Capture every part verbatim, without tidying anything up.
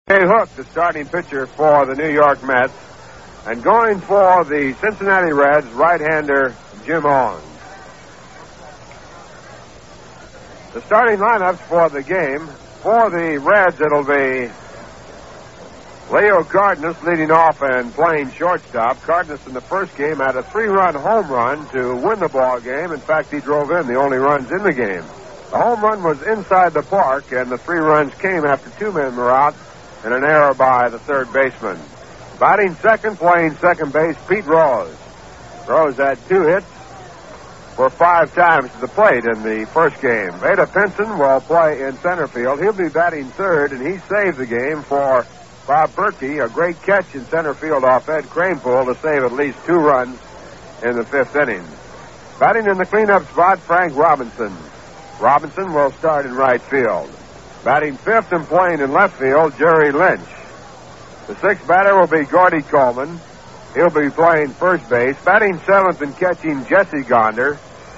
Jay Hook, the starting pitcher for the New York Mets. And going for the Cincinnati Reds, right-hander Jim Owens. The starting lineups for the game. For the Reds, it'll be Leo Cardenas leading off and playing shortstop. Cardenas in the first game had a three-run home run to win the ball game. In fact, he drove in the only runs in the game. The home run was inside the park, and the three runs came after two men were out and an error by the third baseman. Batting second, playing second base, Pete Rose. Rose had two hits for five times to the plate in the first game. Vada Pinson will play in center field. He'll be batting third, and he saved the game for Bob Berkey. A great catch in center field off Ed Kranepool to save at least two runs in the fifth inning. Batting in the cleanup spot, Frank Robinson. Robinson will start in right field. Batting fifth and playing in left field, Jerry Lynch. The sixth batter will be Gordy Coleman. He'll be playing first base. Batting seventh and catching Jesse Gonder.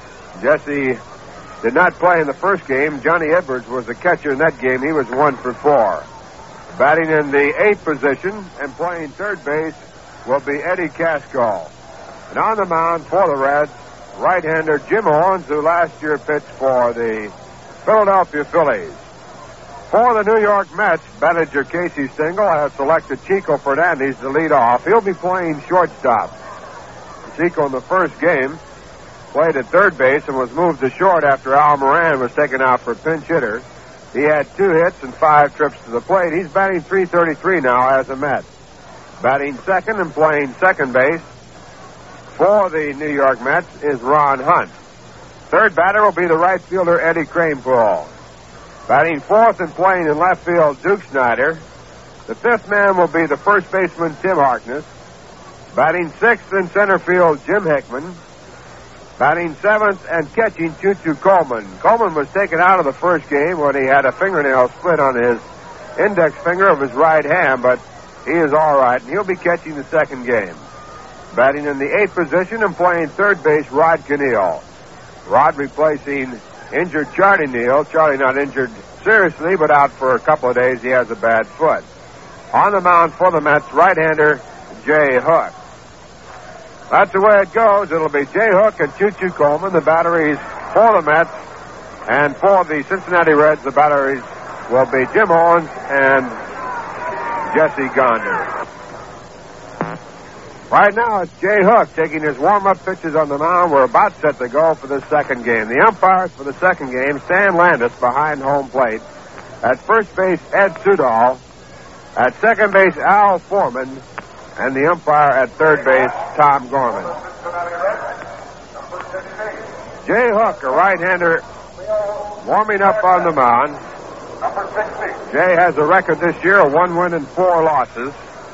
Jesse did not play in the first game. Johnny Edwards was the catcher in that game. He was one for four. Batting in the eighth position and playing third base will be Eddie Casco. And on the mound for the Reds, right-hander Jim Owens, who last year pitched for the Philadelphia Phillies. For the New York Mets, manager Casey Stengel has selected Chico Fernandez to lead off. He'll be playing shortstop. Chico in the first game played at third base and was moved to short after Al Moran was taken out for pinch hitter. He had two hits and five trips to the plate. He's batting three thirty-three now as a Met. Batting second and playing second base for the New York Mets is Ron Hunt. Third batter will be the right fielder Eddie Kranepool. Batting fourth and playing in left field, Duke Snyder. The fifth man will be the first baseman, Tim Harkness. Batting sixth in center field, Jim Hickman. Batting seventh and catching, Choo Choo Coleman. Coleman was taken out of the first game when he had a fingernail split on his index finger of his right hand, but he is all right, and he'll be catching the second game. Batting in the eighth position and playing third base, Rod Canneel. Rod replacing injured Charlie Neal. Charlie not injured seriously, but out for a couple of days. He has a bad foot. On the mound for the Mets, right-hander Jay Hook. That's the way it goes. It'll be Jay Hook and Choo Choo Coleman, the batteries for the Mets. And for the Cincinnati Reds, the batteries will be Jim Owens and Jesse Gonder. Right now, it's Jay Hook taking his warm-up pitches on the mound. We're about set to go for the second game. The umpires for the second game, Stan Landis behind home plate. At first base, Ed Sudol. At second base, Al Foreman. And the umpire at third base, Tom Gorman. Jay Hook, a right-hander, warming up on the mound. Jay has a record this year of one win and four losses.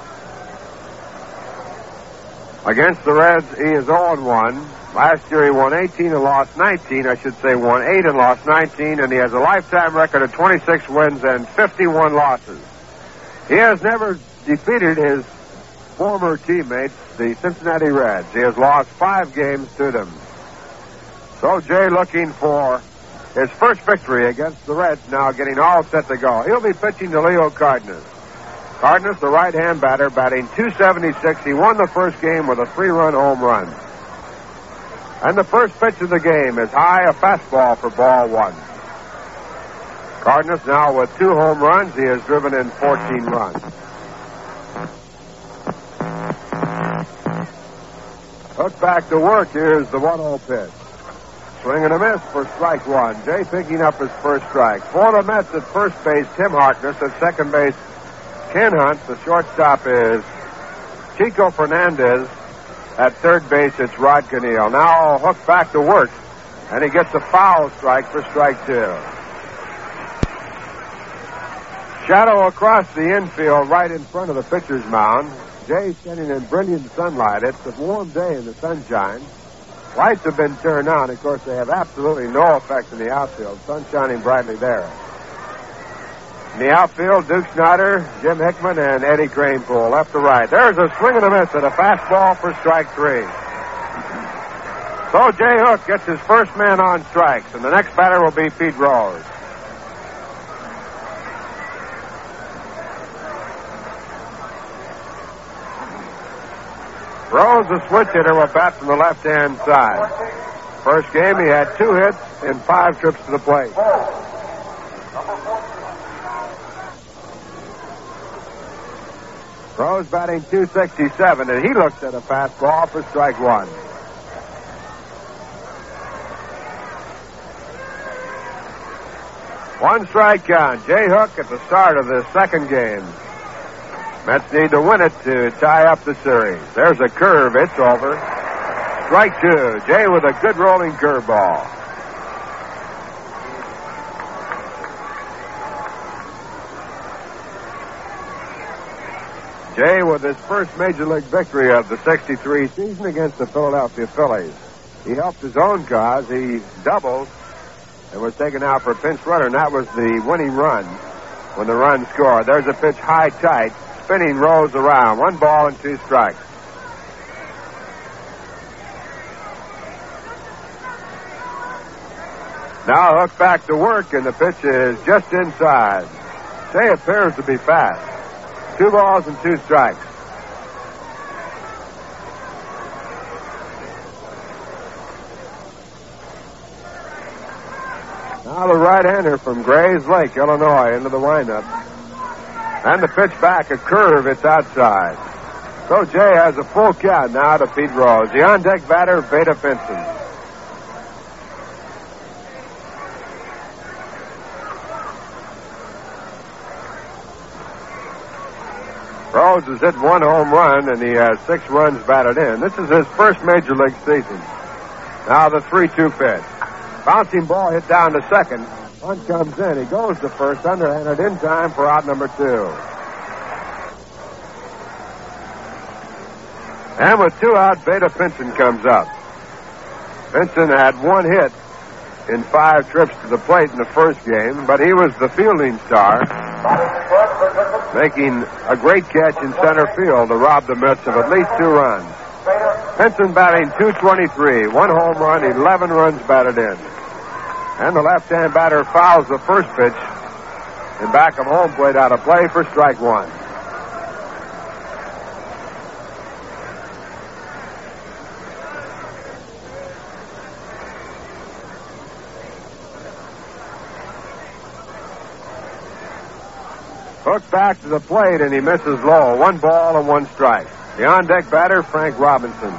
Against the Reds, he is oh and one. Last year he won eighteen and lost nineteen. I should say won eight and lost nineteen, and he has a lifetime record of twenty-six wins and fifty-one losses. He has never defeated his former teammates, the Cincinnati Reds. He has lost five games to them. So Jay looking for his first victory against the Reds, now getting all set to go. He'll be pitching to Leo Cardenas. Cardenas, the right-hand batter, batting two seventy-six. He won the first game with a three-run home run. And the first pitch of the game is high, a fastball for ball one. Cardenas now with two home runs. He has driven in fourteen runs. Hook back to work. Here's the one oh pitch. Swing and a miss for strike one. Jay picking up his first strike. For the Mets at first base, Tim Harkness. At second base, Ken Hunt. The shortstop is Chico Fernandez. At third base, it's Rod Canneel. Now Hook back to work, and he gets a foul strike for strike two. Shadow across the infield right in front of the pitcher's mound. Jay standing in brilliant sunlight. It's a warm day in the sunshine. Lights have been turned on. Of course, they have absolutely no effect in the outfield. Sun shining brightly there. In the outfield, Duke Snyder, Jim Hickman, and Eddie Kranepool, left to right. There's a swing and a miss at a fastball for strike three. So Jay Hook gets his first man on strikes, and the next batter will be Pete Rose. Rose, a switch hitter, will bat from the left-hand side. First game, he had two hits in five trips to the plate. Rose batting two sixty-seven, and he looks at a fastball for strike one. One strike count. Jay Hook at the start of the second game. Mets need to win it to tie up the series. There's a curve. It's over. Strike two. Jay with a good rolling curveball. Jay with his first major league victory of the sixty-three season against the Philadelphia Phillies. He helped his own cause. He doubled and was taken out for a pinch runner, and that was the winning run when the run scored. There's a pitch high tight. Spinning Rose around. One ball and two strikes. Now Hook back to work, and the pitch is just inside. Jay appears to be fast. Two balls and two strikes. Now the right-hander from Grays Lake, Illinois, into the windup. And the pitch back, a curve, it's outside. So Jay has a full count now to Pete Rose. The on-deck batter, Vada Pinson. Rose has hit one home run, and he has six runs batted in. This is his first major league season. Now the three two pitch. Bouncing ball hit down to second. One comes in. He goes to first, underhanded in time for out number two. And with two out, Vada Pinson comes up. Pinson had one hit in five trips to the plate in the first game, but he was the fielding star, making a great catch in center field to rob the Mets of at least two runs. Pinson batting two twenty-three, one home run, eleven runs batted in. And the left-hand batter fouls the first pitch in back of home plate out of play for strike one. Hook back to the plate, and he misses low. One ball and one strike. The on-deck batter, Frank Robinson.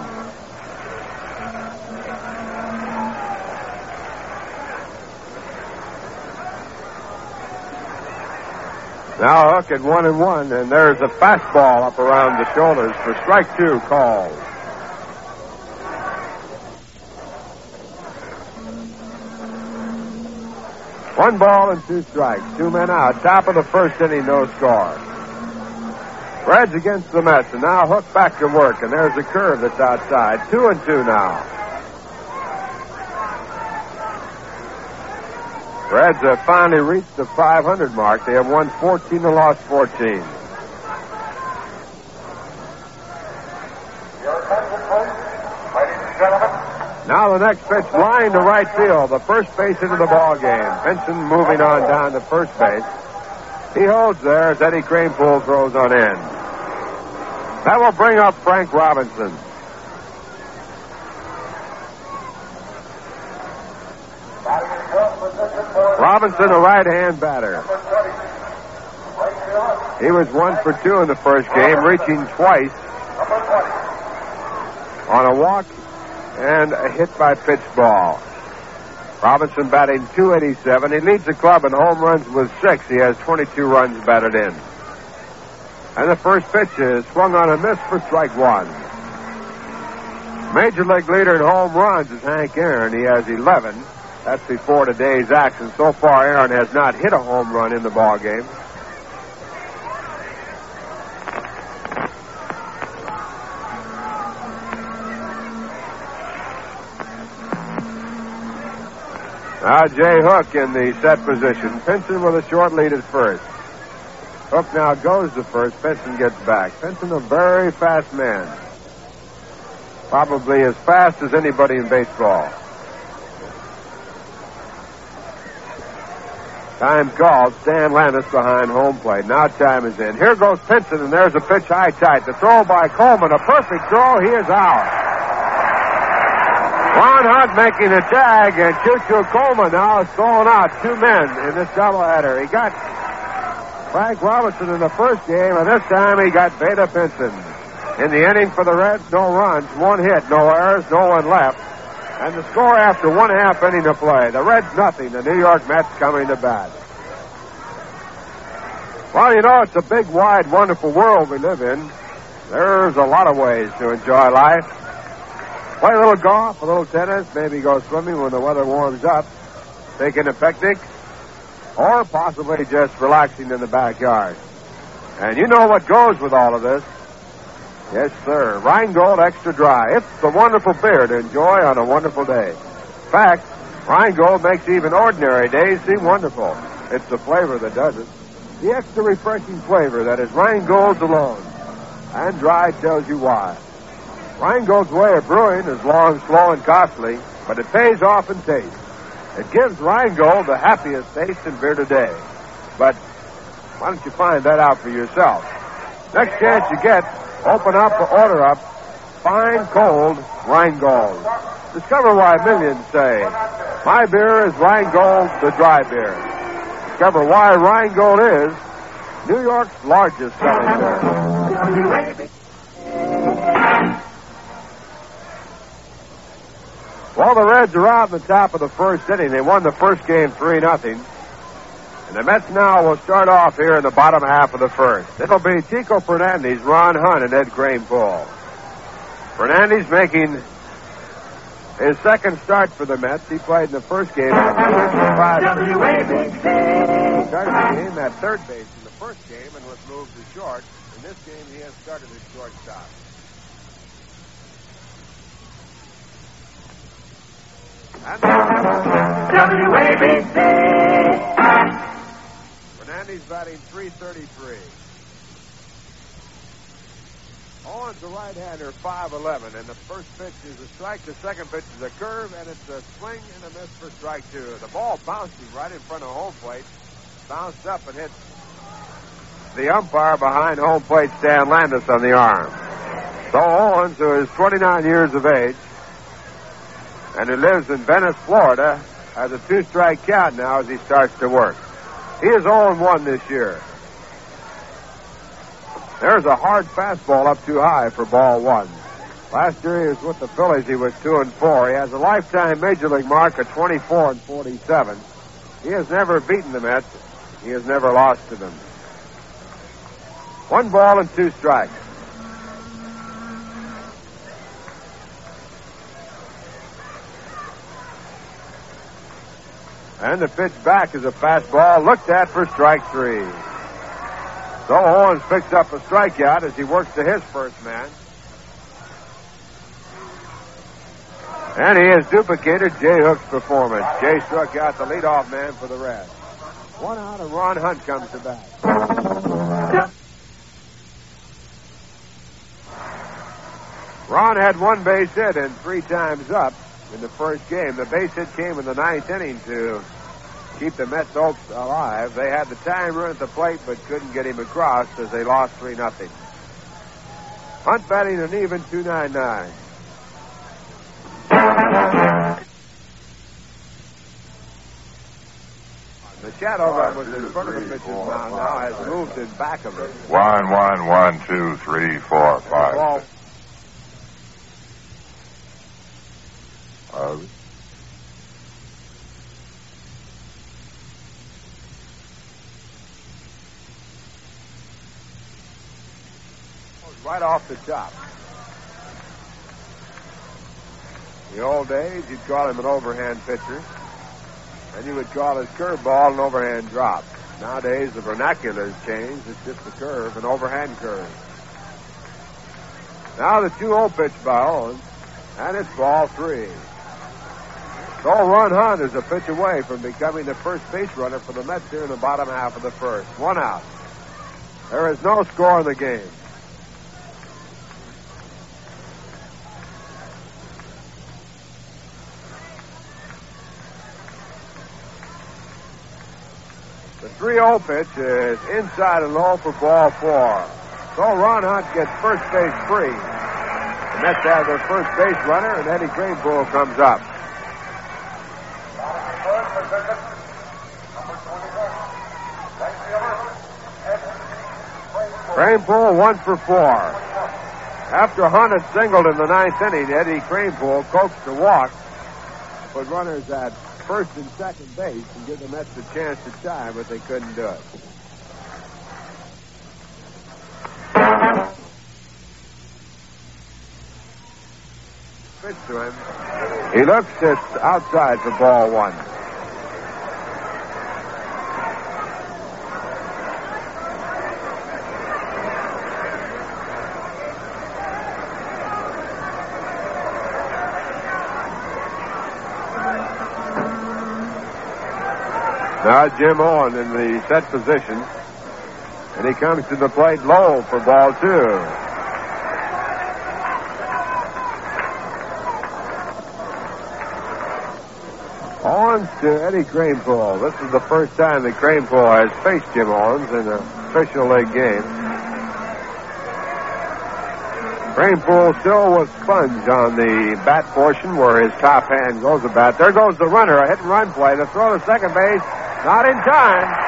Now Hook at one and one, and there's a fastball up around the shoulders for strike two called. One ball and two strikes. Two men out. Top of the first inning, no score. Reds against the Mets, and now Hook back to work, and there's a curve that's outside. Two and two now. Reds have finally reached the five hundred mark. They have won fourteen and lost fourteen. Your attention, please. Ladies and gentlemen. Now the next pitch, line to right field. The first base into the ball game. Pinson moving on down to first base. He holds there as Eddie Kranepool throws on in. That will bring up Frank Robinson. Robinson, a right-hand batter. He was one for two in the first game, reaching twice on a walk and a hit by pitch ball. Robinson batting two eighty-seven. He leads the club in home runs with six. He has twenty-two runs batted in. And the first pitch is swung on a miss for strike one. Major league leader in home runs is Hank Aaron. He has eleven. That's before today's action. So far, Aaron has not hit a home run in the ball game. Now Jay Hook in the set position. Pinson with a short lead at first. Hook now goes to first. Pinson gets back. Pinson, a very fast man. Probably as fast as anybody in baseball. Time called. Stan Landis behind home plate. Now time is in. Here goes Pinson, and there's a pitch high tight. The throw by Coleman. A perfect throw. He is out. Ron Hunt making the tag, and Choo-Choo Coleman now is throwing out two men in this doubleheader. He got Frank Robinson in the first game, and this time he got Beta Pinson. In the inning for the Reds, no runs, one hit, no errors, no one left. And the score after one half inning of play. The Reds nothing, the New York Mets coming to bat. Well, you know, it's a big, wide, wonderful world we live in. There's a lot of ways to enjoy life. Play a little golf, a little tennis, maybe go swimming when the weather warms up, taking a picnic, or possibly just relaxing in the backyard. And you know what goes with all of this. Yes, sir. Rheingold Extra Dry. It's a wonderful beer to enjoy on a wonderful day. In fact, Rheingold makes even ordinary days seem wonderful. It's the flavor that does it. The extra refreshing flavor that is Rheingold's alone. And Dry tells you why. Rheingold's way of brewing is long, slow, and costly, but it pays off in taste. It gives Rheingold the happiest taste in beer today. But why don't you find that out for yourself? Next chance you get, open up or order up fine, cold Rheingold. Discover why millions say, my beer is Rheingold, the dry beer. Discover why Rheingold is New York's largest selling beer. Well, the Reds are out in the top of the first inning. They won the first game three nothing. And the Mets now will start off here in the bottom half of the first. It'll be Chico Fernandez, Ron Hunt, and Ed Kranepool. Fernandez making his second start for the Mets. He played in the first game. He started the game at third base in the first game and was moved to short. In this game, he has started at shortstop. And W A B C. Fernandez batting three thirty-three. Owens, the right-hander, five eleven, and the first pitch is a strike. The second pitch is a curve, and it's a swing and a miss for strike two. The ball bouncing right in front of home plate, bounced up and hit the umpire behind home plate, Stan Landis, on the arm. So Owens, who is twenty-nine years of age, and who lives in Venice, Florida, has a two-strike count now as he starts to work. He is oh and one this year. There's a hard fastball up too high for ball one. Last year he was with the Phillies. He was two and four. He has a lifetime major league mark of twenty-four and forty-seven. He has never beaten the Mets. He has never lost to them. One ball and two strikes. And the pitch back is a fastball looked at for strike three. So Owens picks up a strikeout as he works to his first man. And he has duplicated Jay Hook's performance. Jay struck out the leadoff man for the Reds. One out and Ron Hunt comes to bat. Ron had one base hit and three times up in the first game. The base hit came in the ninth inning to keep the Mets alive. They had the time run at the plate but couldn't get him across as they lost three nothing. Hunt batting an even two ninety-nine. The shadow that was in front of the pitcher's mound now has moved in back of it. One, one, one, two, three, four, five. Ball. Uh, right off the top. In the old days, you'd call him an overhand pitcher, and you would call his curveball an overhand drop. Nowadays, the vernacular has changed. It's just a curve, an overhand curve. Now the two oh pitch by Owens, and it's ball three. So Ron Hunt is a pitch away from becoming the first base runner for the Mets here in the bottom half of the first. One out. There is no score in the game. three oh pitch is inside and low for ball four. So Ron Hunt gets first base free. The Mets have their first base runner, and Eddie Kranepool comes up. Kranepool one for four. After Hunt had singled in the ninth inning, Eddie Kranepool coaxed a walk, put runners at first and second base and give the Mets a chance to tie, but they couldn't do it. Pitch to him. He looks, it's outside for ball one. Now Jim Owen in the set position. And he comes to the plate low for ball two. Owens to Eddie Kranepool. This is the first time that Kranepool has faced Jim Owens in an official league game. Kranepool still with sponge on the bat portion where his top hand goes the bat. There goes the runner, a hit and run play. The throw to second base, not in time.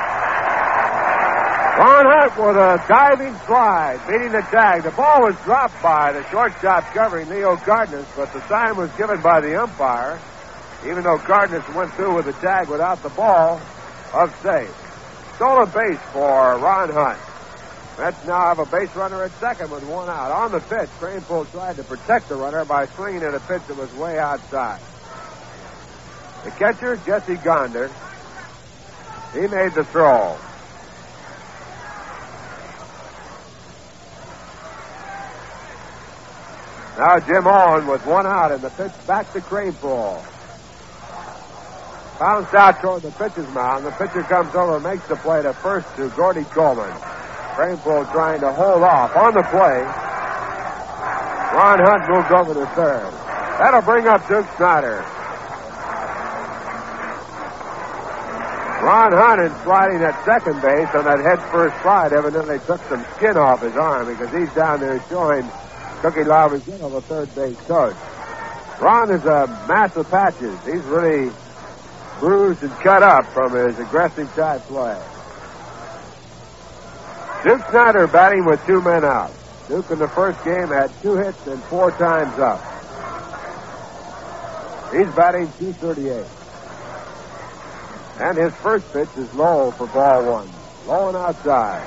Ron Hunt with a diving slide, beating the tag. The ball was dropped by the shortstop covering Leo Cardenas, but the sign was given by the umpire, even though Cardenas went through with the tag without the ball, of safe. Stolen base for Ron Hunt. Mets now have a base runner at second with one out. On the pitch, Kranepool tried to protect the runner by swinging at a pitch that was way outside. The catcher, Jesse Gonder, he made the throw. Now Jim Owen with one out, and the pitch back to Kranepool. Bounced out toward the pitcher's mound. The pitcher comes over and makes the play to first to Gordy Coleman. Kranepool trying to hold off. On the play, Ron Hunt moved over to third. That'll bring up Duke Snider. Ron Hunt is sliding at second base on that head-first slide. Evidently took some skin off his arm because he's down there showing Cookie Lavagino, the third base coach. Ron is a mass of patches. He's really bruised and cut up from his aggressive type play. Duke Snider batting with two men out. Duke in the first game had two hits and four times up. He's batting two thirty-eight. And his first pitch is low for ball one. Low and outside.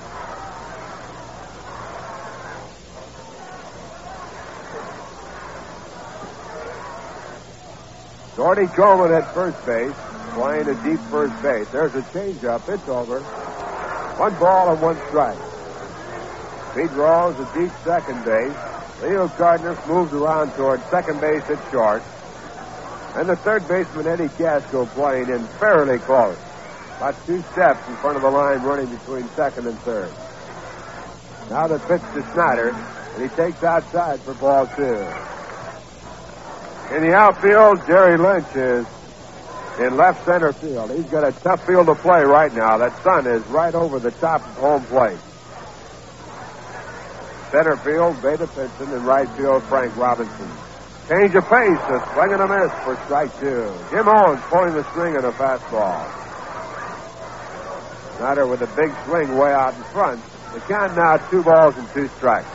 Gordy Coleman at first base, playing a deep first base. There's a changeup. It's over. One ball and one strike. Pete Rose at deep second base. Leo Cardenas moves around toward second base at short. And the third baseman, Eddie Casco, playing in fairly close. About two steps in front of the line running between second and third. Now the pitch to Snider, and he takes outside for ball two. In the outfield, Jerry Lynch is in left center field. He's got a tough field to play right now. That sun is right over the top of home plate. Center field, Beta Pinson, and right field, Frank Robinson. Change of pace, a swing and a miss for strike two. Jim Owens pulling the string on a fastball. Snider with a big swing way out in front. The count now two balls and two strikes.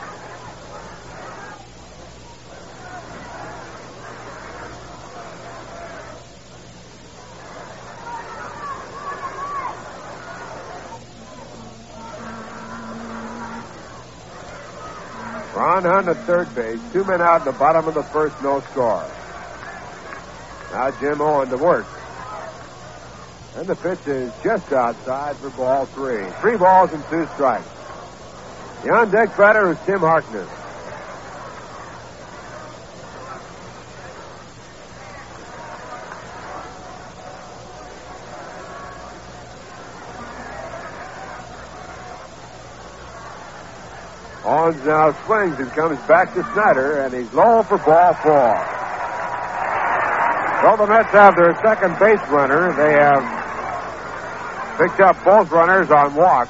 Ron Hunt at third base. Two men out in the bottom of the first, no score. Now Jim Owen to work. And the pitch is just outside for ball three. Three balls and two strikes. The on-deck batter is Tim Harkness. Owens now swings and comes back to Snider, and he's low for ball four. So the Mets have their second base runner. They have picked up both runners on walks.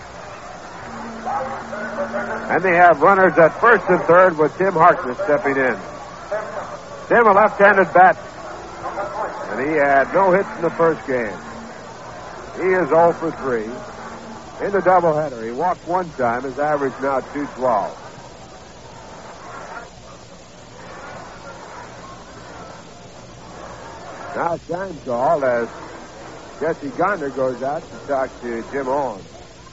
And they have runners at first and third with Tim Harkness stepping in. Tim, a left-handed bat, and he had no hits in the first game. He is oh for three. In the doubleheader, he walked one time. His average now two twelve. Now time called as Jesse Gonder goes out to talk to Jim Owens.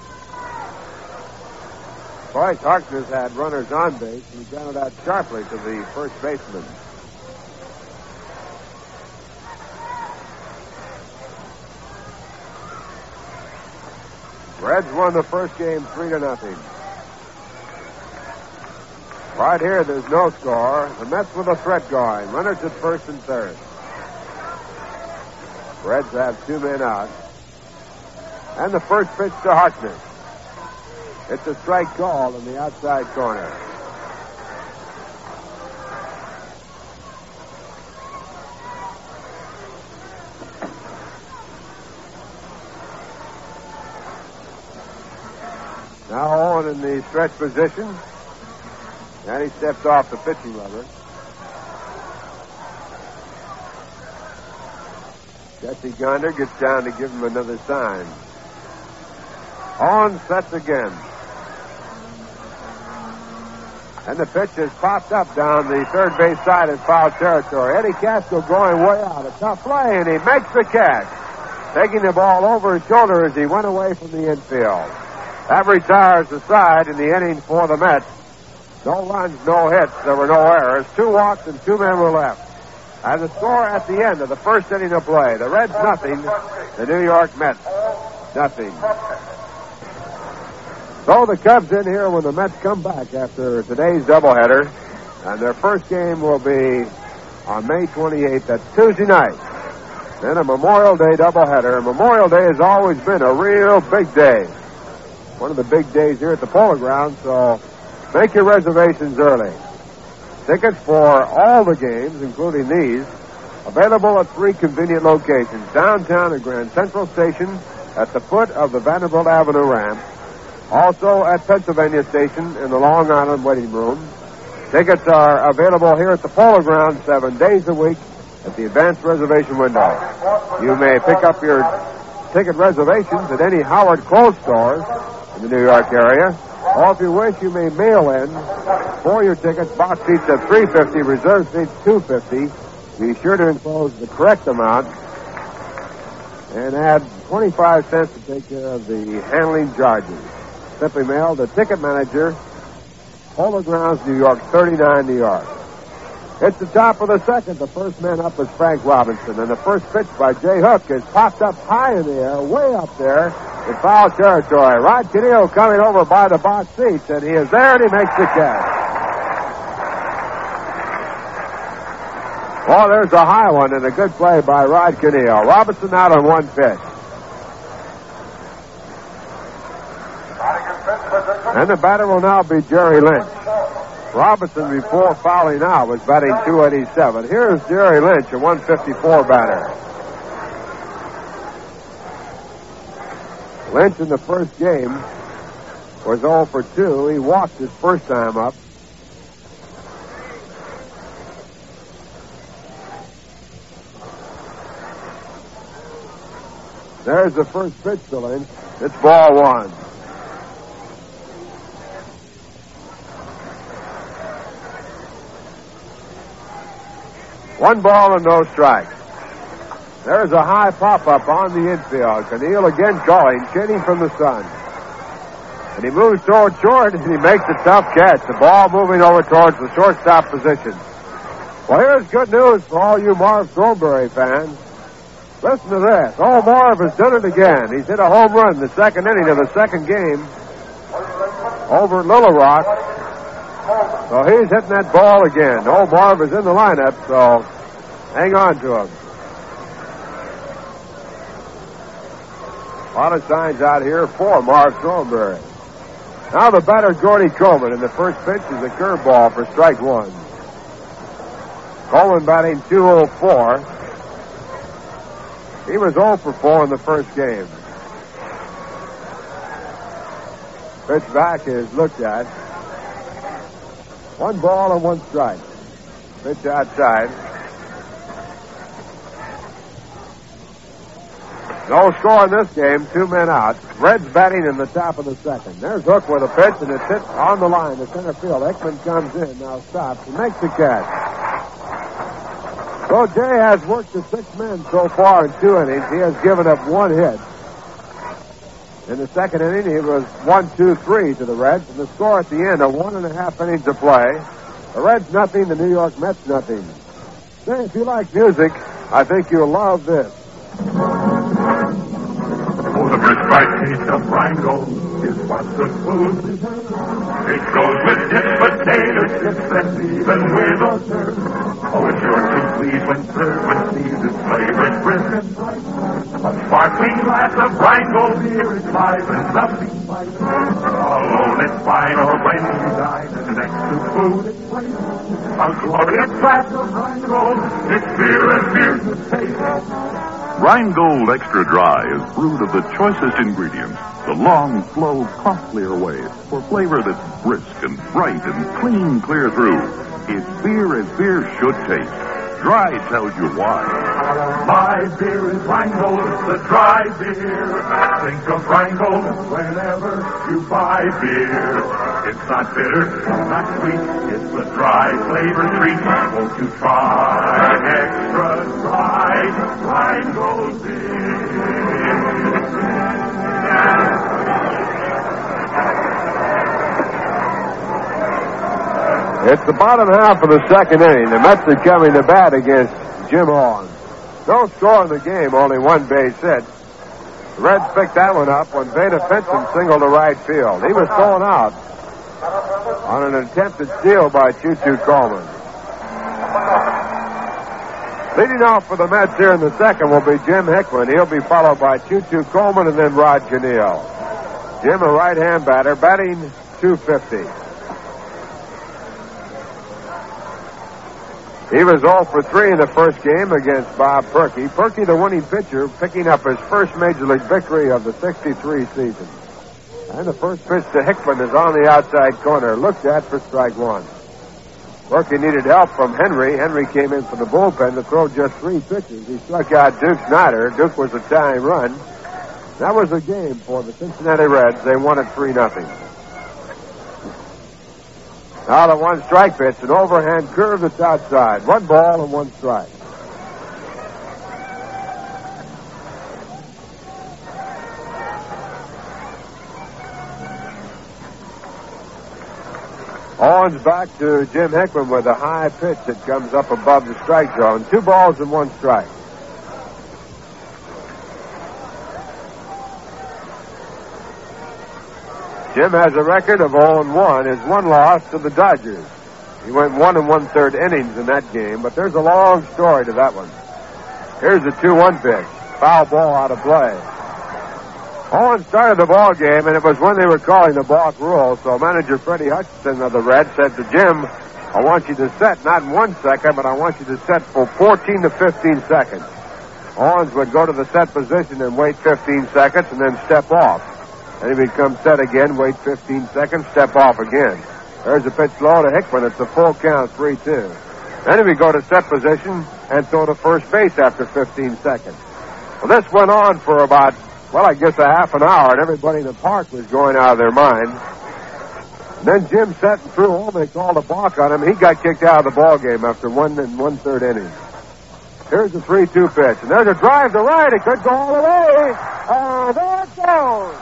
Bryce Harkness had runners on base, and he grounded out sharply to the first baseman. Reds won the first game three to nothing. Right here, there's no score. The Mets with a threat going. Runners at first and third. Reds have two men out. And the first pitch to Harkness. It's a strike call in the outside corner. Now Owen in the stretch position. And he steps off the pitching rubber. Jesse Gonder gets down to give him another sign. On sets again. And the pitch has popped up down the third base side in foul territory. Eddie Casco going way out. A tough play, and he makes the catch. Taking the ball over his shoulder as he went away from the infield. That retires the side in the inning for the Mets. No runs, no hits. There were no errors. Two walks and two men were left. And the score at the end of the first inning of play. The Reds nothing. The New York Mets nothing. So the Cubs in here when the Mets come back after today's doubleheader. And their first game will be on May twenty-eighth. That's Tuesday night. Then a Memorial Day doubleheader. Memorial Day has always been a real big day. One of the big days here at the Polo Grounds, so make your reservations early. Tickets for all the games, including these, available at three convenient locations. Downtown at Grand Central Station, at the foot of the Vanderbilt Avenue ramp. Also at Pennsylvania Station in the Long Island waiting room. Tickets are available here at the Polo Grounds seven days a week at the advanced reservation window. You may pick up your ticket reservations at any Howard Clothes stores in the New York area. Or if you wish, you may mail in for your tickets. Box seats at three hundred fifty dollars, reserve seats two hundred fifty dollars. Be sure to enclose the correct amount and add twenty-five cents to take care of the handling charges. Simply mail to Ticket Manager, Polo Grounds, New York, thirty-nine, New York. It's the top of the second. The first man up is Frank Robinson. And the first pitch by Jay Hook is popped up high in the air, way up there in foul territory. Rod Canillo coming over by the box seats, and he is there, and he makes the catch. Oh, there's a high one, and a good play by Rod Canillo. Robinson out on one pitch. And the batter will now be Jerry Lynch. Robinson, before fouling out, was batting two eighty-seven. Here's Jerry Lynch, a one fifty-four batter. Lynch in the first game was oh for two. He walked his first time up. There's the first pitch to Lynch. It's ball one. One ball and no strikes. There's a high pop-up on the infield. Canillo again calling, shading from the sun. And he moves toward short, and he makes a tough catch. The ball moving over towards the shortstop position. Well, here's good news for all you Marv Thornberry fans. Listen to this. Oh, Marv has done it again. He's hit a home run in the second inning of the second game over at Little Rock. So he's hitting that ball again. Old Marv is in the lineup, so hang on to him. A lot of signs out here for Marv Thornberry. Now the batter, Gordy Coleman, and the first pitch is a curveball for strike one. Coleman batting two oh four. He was oh for four in the first game. Pitch back is looked at. One ball and one strike. Pitch outside. No score in this game. Two men out. Reds batting in the top of the second. There's Hook with a pitch, and it's hit on the line to center field. Hickman comes in, now stops, and makes the catch. So Jay has worked the six men so far in two innings. He has given up one hit. In the second inning, he was one two three to the Reds, and the score at the end, a one and a half innings of play. The Reds nothing, the New York Mets nothing. Say, if you like music, I think you'll love this. Oh, the rich fried taste of Rheingold is what good food deserves. It goes with dipped potato chips and even with a serve. Oh, it's sure to please when served with seasoned flavored brisk and bright. A sparkling glass of Rheingold beer is live and nothing like it. Alone it's fine or when you dine and next to food it's plain. A glorious glass of Rheingold, it's beer and beer's the taste. Rheingold Extra Dry is brewed of the choicest ingredients, the long, slow, costlier way, for flavor that's brisk and bright and clean clear through. It's beer as beer should taste. Dry tells you why. My beer is Rheingold, the dry beer. Think of Rheingold whenever you buy beer. It's not bitter, not sweet, it's the dry flavor treat. Won't you try extra dry Rheingold beer? It's the bottom half of the second inning. The Mets are coming to bat against Jim Hahn. No score in the game, only one base hit. The Reds picked that one up when Veda Pinson singled to right field. He was thrown out on an attempted steal by Choo-Choo Coleman. Leading off for the Mets here in the second will be Jim Hickman. He'll be followed by Choo-Choo Coleman and then Rod Janelle. Jim, a right-hand batter, batting two fifty. He was oh for three in the first game against Bob Perky. Perky, the winning pitcher, picking up his first Major League victory of the sixty-three season. And the first pitch to Hickman is on the outside corner, looked at for strike one. Perky needed help from Henry. Henry came in from the bullpen to throw just three pitches. He struck out Duke Snyder. Duke was a tying run. That was the game for the Cincinnati Reds. They won it three nothing. Now the one strike pitch, an overhand curve that's outside. One ball and one strike. Owens back to Jim Hickman with a high pitch that comes up above the strike zone. Two balls and one strike. Jim has a record of oh and one. His one loss to the Dodgers. He went one and one-third innings in that game, but there's a long story to that one. Here's the two one pitch. Foul ball out of play. Owens started the ball game, and it was when they were calling the balk rule, so manager Freddie Hutchinson of the Reds said to Jim, I want you to set, not in one second, but I want you to set for fourteen to fifteen seconds. Owens would go to the set position and wait fifteen seconds and then step off. Then he becomes set again, wait fifteen seconds, step off again. There's a pitch low to Hickman. It's a full count, three two. Then he would go to set position and throw to first base after fifteen seconds. Well, this went on for about, well, I guess a half an hour, and everybody in the park was going out of their mind. And then Jim set and threw home, and they called a balk on him. He got kicked out of the ball game after one and one-third innings. Here's the three two pitch, and there's a drive to right. It could go all the way. Oh, there it goes.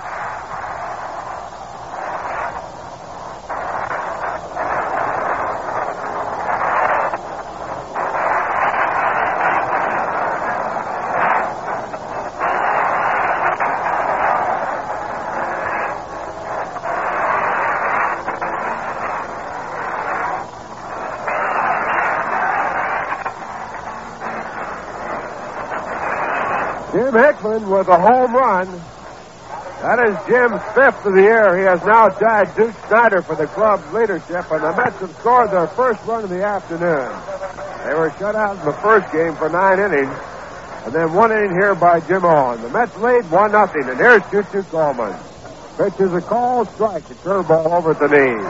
Jim Hickman with a home run. That is Jim's fifth of the year. He has now tied Duke Snyder for the club's leadership, and the Mets have scored their first run of the afternoon. They were shut out in the first game for nine innings, and then one inning here by Jim Owen. The Mets lead one nothing, and here's Choo-Choo Coleman. Pitch is a called strike. The curveball over at the knee.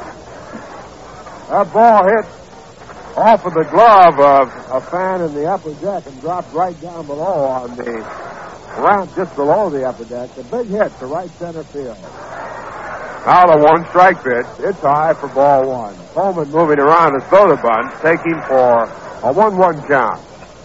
That ball hit off of the glove of a fan in the upper deck and dropped right down below on the ramp just below the upper deck. A big hit to right center field. Now the one strike pitch. It's high for ball one. Coleman moving around to throw the bunt, taking for a one one count.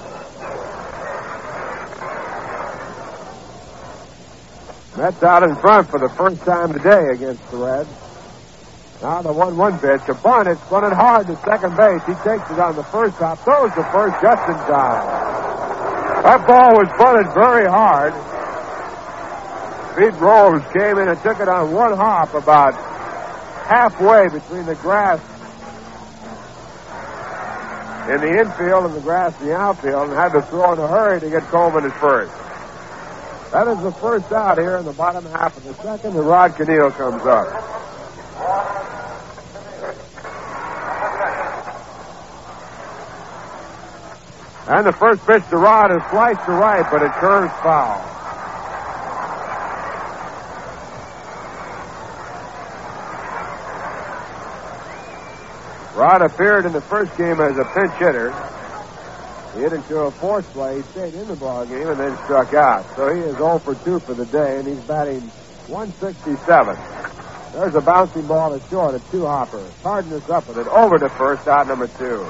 Mets out in front for the first time today against the Reds. Now the one one pitch. A bunt. It's bunted hard to second base. He takes it on the first hop. Throws the first just in time. That ball was bunted very hard. Pete Rose came in and took it on one hop about halfway between the grass in the infield and the grass in the outfield and had to throw in a hurry to get Coleman at first. That is the first out here in the bottom half of the second, and Rod Canneel comes up. And the first pitch to Rod is sliced to right, but it curves foul. Rod appeared in the first game as a pinch hitter. He hit into a force play. He stayed in the ball game and then struck out. So he is oh for two for the day, and he's batting one sixty-seven. There's a bouncing ball to short, a two-hopper. Cardenas up with it, over to first, out number two.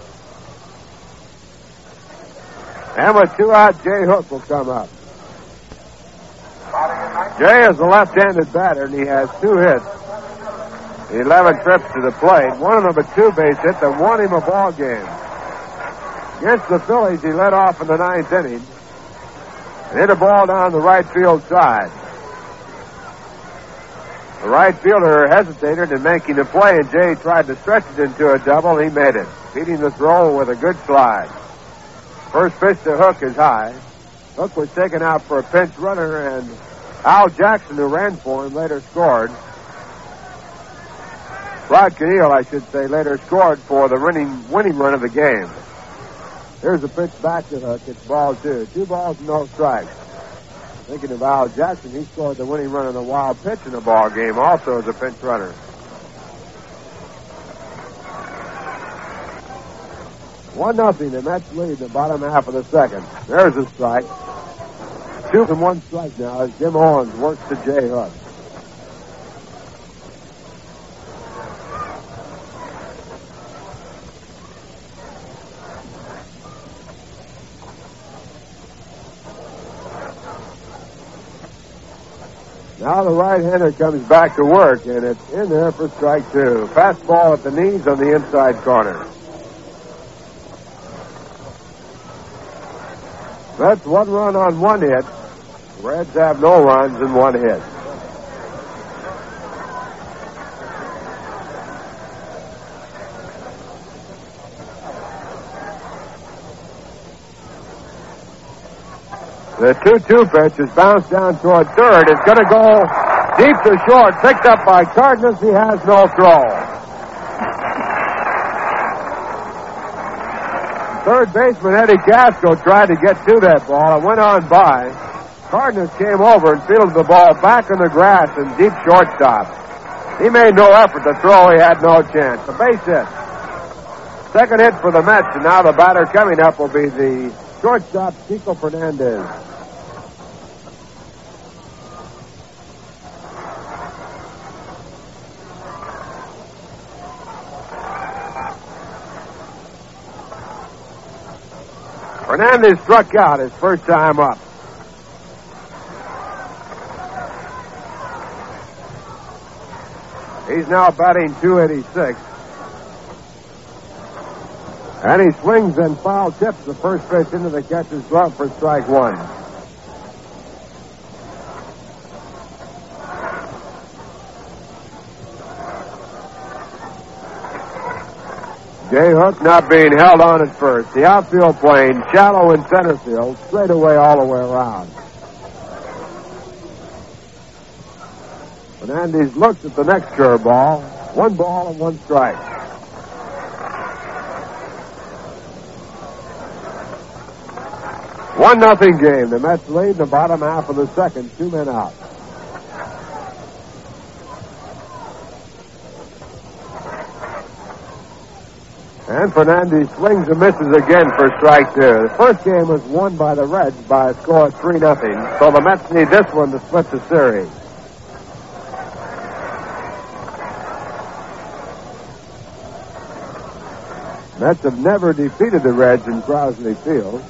And with two out, Jay Hook will come up. Jay is a left-handed batter, and he has two hits. eleven trips to the plate. One of them a two-base hit that won him a ball game. Against the Phillies, he led off in the ninth inning and hit a ball down the right field side. The right fielder hesitated in making the play, and Jay tried to stretch it into a double. He made it, beating the throw with a good slide. First pitch to Hook is high. Hook was taken out for a pinch runner, and Al Jackson, who ran for him, later scored. Rod Canneel, I should say, later scored for the winning, winning run of the game. Here's a pitch back to Hook. It's ball two. Two balls, no strikes. Thinking of Al Jackson, he scored the winning run on the wild pitch in the ball game, also as a pinch runner. One nothing. The Mets lead in the bottom half of the second. There's a strike. Two and one strike now as Jim Owens works to Jay Hook. Now the right-hander comes back to work, and it's in there for strike two. Fastball at the knees on the inside corner. That's one run on one hit. Reds have no runs and one hit. The two two pitch is bounced down toward third. It's going to go deep to short. Picked up by Cardenas. He has no throw. Third baseman Eddie Gasco tried to get to that ball. It went on by. Cardenas came over and fielded the ball back in the grass in deep shortstop. He made no effort to throw. He had no chance. A base hit. Second hit for the Mets, and now the batter coming up will be the shortstop, Chico Fernandez. Fernandez struck out his first time up. He's now batting two eighty-six. And he swings and foul tips the first pitch into the catcher's glove for strike one. Jay Hook not being held on at first. The outfield plane shallow in center field, straight away all the way around. Fernandez looks at the next curveball. One ball and one strike. One nothing game. The Mets lead the bottom half of the second. Two men out. And Fernandez swings and misses again for strike two. The first game was won by the Reds by a score of three nothing. So the Mets need this one to split the series. Mets have never defeated the Reds in Crosley Field.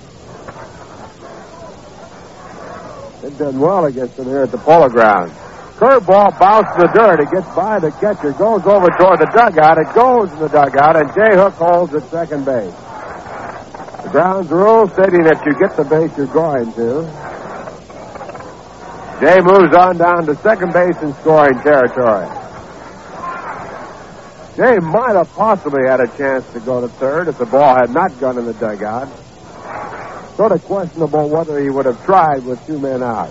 They've done well against them here at the Polo Grounds. Curveball bounced the dirt. It gets by the catcher, goes over toward the dugout. It goes in the dugout, and Jay Hook holds at second base. The grounds rule stating that you get the base you're going to. Jay moves on down to second base in scoring territory. Jay might have possibly had a chance to go to third if the ball had not gone in the dugout. Sort of questionable whether he would have tried with two men out.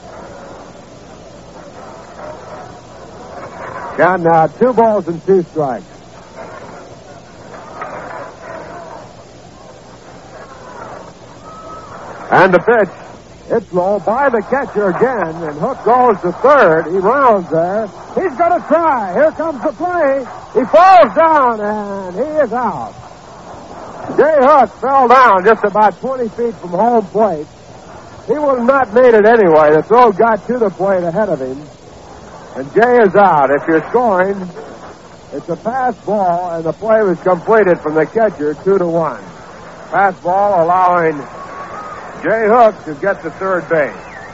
Count now, two balls and two strikes. And the pitch. It's low by the catcher again, and Hook goes to third. He rounds there. He's going to try. Here comes the play. He falls down, and he is out. Jay Hook fell down just about twenty feet from home plate. He would have not made it anyway. The throw got to the plate ahead of him. And Jay is out. If you're scoring, it's a pass ball, and the play was completed from the catcher, two to one. Pass ball allowing Jay Hook to get to third base.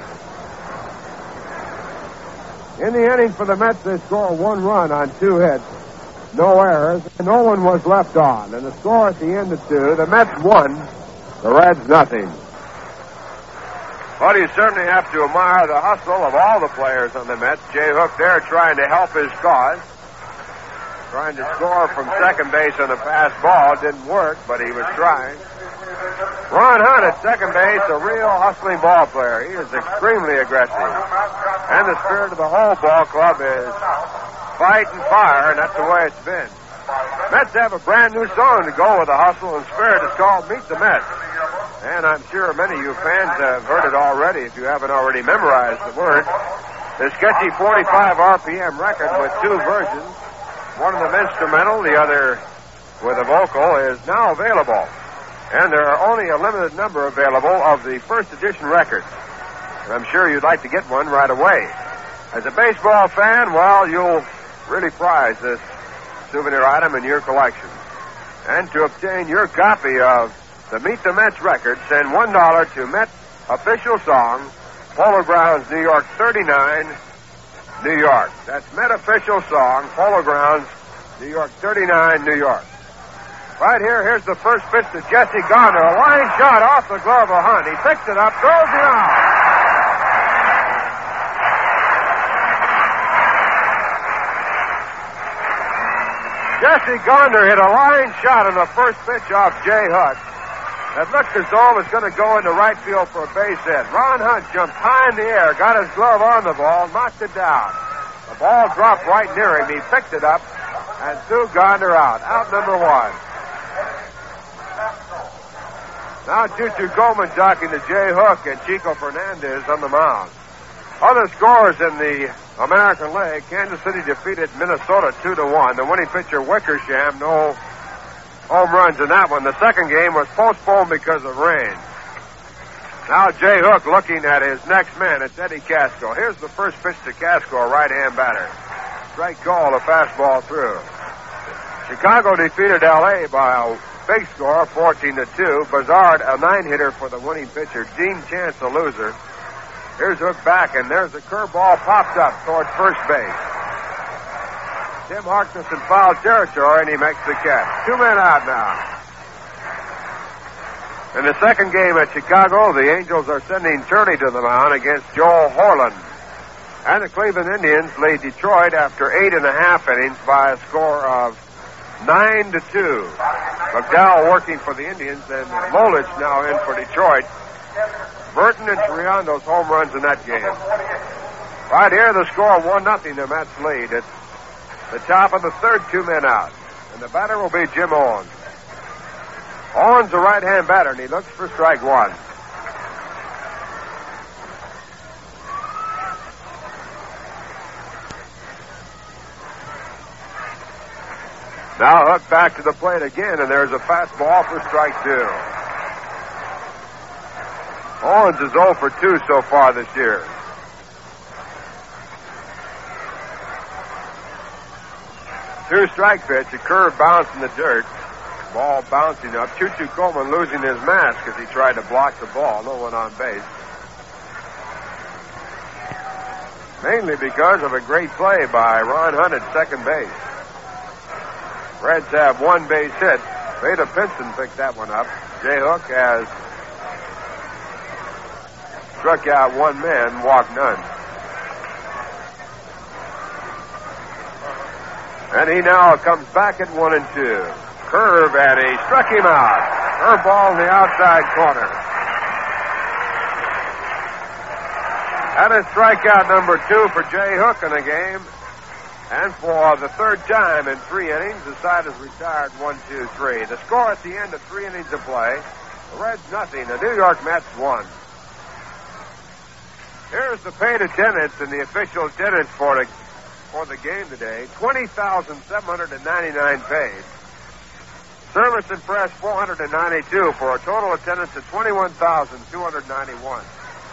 In the inning for the Mets, they score one run on two hits, no errors, and no one was left on. And the score at the end of two, the Mets won, the Reds nothing. But you certainly have to admire the hustle of all the players on the Mets. Jay Hook there trying to help his cause. Trying to score from second base on a pass ball. Didn't work, but he was trying. Ron Hunt at second base, a real hustling ball player. He is extremely aggressive. And the spirit of the whole ball club is fight and fire, and that's the way it's been. Mets have a brand new song to go with the hustle and spirit. It's called Meet the Mets. And I'm sure many of you fans have heard it already if you haven't already memorized the word. The sketchy forty-five R P M record with two versions, one of them instrumental, the other with a vocal, is now available. And there are only a limited number available of the first edition records. And I'm sure you'd like to get one right away. As a baseball fan, well, you'll really prize this souvenir item in your collection. And to obtain your copy of the Meet the Mets record, send one dollar to Met Official Song, Polo Grounds, New York thirty-nine, New York. That's Met Official Song, Polo Grounds, New York thirty-nine, New York. Right here, here's the first pitch to Jesse Garner. A line shot off the glove of Hunt. He picks it up, throws it out. Jesse Garner hit a line shot on the first pitch off Jay Hook. It looked as though it was going to go into right field for a base hit. Ron Hunt jumped high in the air, got his glove on the ball, knocked it down. The ball dropped right near him. He picked it up and threw Garner out. Out number one. Now Choo-Choo Coleman talking to Jay Hook and Chico Fernandez on the mound. Other scores in the American League: Kansas City defeated Minnesota two to one. The winning pitcher Wickersham, no home runs in that one. The second game was postponed because of rain. Now Jay Hook looking at his next man. It's Eddie Casco. Here's the first pitch to Casco, a right-hand batter. Strike call, a fastball through. Chicago defeated L A by a big score, fourteen to two. Bazard, a nine-hitter for the winning pitcher. Dean Chance, a loser. Here's Hook back, and there's a curveball popped up toward first base. Tim Harkness in foul territory, and he makes the catch. Two men out now. In the second game at Chicago, the Angels are sending Turney to the mound against Joel Horland. And the Cleveland Indians lead Detroit after eight and a half innings by a score of nine to two. McDowell working for the Indians, and Molich now in for Detroit. Burton and Triando's home runs in that game. Right here, the score one nothing. The Mets lead. It's the top of the third, two men out. And the batter will be Jim Owens. Owens, a right-hand batter, and he looks for strike one. Now Hook back to the plate again, and there's a fastball for strike two. Owens is oh for two so far this year. Two strike pitch, a curve bounce in the dirt. Ball bouncing up. Choo-Choo Coleman losing his mask as he tried to block the ball. No one on base. Mainly because of a great play by Ron Hunt at second base. Reds have one base hit. Vada Pinson picked that one up. Jay Hook has struck out one man, walked none. And he now comes back at one and two. Curve, and he struck him out. Curve ball in the outside corner. That is strikeout number two for Jay Hook in the game. And for the third time in three innings, the side is retired one two three. The score at the end of three innings of play, the Reds nothing, the New York Mets one. Here's the paid attendance and the official attendance for the, for the game today. twenty thousand seven hundred ninety-nine paid. Service and press four hundred ninety-two for a total attendance of twenty-one thousand two hundred ninety-one.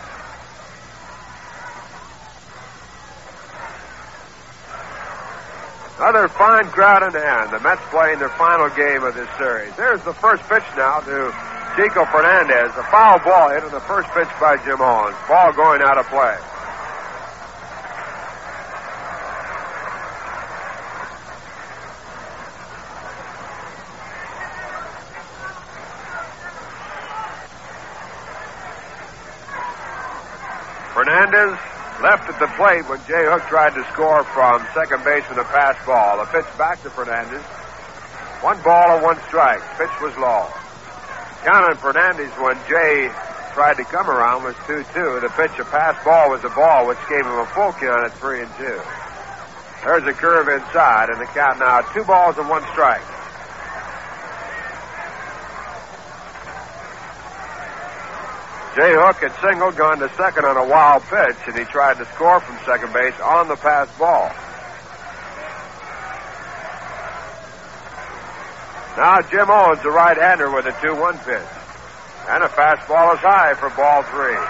Another fine crowd in hand. The Mets playing their final game of this series. There's the first pitch now to Chico Fernandez. A foul ball hit on the first pitch by Jim Owens. Ball going out of play. Fernandez left at the plate when Jay Hook tried to score from second base with a pass ball. A pitch back to Fernandez. One ball and one strike. Pitch was low. Count on Fernandez when Jay tried to come around was two two. The pitch, a pass ball, was a ball, which gave him a full count at three and two. There's a curve inside, and the count now two balls and one strike. Jay Hook had singled, gone to second on a wild pitch, and he tried to score from second base on the pass ball. Now Jim Owens, the right-hander, with a two one pitch. And a fastball is high for ball three.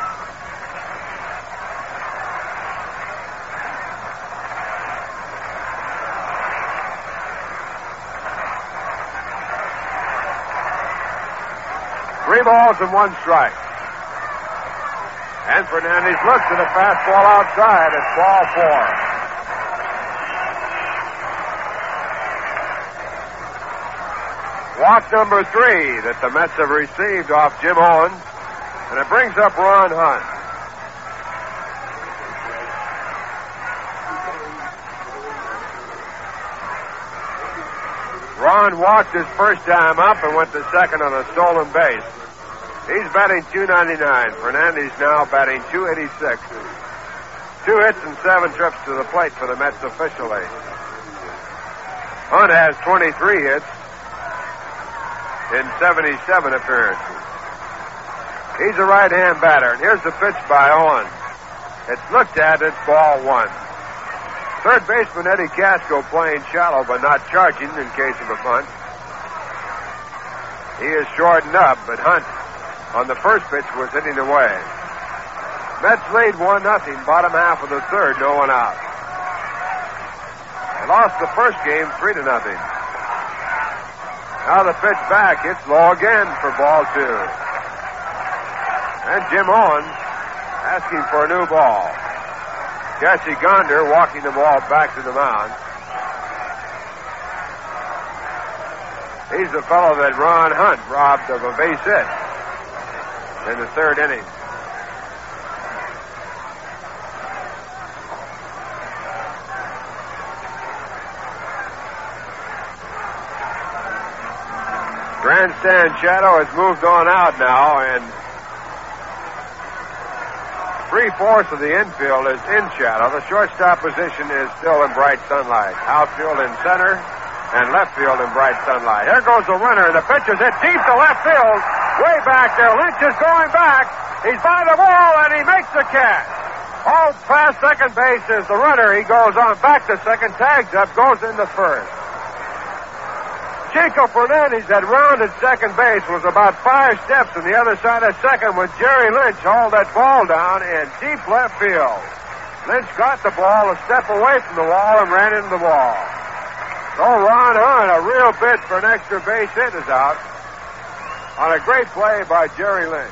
Three balls and one strike. And Fernandez looks at a fastball outside. It's ball four. Walk number three that the Mets have received off Jim Owens. And it brings up Ron Hunt. Ron walked his first time up and went to second on a stolen base. He's batting two ninety-nine. Fernandez now batting two eighty-six. Two hits and seven trips to the plate for the Mets officially. Hunt has twenty-three hits in seventy-seven appearances. He's a right-hand batter, and here's the pitch by Owens. It's looked at, it's ball one. Third baseman Eddie Casco playing shallow but not charging in case of a bunt. He is shortened up, but Hunt on the first pitch was hitting away. Mets lead one nothing, bottom half of the third, no one out. They lost the first game three to nothing. Now the pitch back, it's low again for ball two. And Jim Owens asking for a new ball. Jesse Gonder walking the ball back to the mound. He's the fellow that Ron Hunt robbed of a base hit in the third inning. Grandstand shadow has moved on out now, and three-fourths of the infield is in shadow. The shortstop position is still in bright sunlight. Outfield in center and left field in bright sunlight. Here goes the runner, and the pitch is hit deep to left field. Way back there. Lynch is going back. He's by the wall, and he makes the catch. All past second base is the runner. He goes on back to second, tags up, goes into first. Chico Fernandez had rounded second base, was about five steps on the other side of second when Jerry Lynch hauled that ball down in deep left field. Lynch got the ball a step away from the wall and ran into the wall. So Ron Hunt, a real bid for an extra base hit, is out on a great play by Jerry Lynch.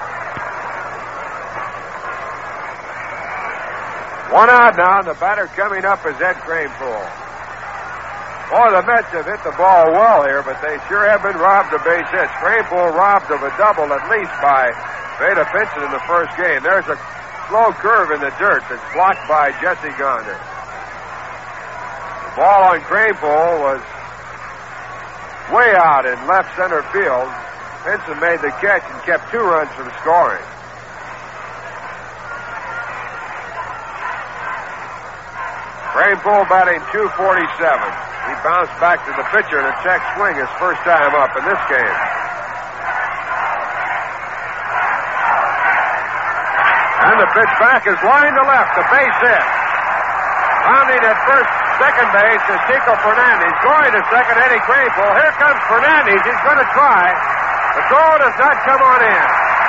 One out now, and the batter coming up is Ed Kranepool. Boy, the Mets have hit the ball well here, but they sure have been robbed of base hits. Kranepool robbed of a double at least by Vada Pinson in the first game. There's a slow curve in the dirt that's blocked by Jesse Gonder. The ball on Kranepool was way out in left center field. Pinson made the catch and kept two runs from scoring. Kranepool batting two forty-seven. He bounced back to the pitcher in a check swing his first time up in this game. And the pitch back is line to left, the base hit. Rounding at first, second base is Chico Fernandez. Going to second, Eddie Kranepool. Here comes Fernandez. He's going to try. The throw does not come on in.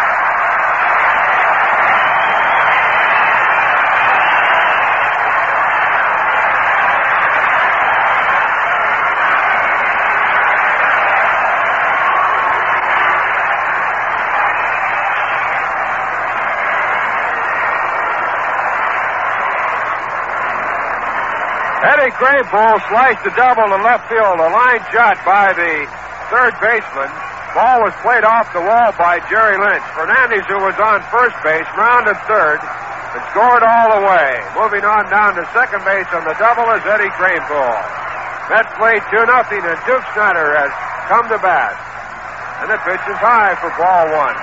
Eddie Kranepool sliced a double to left field, a line shot by the third baseman. Ball was played off the wall by Jerry Lynch. Fernandez, who was on first base, rounded third and scored all the way. Moving on down to second base on the double is Eddie Kranepool. Mets lead two nothing, and Duke Snider has come to bat. And the pitch is high for ball one.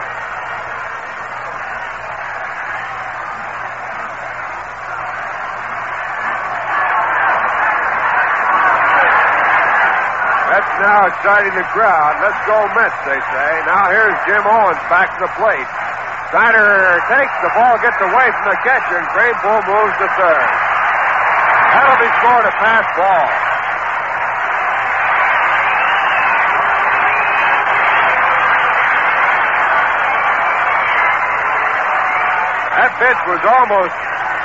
Now exciting the crowd. Let's go Mets, they say. Now here's Jim Owens back to the plate. Snyder takes the ball, gets away from the catcher, and Kranepool moves to third. That'll be scored a pass ball. That pitch was almost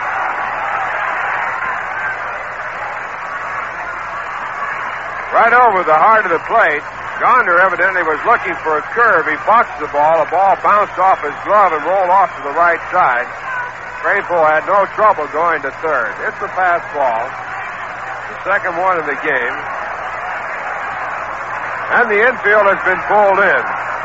right over the heart of the plate. Gonder evidently was looking for a curve. He boxed the ball. The ball bounced off his glove and rolled off to the right side. Kranepool had no trouble going to third. It's a pass ball. The second one of the game. And the infield has been pulled in.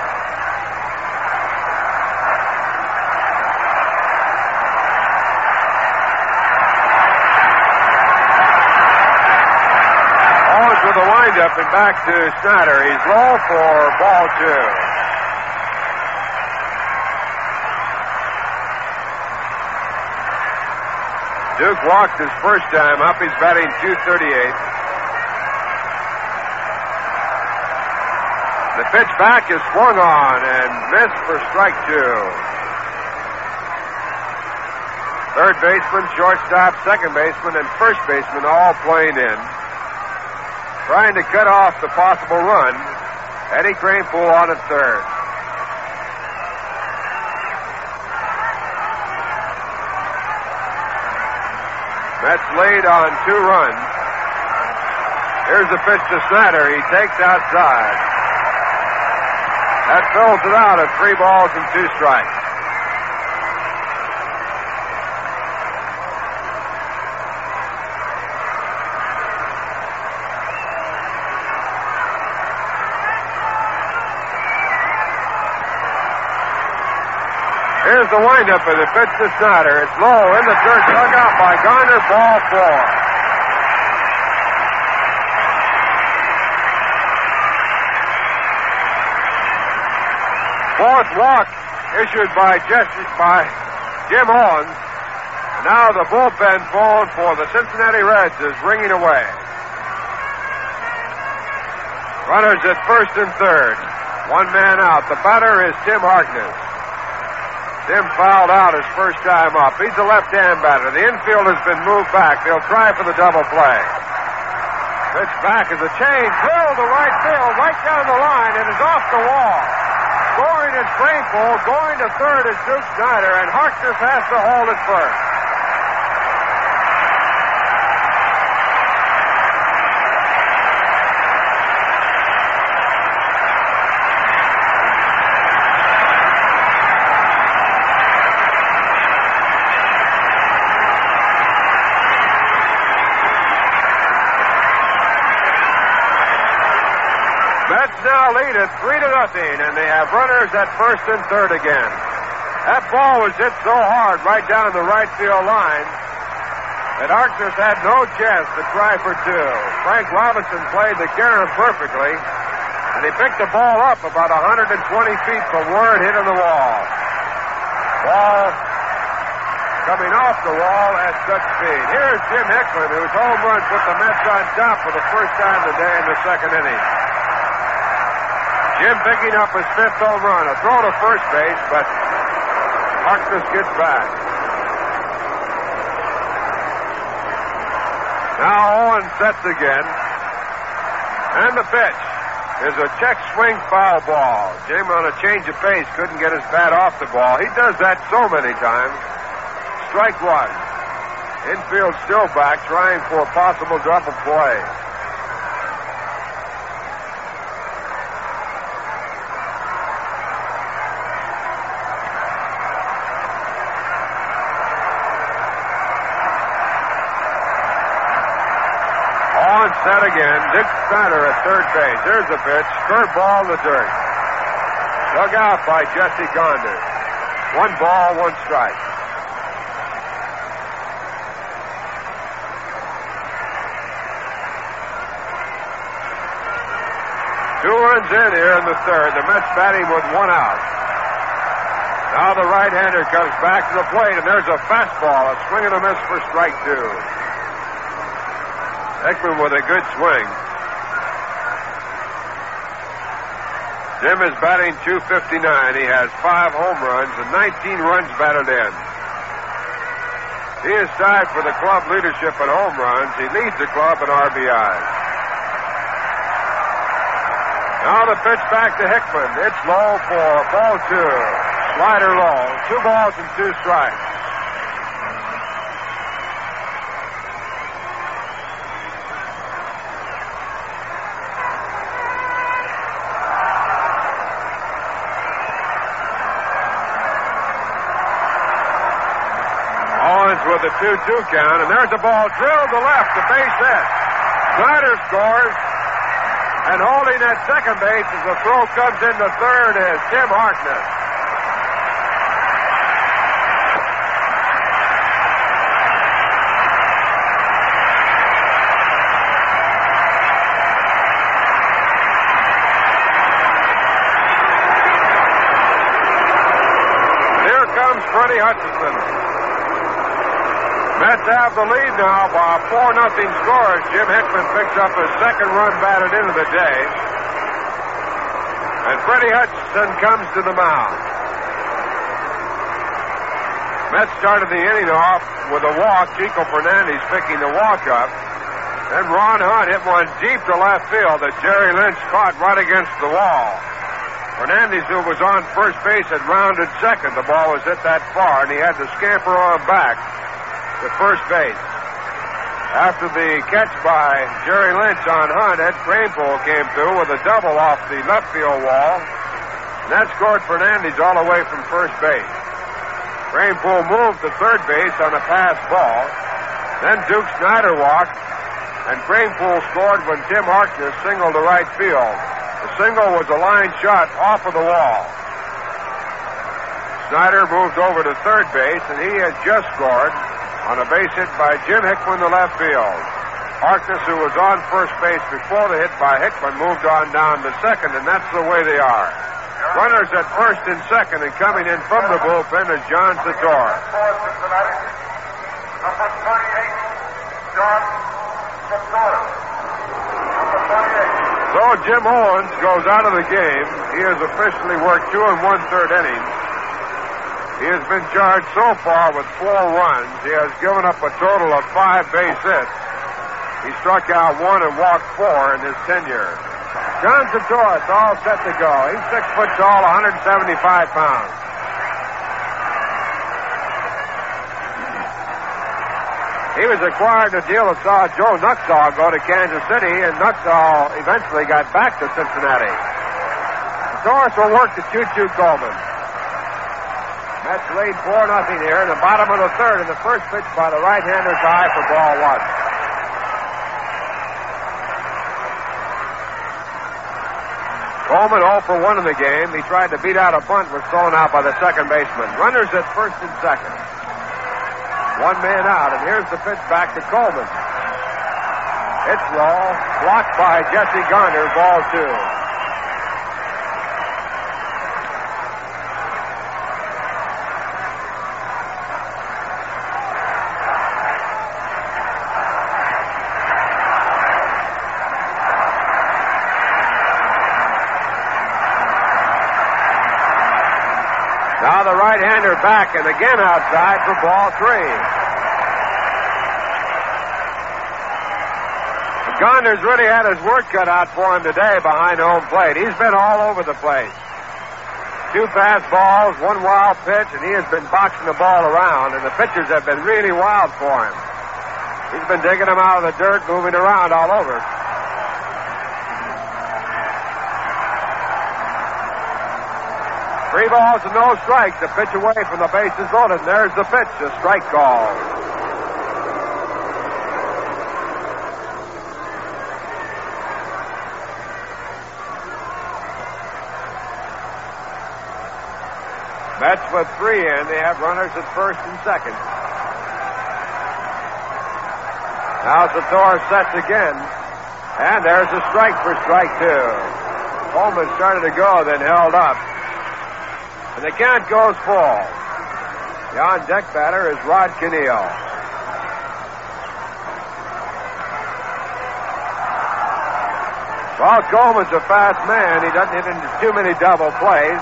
With a windup and back to Snyder. He's low for ball two. Duke walked his first time up. He's batting two thirty-eight. The pitch back is swung on and missed for strike two. Third baseman, shortstop, second baseman, and first baseman all playing in. Trying to cut off the possible run. Eddie Kranepool on at third. Mets lead on two runs. Here's the pitch to Snyder. He takes outside. That fills it out at three balls and two strikes. Here's the windup of the pitch to Snyder. It's low in the dirt, dug out by Gonder. Ball four. Fourth walk issued by Jesse, by Jim Owens. And now the bullpen phone for the Cincinnati Reds is ringing away. Runners at first and third. One man out. The batter is Tim Harkness. Tim fouled out his first time up. He's a left-hand batter. The infield has been moved back. They'll try for the double play. Pitch back is a change. Drilled to right field, right down the line. It is off the wall. Scoring is Kranepool. Going to third is Duke Snider, and Harkness has to hold at first. Now lead at three to nothing, and they have runners at first and third again. That ball was hit so hard right down the right field line that Harkness had no chance to try for two. Frank Robinson played the Karen perfectly, and he picked the ball up about one hundred twenty feet from where it hit on the wall. Ball coming off the wall at such speed. Here's Jim Hickman, whose home run put the Mets on top for the first time today in the second inning. Jim picking up his fifth home run. A throw to first base, but Harkness gets back. Now Owen sets again. And the pitch is a check swing foul ball. Jim on a change of pace couldn't get his bat off the ball. He does that so many times. Strike one. Infield still back, trying for a possible drop of play. Set again. Dick Snider at third base. Here's the pitch. Curveball in the dirt. Dug out by Jesse Gonder. One ball, one strike. Two runs in here in the third. The Mets batting with one out. Now the right-hander comes back to the plate, and there's a fastball. A swing and a miss for strike two. Hickman with a good swing. Jim is batting two fifty-nine. He has five home runs and nineteen runs batted in. He is tied for the club leadership in home runs. He leads the club in R B Is. Now the pitch back to Hickman. It's low for ball two. Slider low. Two balls and two strikes. With a two two count, and there's a ball drilled to left, the base hit. Snider scores, and holding at second base as the throw comes into third is Tim Harkness. Here comes Freddie Hutchinson. Mets have the lead now by a four nothing score as Jim Hickman picks up his second run batted into the day. And Freddie Hutchinson comes to the mound. Mets started the inning off with a walk. Chico Fernandez picking the walk up. Then Ron Hunt hit one deep to left field that Jerry Lynch caught right against the wall. Fernandez, who was on first base, had rounded second. The ball was hit that far, and he had to scamper on back to first base. After the catch by Jerry Lynch on Hunt, Ed Kranepool came through with a double off the left field wall, and that scored Fernandez all the way from first base. Kranepool moved to third base on a pass ball. Then Duke Snider walked, and Kranepool scored when Tim Harkness singled to right field. The single was a line shot off of the wall. Snider moved over to third base, and he had just scored on a base hit by Jim Hickman to left field. Harkness, who was on first base before the hit by Hickman, moved on down to second, and that's the way they are. Runners at first and second, and coming in from the bullpen is John Sator. Number thirty-eight, John Sator. Number thirty-eight. So Jim Owens goes out of the game. He has officially worked two and one-third innings. He has been charged so far with four runs. He has given up a total of five base hits. He He struck out one and walked four in his tenure. John Zatoris all set to go. He's six foot tall, one hundred seventy-five pounds. He was acquired in a deal that saw Joe Nuxall go to Kansas City, and Nuxall eventually got back to Cincinnati. Zatoris will work the Choo-Choo Coleman. Mets lead four nothing here in the bottom of the third, and the first pitch by the right-hander's high for ball one. Coleman oh for one in the game. He tried to beat out a bunt, was thrown out by the second baseman. Runners at first and second. One man out, and here's the pitch back to Coleman. It's low, blocked by Jesse Garner, ball two. Now the right-hander back and again outside for ball three. Garner's really had his work cut out for him today behind home plate. He's been all over the place. Two pass balls, one wild pitch, and he has been boxing the ball around, and the pitchers have been really wild for him. He's been digging them out of the dirt, moving around all over. Three balls and no strikes. The pitch away from the bases loaded. And there's the pitch, a strike call. Mets with three in. They have runners at first and second. Now Zatoris sets again. And there's a strike for strike two. Coleman started to go, then held up. And the count goes full. The on-deck batter is Rod Canneel. Well, Coleman's a fast man. He doesn't hit into too many double plays.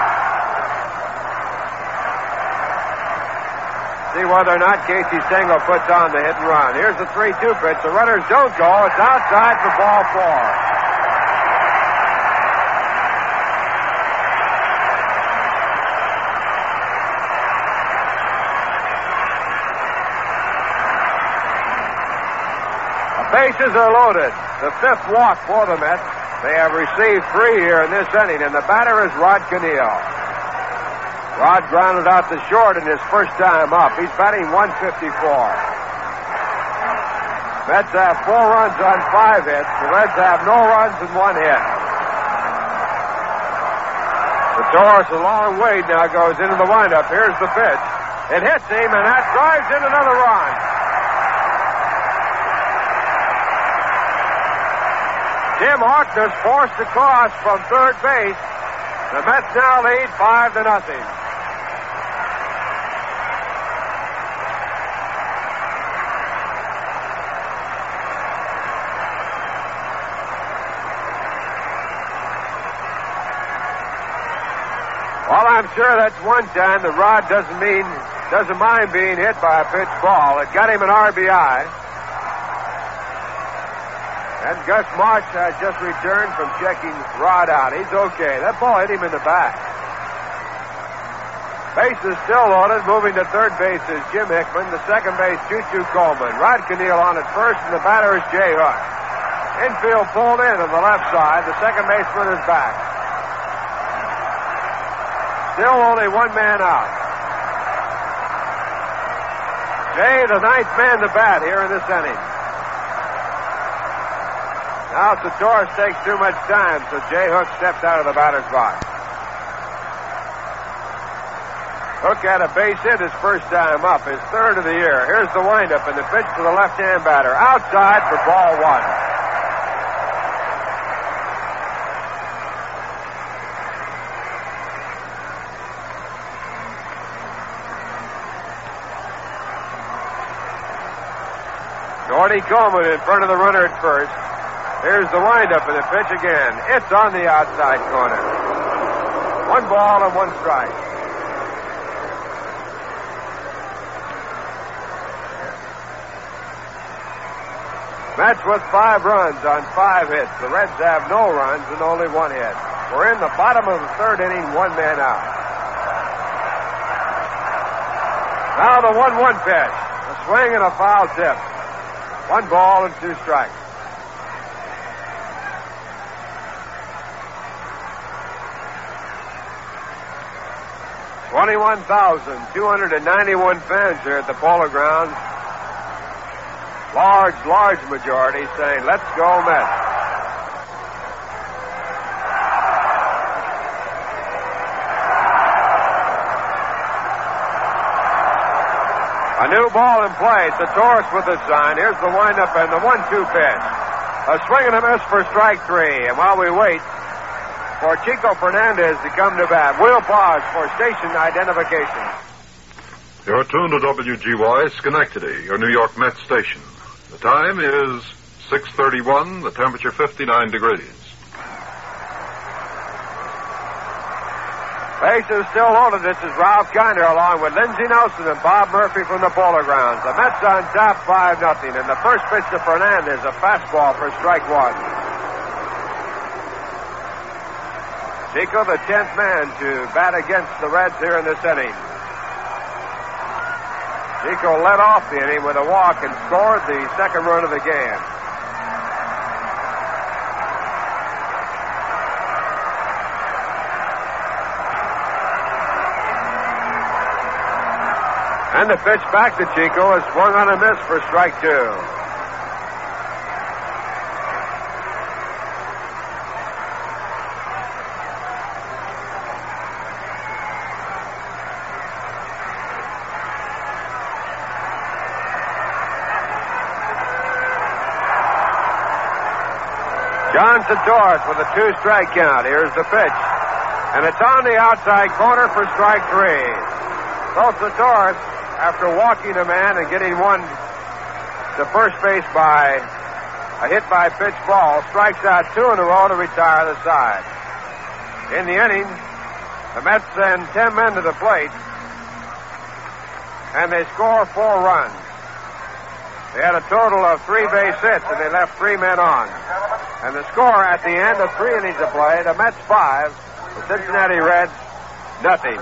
See whether or not Casey Stengel puts on the hit and run. Here's the three two pitch. The runners don't go. It's outside for ball four. Bases are loaded. The fifth walk for the Mets. They have received three here in this inning, and the batter is Rod Canneel. Rod grounded out to short in his first time up. He's batting one fifty-four. Mets have four runs on five hits. The Reds have no runs and one hit. Zatoris a long way now goes into the windup. Here's the pitch. It hits him, and that drives in another run. Jim Harkness forced across from third base. The Mets now lead five to nothing. Well, I'm sure that's one time that Rod doesn't mean doesn't mind being hit by a pitch ball. It got him an R B I. And Gus Marsh has just returned from checking Rod out. He's okay. That ball hit him in the back. Base is still loaded. Moving to third base is Jim Hickman. The second base, Choo-Choo Coleman. Rod Canneel on at first, and the batter is Jay Hook. Infield pulled in on the left side. The second baseman is back. Still only one man out. Jay, the ninth man to bat here in this inning. Now Zatoris takes too much time, so Jay Hook steps out of the batter's box. Hook had a base hit his first time up, his third of the year. Here's the windup and the pitch to the left-hand batter. Outside for ball one. Gordy Coleman in front of the runner at first. Here's the windup and the pitch again. It's on the outside corner. One ball and one strike. Mets with five runs on five hits. The Reds have no runs and only one hit. We're in the bottom of the third inning, one man out. Now the one one pitch. A swing and a foul tip. One ball and two strikes. twenty-one thousand two hundred ninety-one fans here at the Polo Grounds. Large, large majority saying, let's go Mets. A new ball in play. Satoris with the sign. Here's the windup and the one two pitch. A swing and a miss for strike three. And while we wait for Chico Fernandez to come to bat, we'll pause for station identification. You're tuned to W G Y Schenectady, your New York Mets station. The time is six thirty-one, the temperature fifty-nine degrees. Base is still loaded. This is Ralph Kiner along with Lindsey Nelson and Bob Murphy from the Polo Grounds. The Mets on top five nothing, and the first pitch to Fernandez, a fastball for strike one. Chico, the tenth man to bat against the Reds here in this inning. Chico led off the inning with a walk and scored the second run of the game. And the pitch back to Chico is swung on a miss for strike two. John Satoris with a two-strike count. Here's the pitch. And it's on the outside corner for strike three. So Satoris, after walking a man and getting one to first base by a hit by pitch ball, strikes out two in a row to retire the side. In the inning, the Mets send ten men to the plate, and they score four runs. They had a total of three base hits, and they left three men on. And the score at the end of three innings of play, the Mets five, the Cincinnati Reds nothing.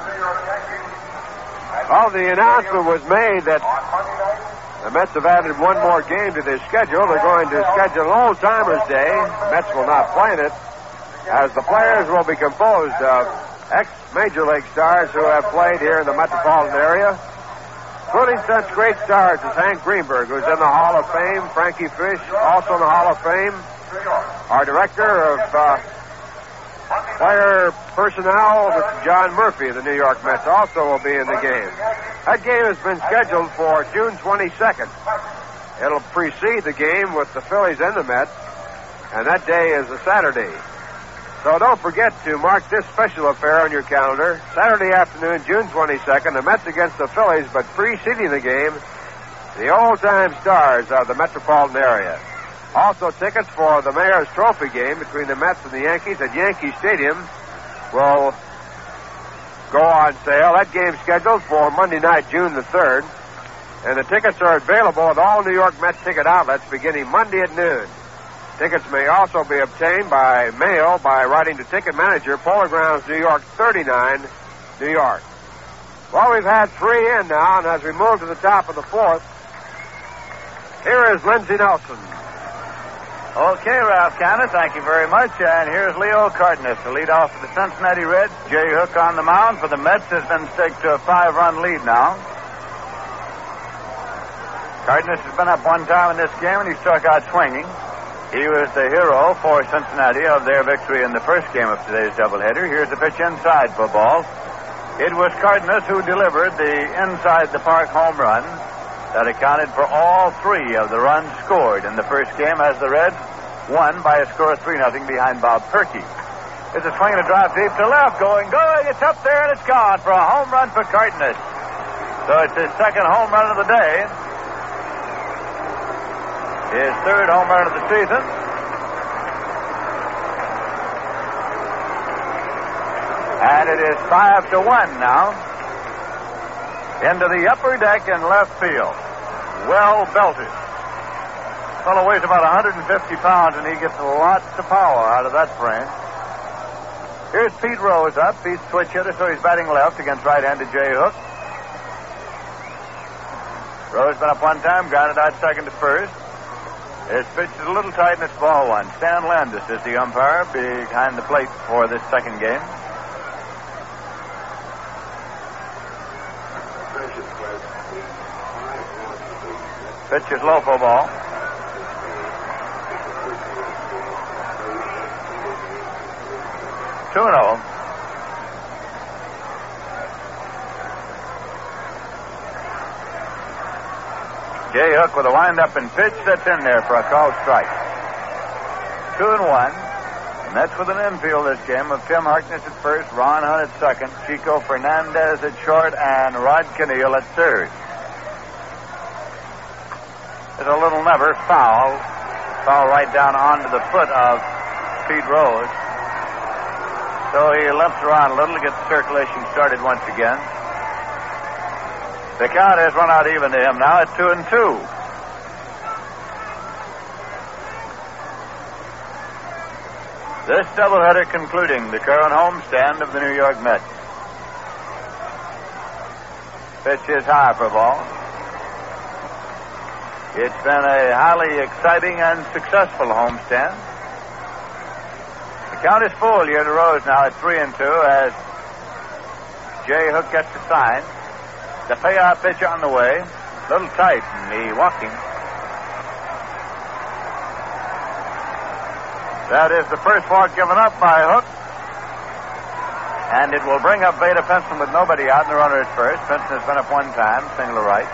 Well, the announcement was made that the Mets have added one more game to their schedule. They're going to schedule an old-timers day. The Mets will not play in it, as the players will be composed of ex-Major League stars who have played here in the metropolitan area, including such great stars as Hank Greenberg, who's in the Hall of Fame, Frankie Fish, also in the Hall of Fame, our director of uh, player personnel, Mister John Murphy of the New York Mets, also will be in the game. That game has been scheduled for June twenty-second. It'll precede the game with the Phillies and the Mets, and that day is a Saturday. So don't forget to mark this special affair on your calendar. Saturday afternoon, June twenty-second, the Mets against the Phillies, but preceding the game, the old-time stars of the metropolitan area. Also, tickets for the Mayor's Trophy game between the Mets and the Yankees at Yankee Stadium will go on sale. That game's scheduled for Monday night, June the third. And the tickets are available at all New York Mets ticket outlets beginning Monday at noon. Tickets may also be obtained by mail by writing to Ticket Manager, Polo Grounds, New York, thirty-nine, New York. Well, we've had three in now, and as we move to the top of the fourth, here is Lindsey Nelson. Okay, Ralph Cannon, thank you very much. And here's Leo Cardenas to lead off for the Cincinnati Reds. Jay Hook on the mound for the Mets has been staked to a five-run lead now. Cardenas has been up one time in this game, and he struck out swinging. He was the hero for Cincinnati of their victory in the first game of today's doubleheader. Here's the pitch inside for ball. It was Cardenas who delivered the inside-the-park home run that accounted for all three of the runs scored in the first game as the Reds won by a score of three nothing behind Bob Perky. It's a swing and a drive deep to left, going good. It's up there and it's gone for a home run for Cardenas. So it's his second home run of the day. His third home run of the season. And it is five to one now. Into the upper deck in left field. Well belted. Fellow weighs about one hundred fifty pounds, and he gets lots of power out of that frame. Here's Pete Rose up. Pete's switch hitter, so he's batting left against right-handed Jay Hook. Rose been up one time, grounded out second to first. His pitch is a little tight, and it's ball one. Stan Landis is the umpire behind the plate for this second game. Pitch is low for ball. two and oh. Jay Hook with a wind-up and pitch that's in there for a called strike. Two and one. And that's with an infield this game of Tim Harkness at first, Ron Hunt at second, Chico Fernandez at short, and Rod Kinneal at third. There's a little never foul. Foul right down onto the foot of Pete Rose. So he limps around a little to get the circulation started once again. The count has run out even to him now at two and two. This doubleheader concluding the current homestand of the New York Mets. Pitch is high for ball. It's been a highly exciting and successful homestand. The count is full here to Rose now at three and two as Jay Hook gets the sign. The payoff pitch on the way. A little tight in the walking. That is the first walk given up by Hook. And it will bring up Vada Pinson with nobody out and the runner at first. Pinson has been up one time, single to right.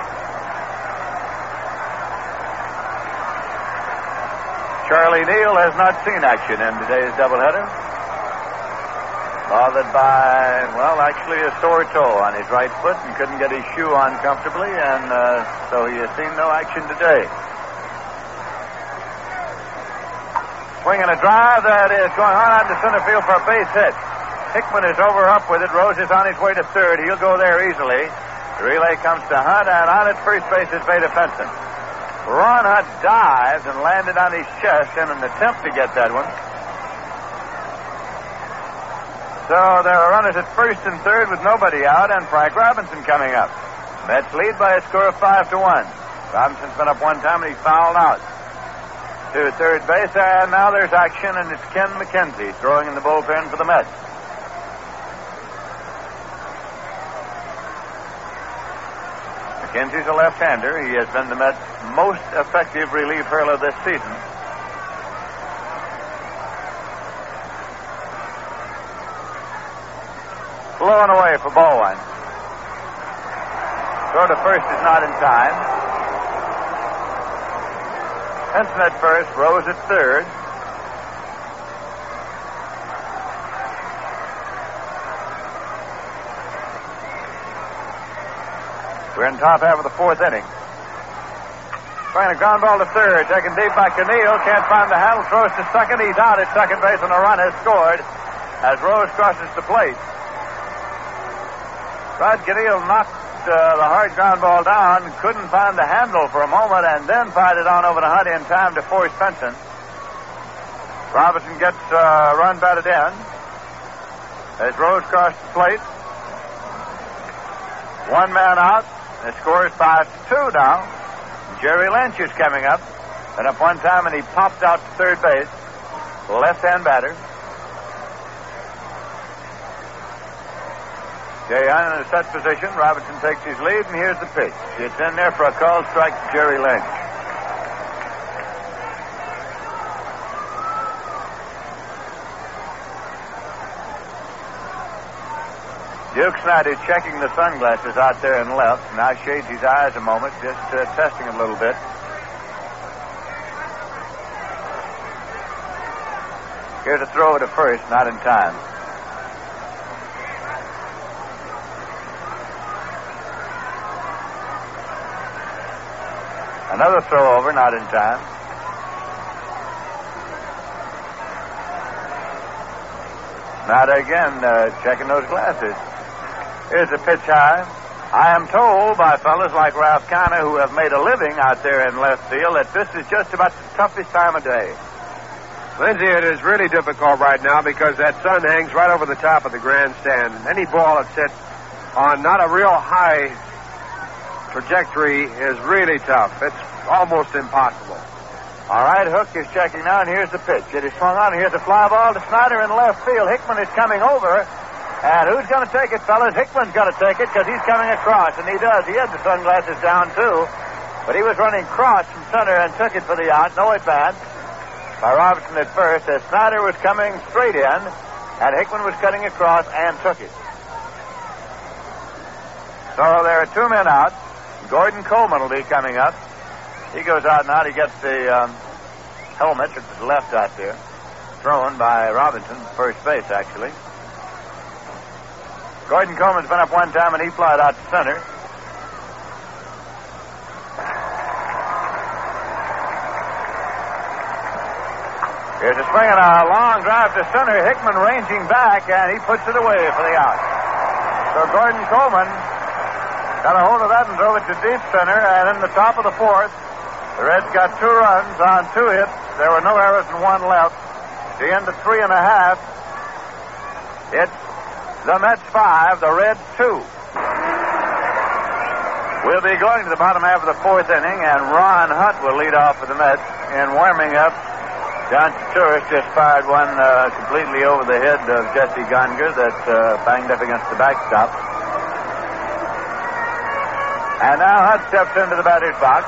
Charlie Neal has not seen action in today's doubleheader. Bothered by, well, actually a sore toe on his right foot and couldn't get his shoe on comfortably, and uh, so he has seen no action today. Swinging a drive that is going on out to center field for a base hit. Hickman is over up with it. Rose is on his way to third. He'll go there easily. The relay comes to Hunt, and on at first base is Vada Pinson. Ron Hunt dived and landed on his chest in an attempt to get that one. So there are runners at first and third with nobody out, and Frank Robinson coming up. Mets lead by a score of five to one. Robinson's been up one time and he's fouled out to third base, and now there's action, and it's Ken McKenzie throwing in the bullpen for the Mets. McKenzie's a left-hander. He has been the Mets' most effective relief hurler this season. Blowing away for ball one. Throw to first is not in time. Henson at first, Rose at third. We're in top half of the fourth inning. Trying a ground ball to third, taken deep by Kinneal. Can't find the handle, throws to second. He's out at second base, and a run has scored as Rose crosses the plate. Rod Kinneal knocked uh, the hard ground ball down, couldn't find the handle for a moment, and then fired it on over to Hunt in time to force Pinson. Robinson gets a uh, run batted in as Rose crossed the plate. One man out. The score is five to two now. Jerry Lynch is coming up. Been up one time, and he popped out to third base. Left-hand batter. Jay Hunt in a set position. Robinson takes his lead, and here's the pitch. It's in there for a called strike to Jerry Lynch. Duke Snyder checking the sunglasses out there in left. Now shades his eyes a moment, just uh, testing a little bit. Here's a throw to first, not in time. Another throw over, not in time. Snyder again uh, checking those glasses. Here's a pitch high. I am told by fellas like Ralph Kiner who have made a living out there in left field that this is just about the toughest time of day. Lindsay, it is really difficult right now because that sun hangs right over the top of the grandstand. Any ball that's hit on not a real high trajectory is really tough. It's almost impossible. All right, Hook is checking now, and here's the pitch. It is swung on. Here's a fly ball to Snyder in left field. Hickman is coming over. And who's going to take it, fellas? Hickman's going to take it because he's coming across, and he does. He had the sunglasses down, too. But he was running cross from center and took it for the out. No advance by Robertson at first as Snyder was coming straight in, and Hickman was cutting across and took it. So there are two men out. Gordon Coleman will be coming up. He goes out now to get the um, helmet to the left out there, thrown by Robinson, first base, actually. Gordon Coleman's been up one time, and he flied out to center. Here's a swing and a long drive to center. Hickman ranging back, and he puts it away for the out. So Gordon Coleman got a hold of that and drove it to deep center, and in the top of the fourth, the Reds got two runs on two hits. There were no errors and one left. The end of three and a half. It's the Mets five, the Reds two. We'll be going to the bottom half of the fourth inning, and Ron Hunt will lead off for the Mets. And warming up, John Turturus just fired one uh, completely over the head of Jesse Gonder that uh, banged up against the backstop. And now Hunt steps into the batter's box.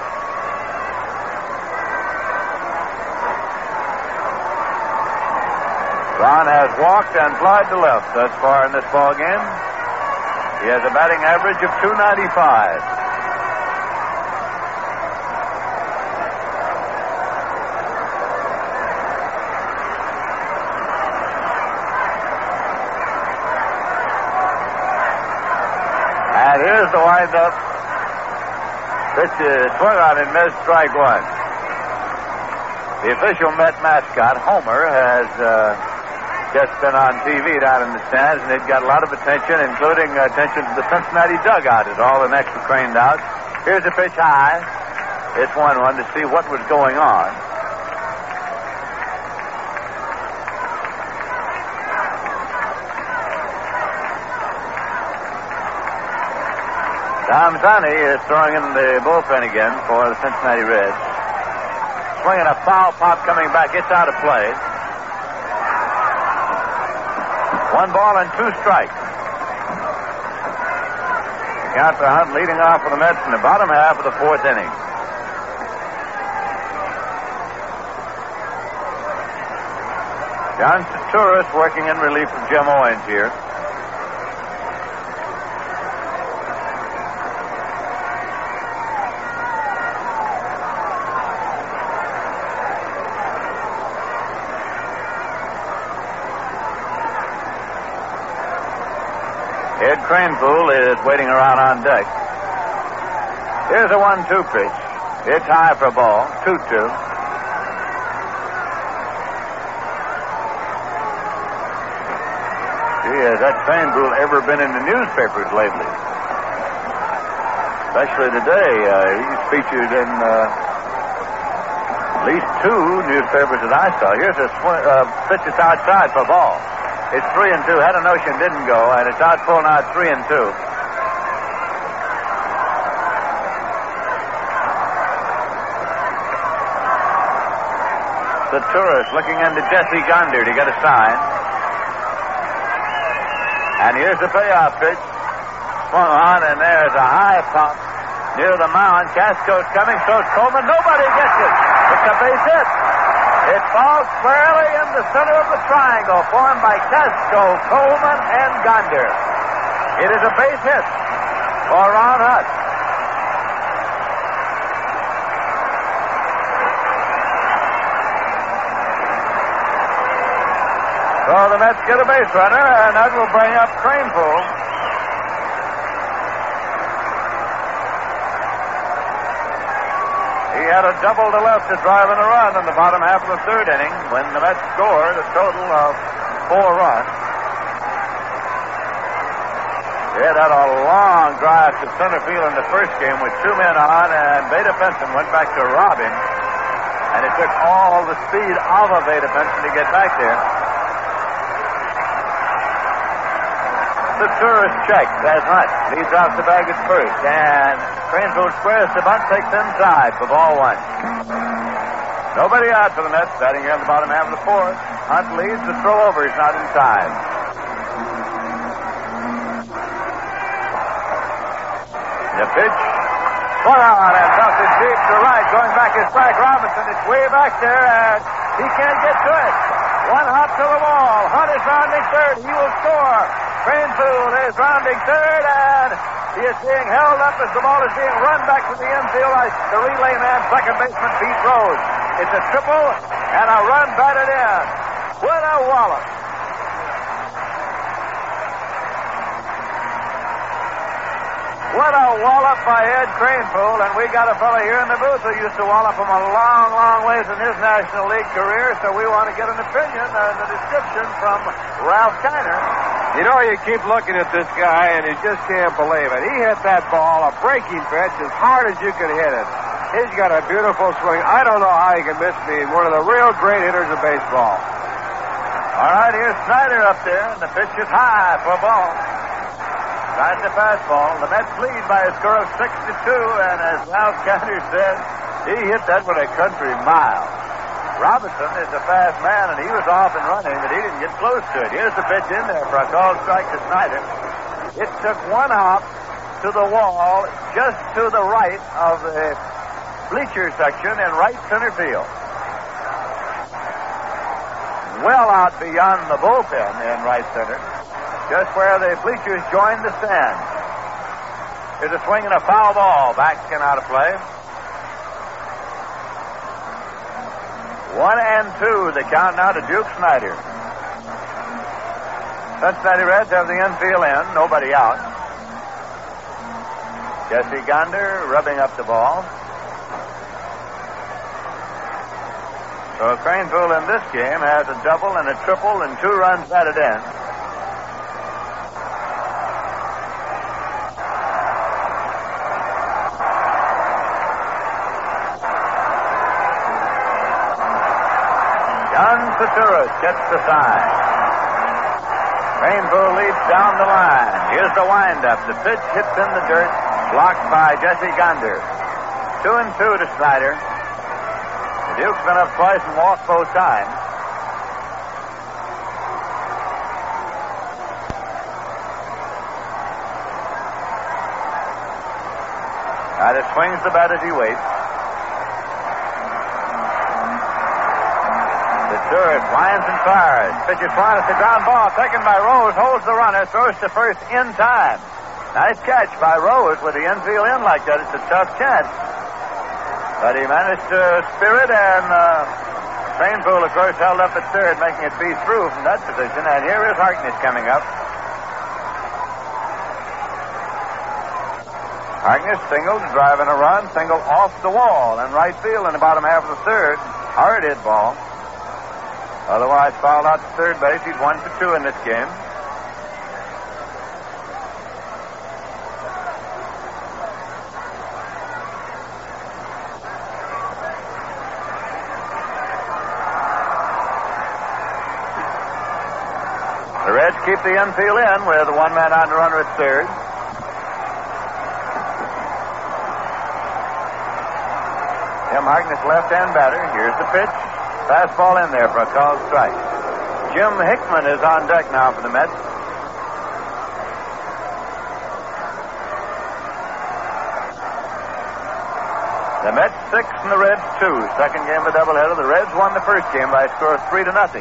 Ron has walked and flied to left thus far in this ball game. He has a batting average of two ninety-five. And here's the windup. Pitch is swung on and missed, strike one. The official Met mascot, Homer, has uh, just been on T V down in the stands, and it got a lot of attention, including attention to the Cincinnati dugout as all the necks were craned out. Here's a pitch high. It's one one to see what was going on. Tom Sonny is throwing in the bullpen again for the Cincinnati Reds. Swinging a foul pop coming back. It's out of play. One ball and two strikes. Count for Hunt leading off for the Mets in the bottom half of the fourth inning. John Turturus working in relief of Jim Owens here. Ed Kranepool is waiting around on deck. Here's a one two pitch. It's high for a ball. two two. Gee, has that Kranepool ever been in the newspapers lately? Especially today. Uh, he's featured in uh, at least two newspapers that I saw. Here's a sw- uh, pitch that's outside for a ball. It's three and two. Had a notion didn't go, and it's out full now. It's three and two. The tourist looking into Jesse Gonder to get a sign. And here's the payoff pitch. Swung on, and there's a high pop near the mound. Casco's coming, so it's Coleman. Nobody gets it. It's a base hit. It falls squarely in the center of the triangle formed by Casco, Coleman, and Gonder. It is a base hit for Ron Hunt. So the Mets get a base runner, and that will bring up Kranepool. He had a double to left to drive in a run in the bottom half of the third inning when the Mets scored a total of four runs. They had had a long drive to center field in the first game with two men on, and Veda Benson went back to rob him. And it took all the speed of a Veda Benson to get back there. The tourist check, that's right. Leads off the bag at first, and Cranesville squares the bunt, takes inside for ball one. Nobody out for the Mets, batting here in the bottom half of the fourth. Hunt leads, the throw over is not inside. The pitch, swung on and dumped it deep to right. Going back is Frank Robinson. It's way back there, and he can't get to it. One hop to the wall. Hunt is rounding third. He will score. Cranesville is rounding third, and he is being held up as the ball is being run back to the infield. The relay man, second baseman Pete Rose. It's a triple and a run batted in. What a wallop. What a wallop by Ed Cranesville, and we got a fellow here in the booth who used to wallop him a long, long ways in his National League career, so we want to get an opinion and a description from Ralph Kiner. You know, you keep looking at this guy, and you just can't believe it. He hit that ball, a breaking pitch, as hard as you could hit it. He's got a beautiful swing. I don't know how he can miss being one of the real great hitters of baseball. All right, here's Snyder up there, and the pitch is high for a ball. Tries the fastball. The Mets lead by a score of six to two, and as Ralph Kiner said, he hit that with a country mile. Robinson is a fast man, and he was off and running, but he didn't get close to it. Here's the pitch in there for a called strike to Snyder. It took one hop to the wall, just to the right of the bleacher section in right center field. Well out beyond the bullpen in right center. Just where the bleachers join the stand. Here's a swing and a foul ball. Back and out of play. One and two. The count now to Duke Snyder. Cincinnati Reds have the infield in. Nobody out. Jesse Gonder rubbing up the ball. So Cranesville in this game has a double and a triple and two runs batted in. Futuras gets the sign. Cranesville leads down the line. Here's the windup. The pitch hits in the dirt, blocked by Jesse Gonder. Two and two to Snyder. The Duke's been up twice and walked both times. Snyder swings the bat as he waits. Stewart winds and fires. Pitches flying at the ground ball. Taken by Rose. Holds the runner. Throws to first in time. Nice catch by Rose with the infield in like that. It's a tough catch. But he managed to spear it, and uh, Cranesville, of course, held up at third, making it be through from that position. And here is Harkness coming up. Harkness singled, driving a run. Single off the wall in right field in the bottom half of the third. Hard hit ball. Otherwise, fouled out to third base. He's one for two in this game. The Reds keep the infield in with one man on the runner at third. Jim Harkness, left-hand batter. Here's the pitch. Fastball in there for a called strike. Jim Hickman is on deck now for the Mets. The Mets six and the Reds two. Second game of the doubleheader. The Reds won the first game by a score of three to nothing.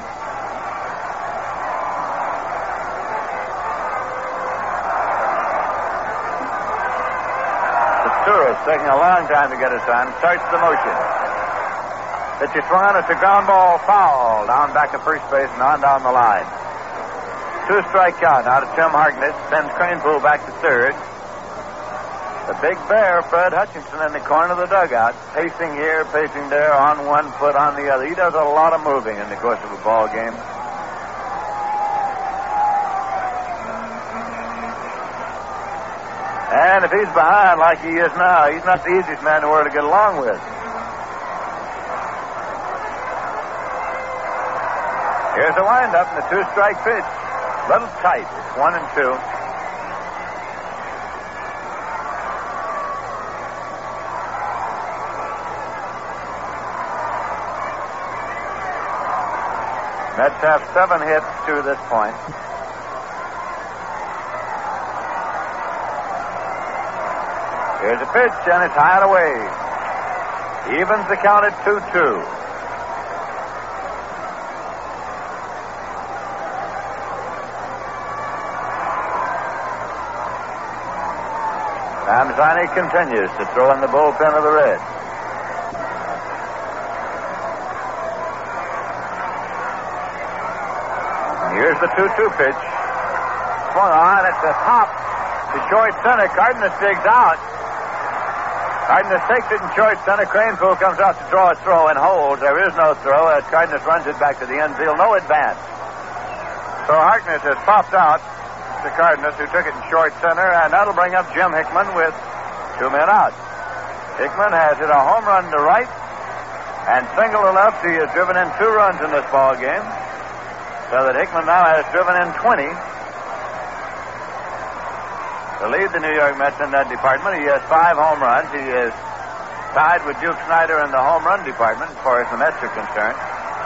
The tourist taking a long time to get us on. Starts the motion. Pitch is swung on. It's a ground ball foul. Down back to first base and on down the line. Two strike count now to Tim Harkness. Sends Cranesville back to third. The big bear, Fred Hutchinson, in the corner of the dugout. Pacing here, pacing there, on one foot, on the other. He does a lot of moving in the course of a ball game. And if he's behind like he is now, he's not the easiest man in the world to get along with. Here's a windup and a two-strike pitch. Little tight. It's one and two. Mets have seven hits to this point. Here's a pitch, and it's high and away. Evens the count at two two. Ramzani continues to throw in the bullpen of the Reds. Here's the two two pitch. Swung on at the top to short center. Cardenas digs out. Cardenas takes it in short center. Cranepool comes out to draw a throw and holds. There is no throw as Cardenas runs it back to the infield. No advance. So Harkness has popped out to Cardenas, who took it in short center, and that'll bring up Jim Hickman with two men out. Hickman has hit a home run to right and single to left. He has driven in two runs in this ball game, so that Hickman now has driven in twenty to lead the New York Mets in that department. He has five home runs. He is tied with Duke Snider in the home run department as far as the Mets are concerned.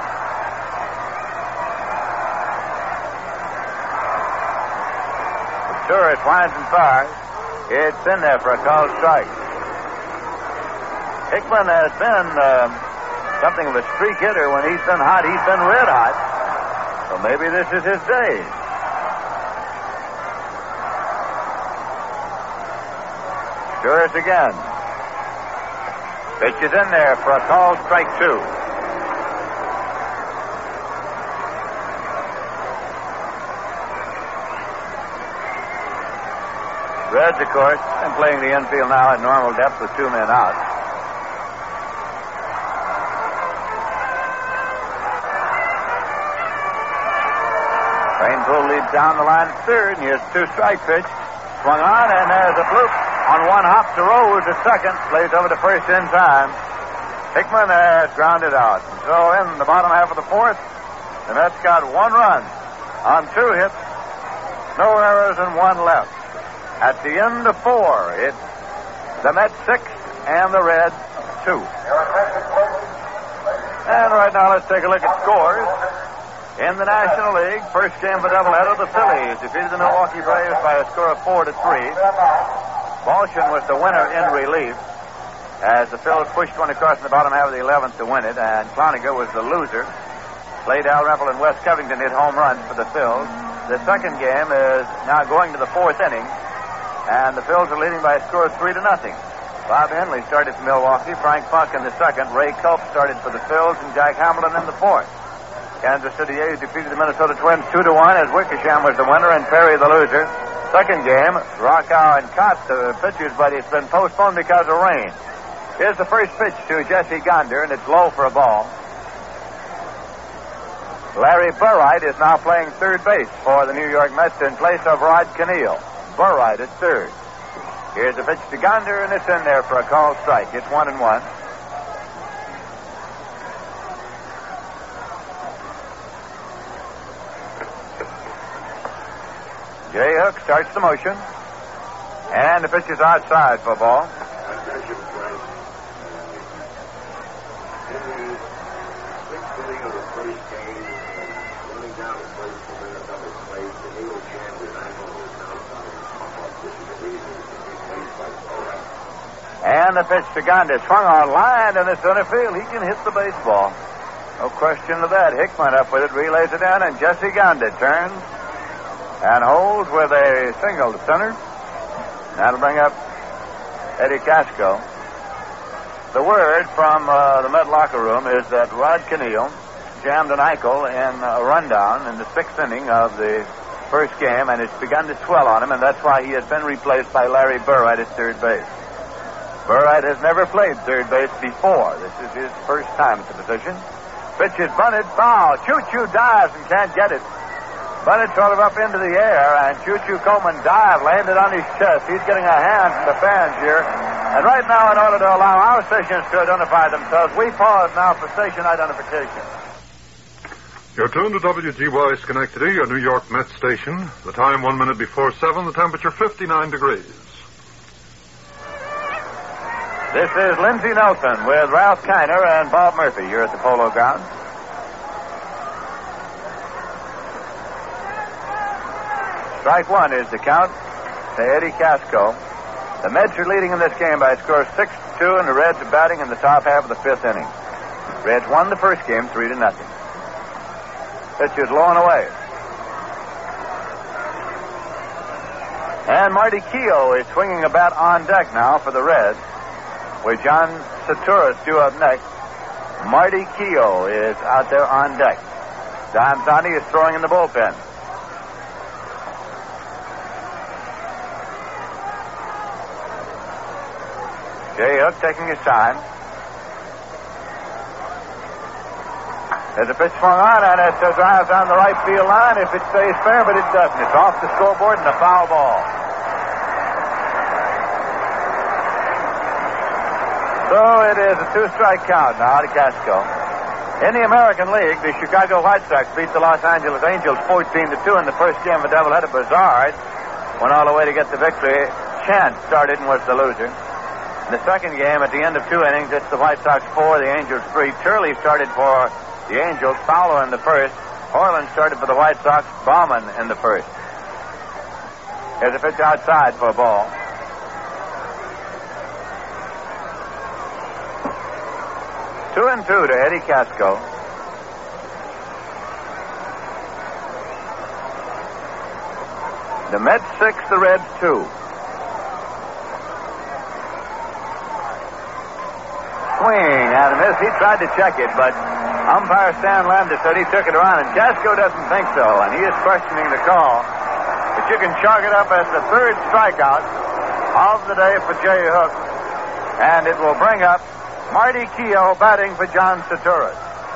Sure, it winds and fires. It's in there for a called strike. Hickman has been uh, something of a streak hitter. When he's been hot, he's been red hot. So maybe this is his day. Sure is again. Pitch is in there for a called strike two. Reds, of course, and playing the infield now at normal depth with two men out. Cranepool leads down the line at third, and here's a two-strike pitch. Swung on, and there's a bloop on one hop to Rose at second. Plays over to first in time. Hickman has grounded out. So in the bottom half of the fourth, the Mets got one run on two hits, no errors, and one left. At the end of four, it's the Mets six and the Reds two. And right now, let's take a look at scores. In the National League, first game for doubleheader, the Phillies defeated the Milwaukee Braves by a score of four to three. Balshan was the winner in relief, as the Phils pushed one across in the bottom half of the eleventh to win it, and Cloninger was the loser. Slade Dalrymple and Wes Covington hit home runs for the Phils. The second game is now going to the fourth inning, and the Phils are leading by a score of three to nothing. Bob Henley started for Milwaukee, Frank Funk in the second, Ray Culp started for the Phils, and Jack Hamilton in the fourth. Kansas City A's defeated the Minnesota Twins two to one as Wickersham was the winner and Perry the loser. Second game, Rockow and Cott, the pitchers, but it's been postponed because of rain. Here's the first pitch to Jesse Gonder, and it's low for a ball. Larry Burright is now playing third base for the New York Mets in place of Rod Keneal. Burright at third. Here's a pitch to Gonder, and it's in there for a called strike. It's one and one. Jay Hook starts the motion, and the pitch is outside for a ball. And the pitch to Gonder, swung on line in the center field. He can hit the baseball. No question of that. Hickman up with it, relays it down, and Jesse Gonder turns and holds with a single to center. That'll bring up Eddie Casco. The word from uh, the Met locker room is that Rod Keneal jammed an ankle in a rundown in the sixth inning of the first game, and it's begun to swell on him, and that's why he has been replaced by Larry Burright at third base. Burright has never played third base before. This is his first time at the position. Pitch is bunted, foul. Choo-choo dives and can't get it. But it's sort of up into the air, and Choo-Choo Coleman dived, landed on his chest. He's getting a hand from the fans here. And right now, in order to allow our stations to identify themselves, we pause now for station identification. You're tuned to W G Y Schenectady, your New York Met station. The time one minute before seven, the temperature fifty-nine degrees. This is Lindsey Nelson with Ralph Kiner and Bob Murphy here at the Polo Grounds. Strike one is the count to Eddie Casco. The Mets are leading in this game by a score of six to two, and the Reds are batting in the top half of the fifth inning. Reds won the first game three to nothing. Pitch is low and away. And Marty Keogh is swinging a bat on deck now for the Reds, with John Saturas due up next. Marty Keogh is out there on deck. Don Zonti is throwing in the bullpen. Jay Hook taking his time. There's a pitch swung on, and it uh, drives down the right field line if it stays fair, but it doesn't. It's off the scoreboard and a foul ball. So it is a two-strike count now to Casco. In the American League, the Chicago White Sox beat the Los Angeles Angels fourteen to two in the first game of a doubleheader. Bazard went all the way to get the victory. Chance started and was the loser. In the second game, at the end of two innings, it's the White Sox four, the Angels three. Turley started for the Angels, Fowler in the first. Orland started for the White Sox, Baumann in the first. Here's a pitch outside for a ball. Two and two to Eddie Casco. The Mets six, the Reds two. Swing and a miss. He tried to check it, but umpire Stan Landis said he took it around, and Casco doesn't think so, and he is questioning the call. But you can chalk it up as the third strikeout of the day for Jay Hook, and it will bring up Marty Keogh batting for John Saturas.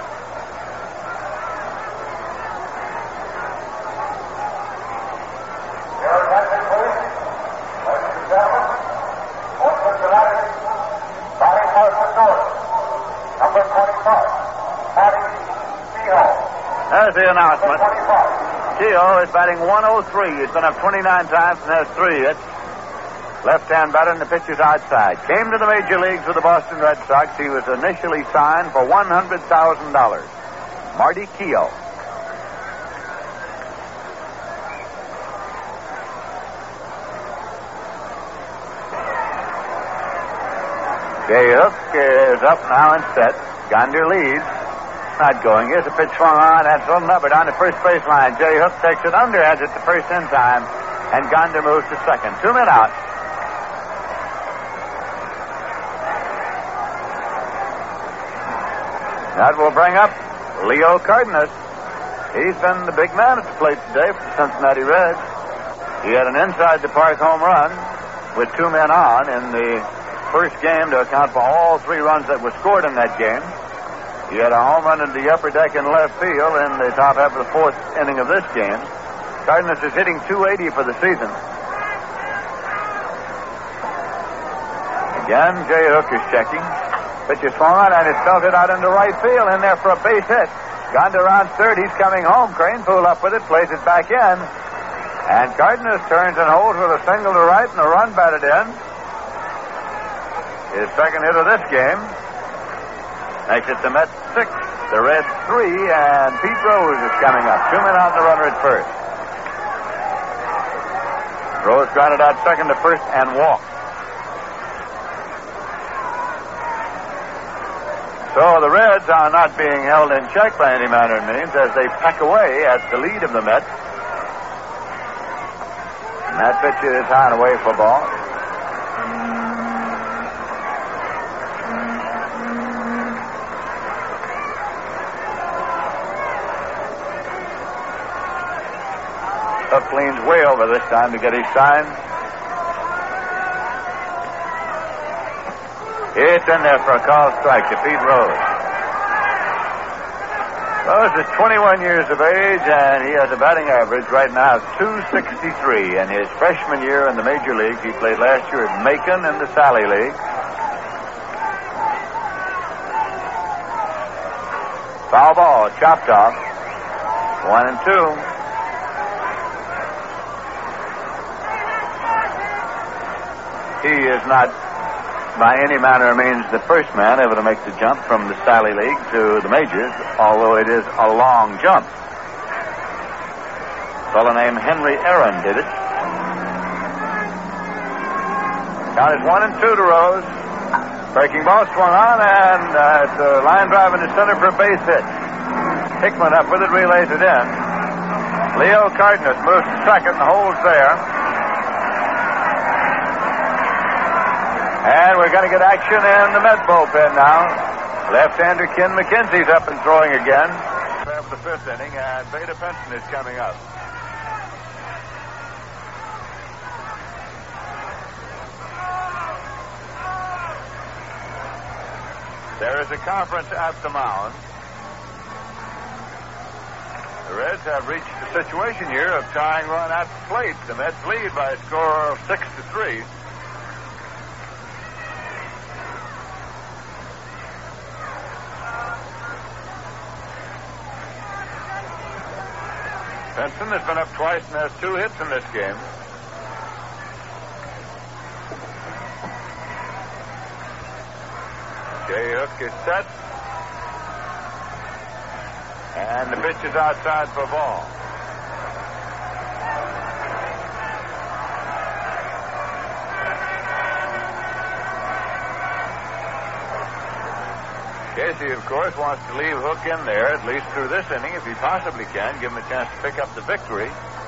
There's the announcement. Keogh is batting one oh three. He's been up twenty-nine times and has three hits. Left-hand batter, and the pitch is outside. Came to the major leagues with the Boston Red Sox. He was initially signed for one hundred thousand dollars. Marty Keogh. Jay Hook is up now and set. Gonder leads. Not going. Here's a pitch swung on. That's a number down the first baseline. Jay Hook takes it under, has it to first in time, and Gonder moves to second. Two men out. That will bring up Leo Cardenas. He's been the big man at the plate today for the Cincinnati Reds. He had an inside-the-park home run with two men on in the first game to account for all three runs that were scored in that game. He had a home run into the upper deck in left field in the top half of the fourth inning of this game. Cardenas is hitting two eighty for the season. Again, Jay Hook is checking. Pitch is swung on, and it's belted out into right field, in there for a base hit. Gone to around third. He's coming home. Kranepool up with it, plays it back in. And Cardenas turns and holds with a single to right and a run batted in. His second hit of this game. Makes it the Mets six, the Reds three, and Pete Rose is coming up. Two men on the runner at first. Rose grounded out second to first and walked. So the Reds are not being held in check by any manner of means as they peck away at the lead of the Mets. And that pitch is high and away for ball. Hook leans way over this time to get his sign. It's in there for a call strike to Pete Rose. Rose is twenty-one years of age, and he has a batting average right now of two sixty-three. In his freshman year in the major leagues, he played last year at Macon in the Sally League. Foul ball, chopped off. One and two. He is not, by any manner of means, the first man ever to make the jump from the Sally League to the majors, although it is a long jump. A fellow named Henry Aaron did it. Count is one and two to Rose. Breaking ball swung on, and uh, it's a line drive into center for a base hit. Hickman up with it, relays it in. Leo Cardenas moves to second and holds there. And we're going to get action in the Met bullpen now. Left-hander Ken McKenzie's up and throwing again. Of the fifth inning, and Veda Pinson is coming up. There is a conference at the mound. The Reds have reached the situation here of tying run at the plate. The Mets lead by a score of six to three. Benson has been up twice and has two hits in this game. Jay Hook is set. And the pitch is outside for ball. Casey, of course, wants to leave Hook in there, at least through this inning, if he possibly can, give him a chance to pick up the victory.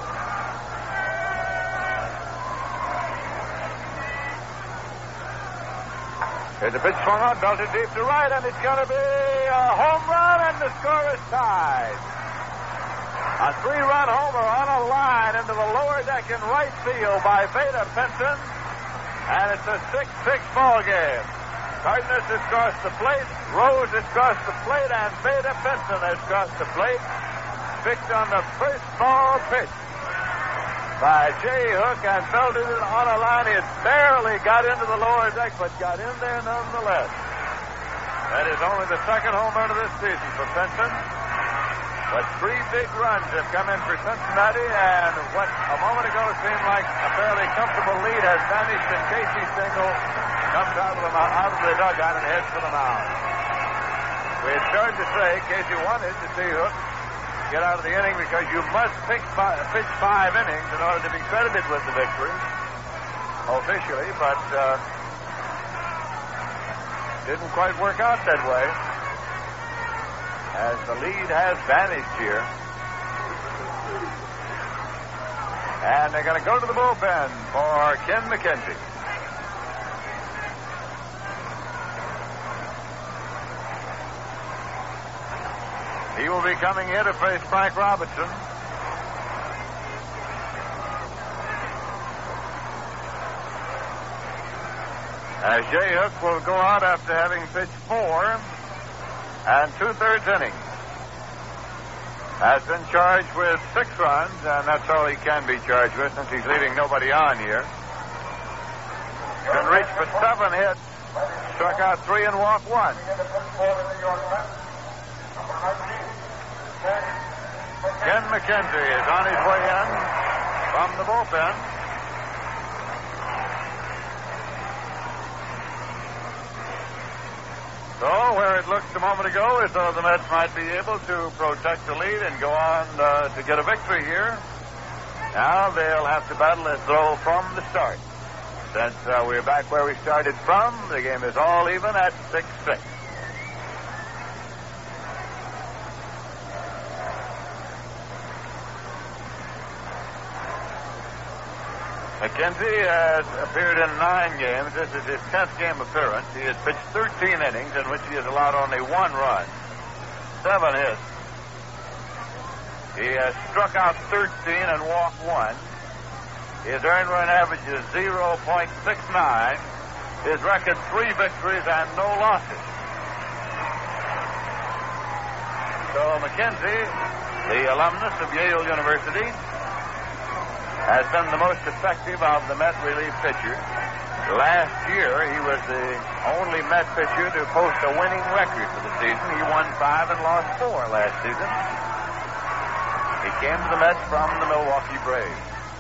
There's a pitch swung on, belted deep to right, and it's going to be a home run, and the score is tied. A three-run homer on a line into the lower deck in right field by Veda Pinson, and it's a six six ball game. Cardenas has crossed the plate, Rose has crossed the plate, and Veda Pinson has crossed the plate. Picked on the first ball pitch by Jay Hook and felted it on a line. It barely got into the lower deck, but got in there nonetheless. That is only the second home run of this season for Pinson. But three big runs have come in for Cincinnati, and what a moment ago seemed like a fairly comfortable lead has vanished, and Casey Stengel comes out of the, out of the dugout and heads for the mound. We had started to say Casey wanted to see Hook get out of the inning because you must pitch five, pitch five innings in order to be credited with the victory officially, but uh, didn't quite work out that way as the lead has vanished here. And they're going to go to the bullpen for Ken McKenzie. He will be coming here to face Frank Robinson. As Jay Hook will go out after having pitched four and two-thirds innings. Has been charged with six runs, and that's all he can be charged with since he's leaving nobody on here. Been reached for seven hits, struck out three and walked one. Ken McKenzie is on his way in from the bullpen. So, where it looked a moment ago as though the Mets might be able to protect the lead and go on uh, to get a victory here, now they'll have to battle a throw from the start. Since uh, we're back where we started from, the game is all even at six six. McKenzie has appeared in nine games. This is his tenth game appearance. He has pitched thirteen innings in which he has allowed only one run, seven hits. He has struck out thirteen and walked one. His earned run average is zero point six nine. His record, three victories and no losses. So McKenzie, the alumnus of Yale University, has been the most effective of the Met relief pitchers. Last year, he was the only Met pitcher to post a winning record for the season. He won five and lost four last season. He came to the Mets from the Milwaukee Braves.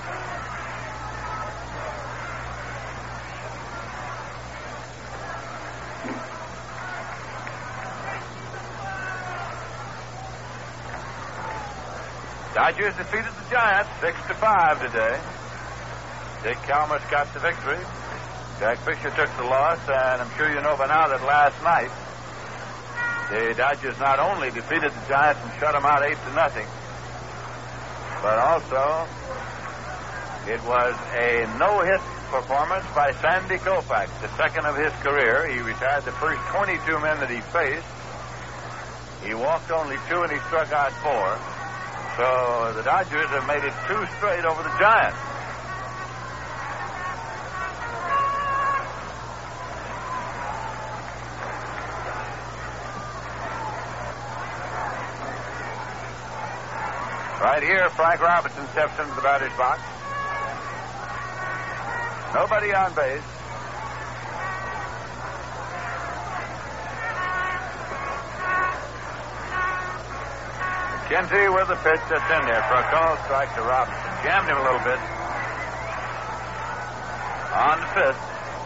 Dodgers defeated the Giants six to five today. Dick Calmus got the victory. Jack Fisher took the loss, and I'm sure you know by now that last night the Dodgers not only defeated the Giants and shut them out eight to nothing, but also it was a no-hit performance by Sandy Koufax, the second of his career. He retired the first twenty-two men that he faced. He walked only two, and he struck out four. So the Dodgers have made it two straight over the Giants. Right here, Frank Robinson steps into the batter's box. Nobody on base. McKenzie with the pitch that's in there for a call strike to Robinson. Jammed him a little bit. On the fifth.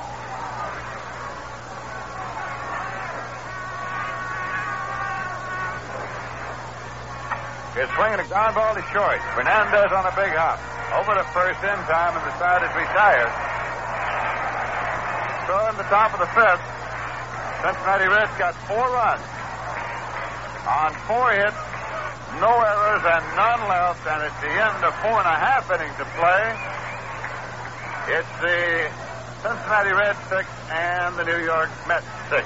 He's swinging a ground ball to short. Fernandez on a big hop. Over to first in time, and the side is retired. So in the top of the fifth, Cincinnati Reds got four runs on four hits, no errors, and none left. And at the end of four and a half innings of play, it's the Cincinnati Reds six and the New York Mets six.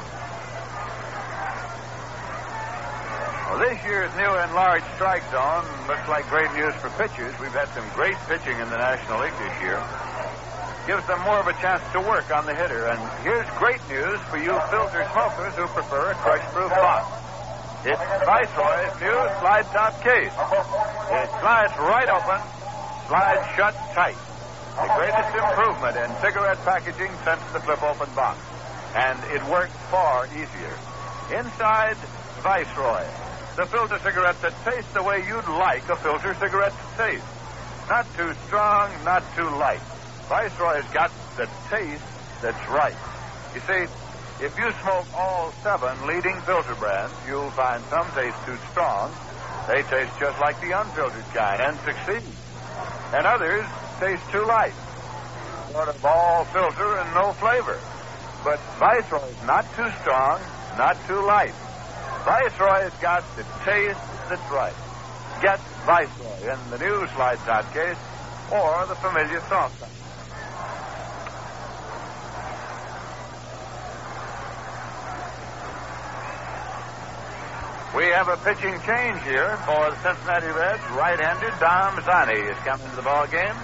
Well, this year's new enlarged strike zone looks like great news for pitchers. We've had some great pitching in the National League this year. Gives them more of a chance to work on the hitter. And here's great news for you filter smokers who prefer a crush-proof box. It's Viceroy's new slide-top case. It slides right open, slides shut tight. The greatest improvement in cigarette packaging since the flip-open box. And it works far easier. Inside, Viceroy. The filter cigarette that tastes the way you'd like a filter cigarette to taste. Not too strong, not too light. Viceroy's got the taste that's right. You see, if you smoke all seven leading filter brands, you'll find some taste too strong. They taste just like the unfiltered kind and succeed. And others taste too light. Sort of all filter and no flavor. But Viceroy's not too strong, not too light. Viceroy's got the taste that's right. Get Viceroy in the new slide top case or the familiar soft top. We have a pitching change here for the Cincinnati Reds. Right-handed Dom Zani is coming to the ball game.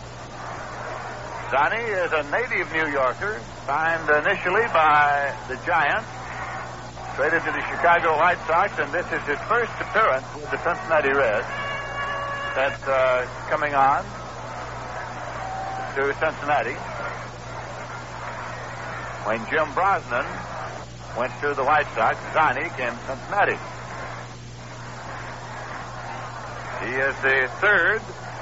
Zani is a native New Yorker, signed initially by the Giants. Traded to the Chicago White Sox, and this is his first appearance with the Cincinnati Reds. That's uh, coming on to Cincinnati. When Jim Brosnan went to the White Sox, Zani came to Cincinnati. He is the third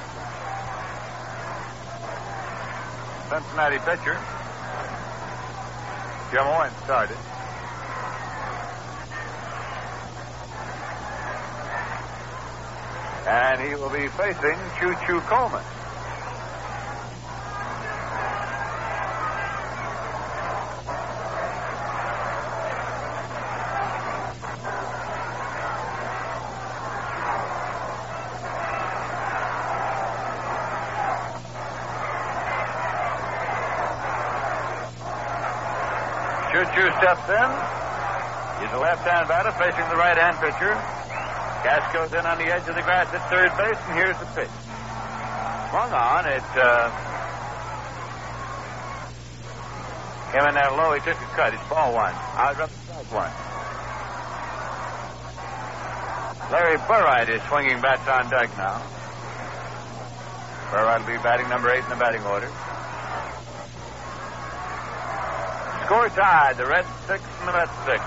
Cincinnati pitcher. Jim Owens started. And he will be facing Choo Choo Coleman. Choo Choo steps in. He's a left-hand batter facing the right-hand pitcher. Cash goes in on the edge of the grass at third base, and here's the pitch. Swung on. It uh, came in there low. He took a cut. It's ball one. Out of strike one. Larry Burright is swinging bats on deck now. Burright will be batting number eight in the batting order. Score tied. The Reds six and the Mets six.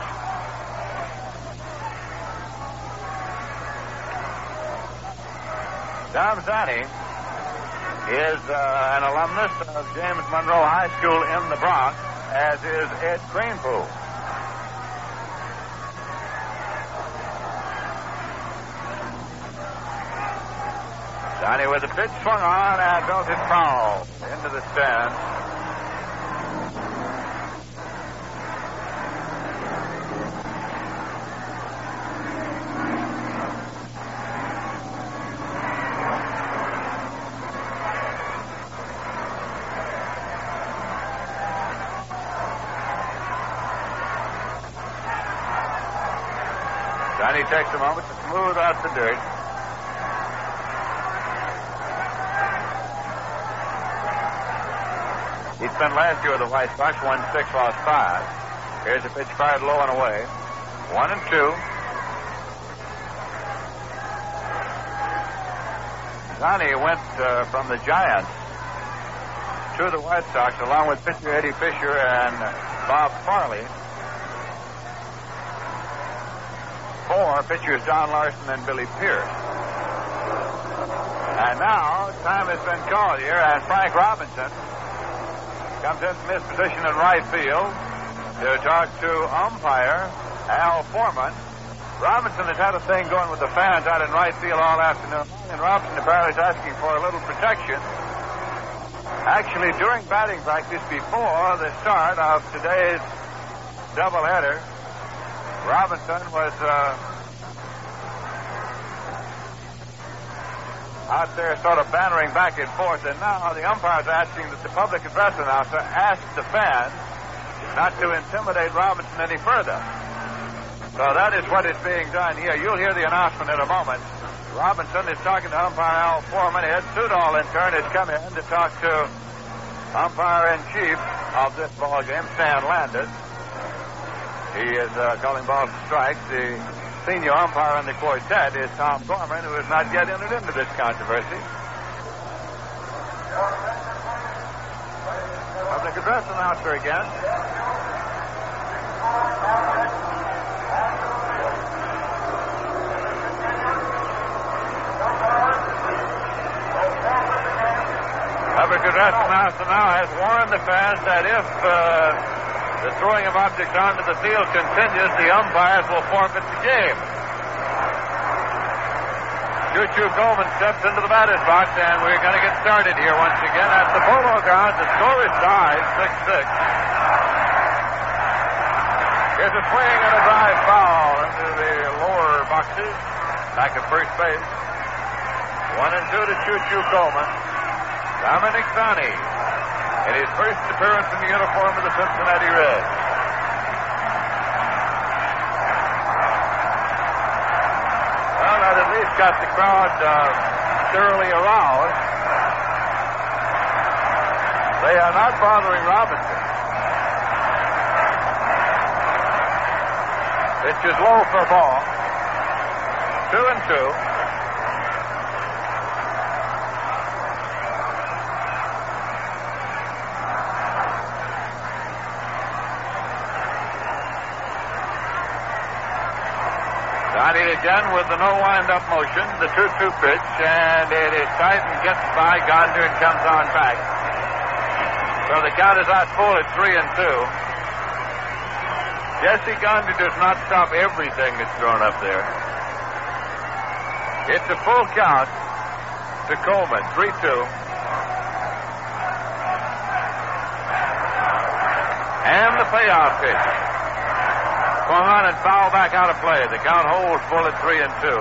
Tom Zani is uh, an alumnus of James Monroe High School in the Bronx, as is Ed Kranepool. Zani with the pitch swung on and belted foul into the stand. Johnny takes a moment to smooth out the dirt. He spent last year with the White Sox, won six, lost five. Here's a pitch fired low and away. One and two. Johnny went uh, from the Giants to the White Sox along with pitcher Eddie Fisher and Bob Farley. Four pitchers, Don Larson and Billy Pierce. And now, time has been called here, and Frank Robinson comes in from his position in right field to talk to umpire Al Foreman. Robinson has had a thing going with the fans out in right field all afternoon, and Robinson apparently is asking for a little protection. Actually, during batting practice before the start of today's doubleheader, Robinson was uh, out there sort of bantering back and forth, and now the umpire's asking that the public address announcer ask the fans not to intimidate Robinson any further. So that is what is being done here. You'll hear the announcement in a moment. Robinson is talking to umpire Al Foreman. Ed Sudol, in turn, has come in to talk to umpire-in-chief of this ball game, Stan Landis. He is uh, calling balls and strikes. The senior umpire in the quartet is Tom Gorman, who has not yet entered into this controversy. Public address announcer again. Public address announcer now has warned the fans that if uh, the throwing of objects onto the field continues, the umpires will forfeit the game. Choo-Choo Coleman steps into the batter's box, and we're going to get started here once again at the Polo Grounds. The score is tied, six six. Here's a swing and a drive foul into the lower boxes, back at first base. One and two to Choo-Choo Coleman. Dominic Zani in his first appearance in the uniform of the Cincinnati Reds. Well, that at least got the crowd uh, thoroughly aroused. They are not bothering Robinson. Pitch is low for a ball. Two and two. Johnny again with the no wind-up motion, the two two pitch, and it is tight and gets by Gonder and comes on back. So the count is out full at three and two. Jesse Gonder does not stop everything that's thrown up there. It's a full count to Coleman, three two. And the payoff pitch. Swung on and foul back out of play. The count holds full at three and two.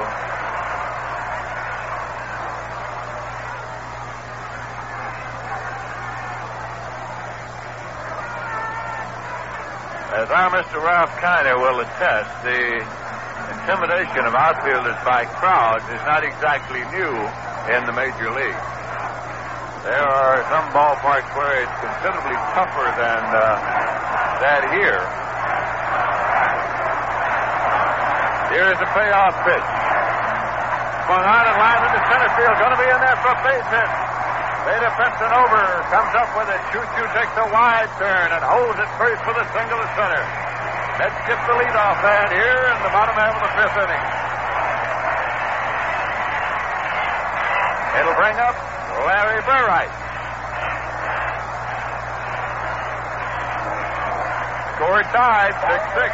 As our Mister Ralph Kiner will attest, the intimidation of outfielders by crowds is not exactly new in the major league. There are some ballparks where it's considerably tougher than uh, that here. Here is a payoff pitch. swung on and lined into center field. Going to be in there for a base hit. Vada Pinson over. Comes up with it. Choo-Choo takes a wide turn and holds it first for the single to center. Let's get the leadoff man here in the bottom half of the fifth inning. It'll bring up Larry Burright. Score tied, six six.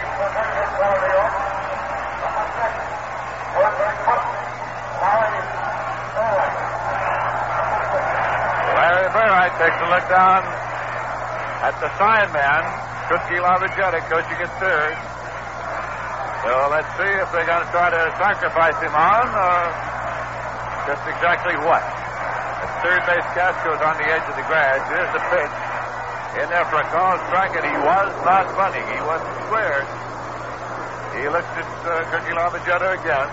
Larry Burright takes a look down at the sign man, Cookie Lavagetta, coaching at third. So let's see if they're going to try to sacrifice him on, or just exactly what. At third base, Casco's on the edge of the grass. Here's the pitch. In there for a call strike, and he was not bunting. He wasn't squared. He looks at uh, Cookie Lavagetta again.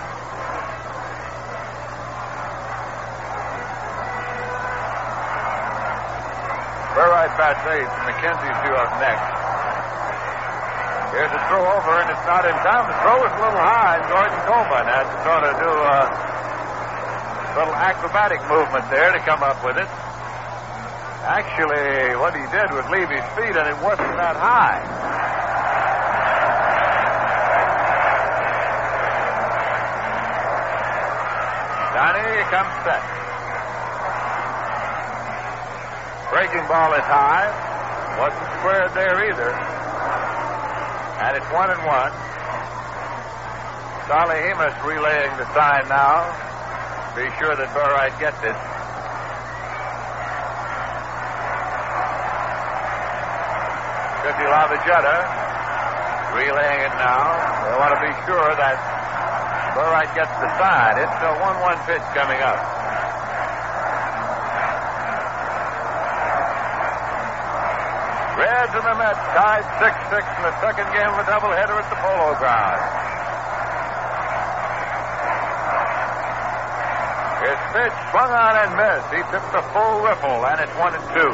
Burright bats eighth, and McKenzie's due up next. Here's a throw over, and it's not in time. The throw is a little high, and Gordon Coleman had to sort of do a little acrobatic movement there to come up with it. Actually, what he did was leave his feet, and it wasn't that high. Johnny comes set. Breaking ball is high. Wasn't squared there either. And it's one and one. Charlie Hemus relaying the sign now. Be sure that Burright gets it. Cookie Lavagetta relaying it now. They want to be sure that Burright gets the sign. It's a one one pitch coming up. Reds and the Mets tied six six in the second game of a doubleheader at the Polo Grounds. His pitch swung on and missed. He took the full riffle, and it's one and two.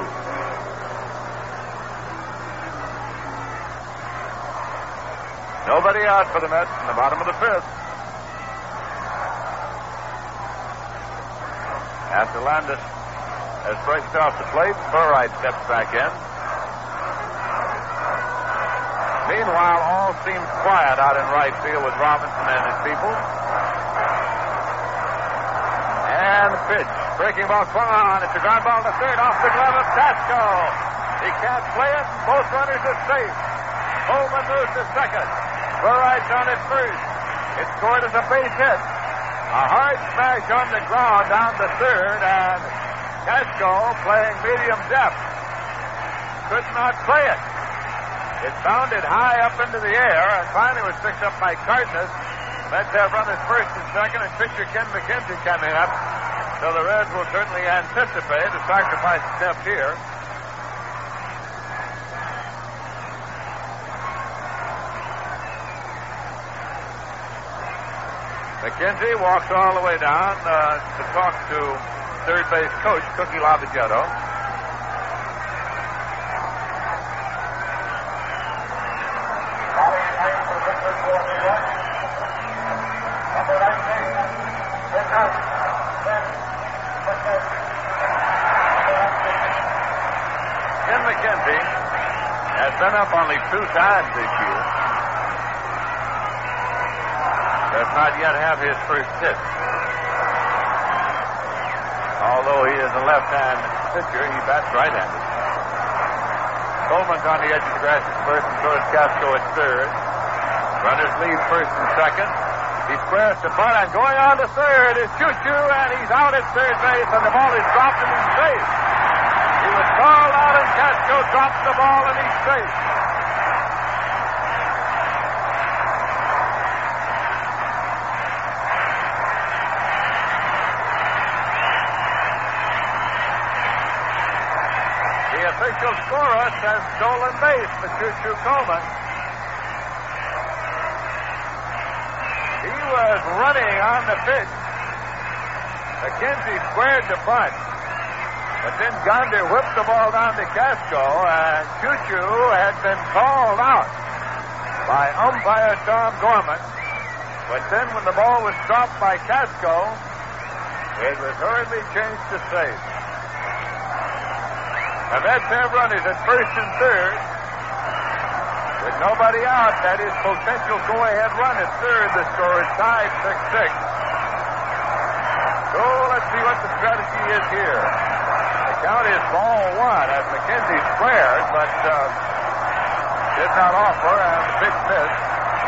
Nobody out for the Mets in the bottom of the fifth. After Landis has braced off the plate, Burright steps back in. Meanwhile, all seems quiet out in right field with Robinson and his people. And the pitch. Breaking ball swung on. It's a ground ball to third off the glove of Casco. He can't play it. Both runners are safe. Coleman moves to second. Burright's on at first. It's scored as a base hit. A hard smash on the ground down to third, and Casco, playing medium depth, could not play it. It bounded high up into the air, and finally was picked up by Cardenas. Mets have runners first and second, and pitcher Ken McKenzie coming up. So the Reds will certainly anticipate a sacrifice attempt here. McKenzie walks all the way down uh, to talk to third base coach Cookie Lavagetta. Ken McKenzie has been up only two times this year. Does not yet have his first hit. Although he is a left-hand pitcher, he bats right-handed. Coleman's on the edge of the grass at first, and so is Casco at third. Runners lead first and second. He squares to bunt, and going on to third is Choo-Choo, and he's out at third base, and the ball is dropped and he's safe. He was called out, and Casco drops the ball, and he's safe. Official scorer says stolen base for Choo-Choo Coleman. He was running on the pitch. McKenzie squared the bunt. But then Gonder whipped the ball down to Casco, and Choo-Choo had been called out by umpire Tom Gorman. But then when the ball was dropped by Casco, It was hurriedly changed to safe. The Mets have runners at first and third. With nobody out, that is potential go-ahead run at third. The score is tied six six. So let's see what the strategy is here. The count is ball one as McKenzie squared, but uh, did not offer, and the pitch missed.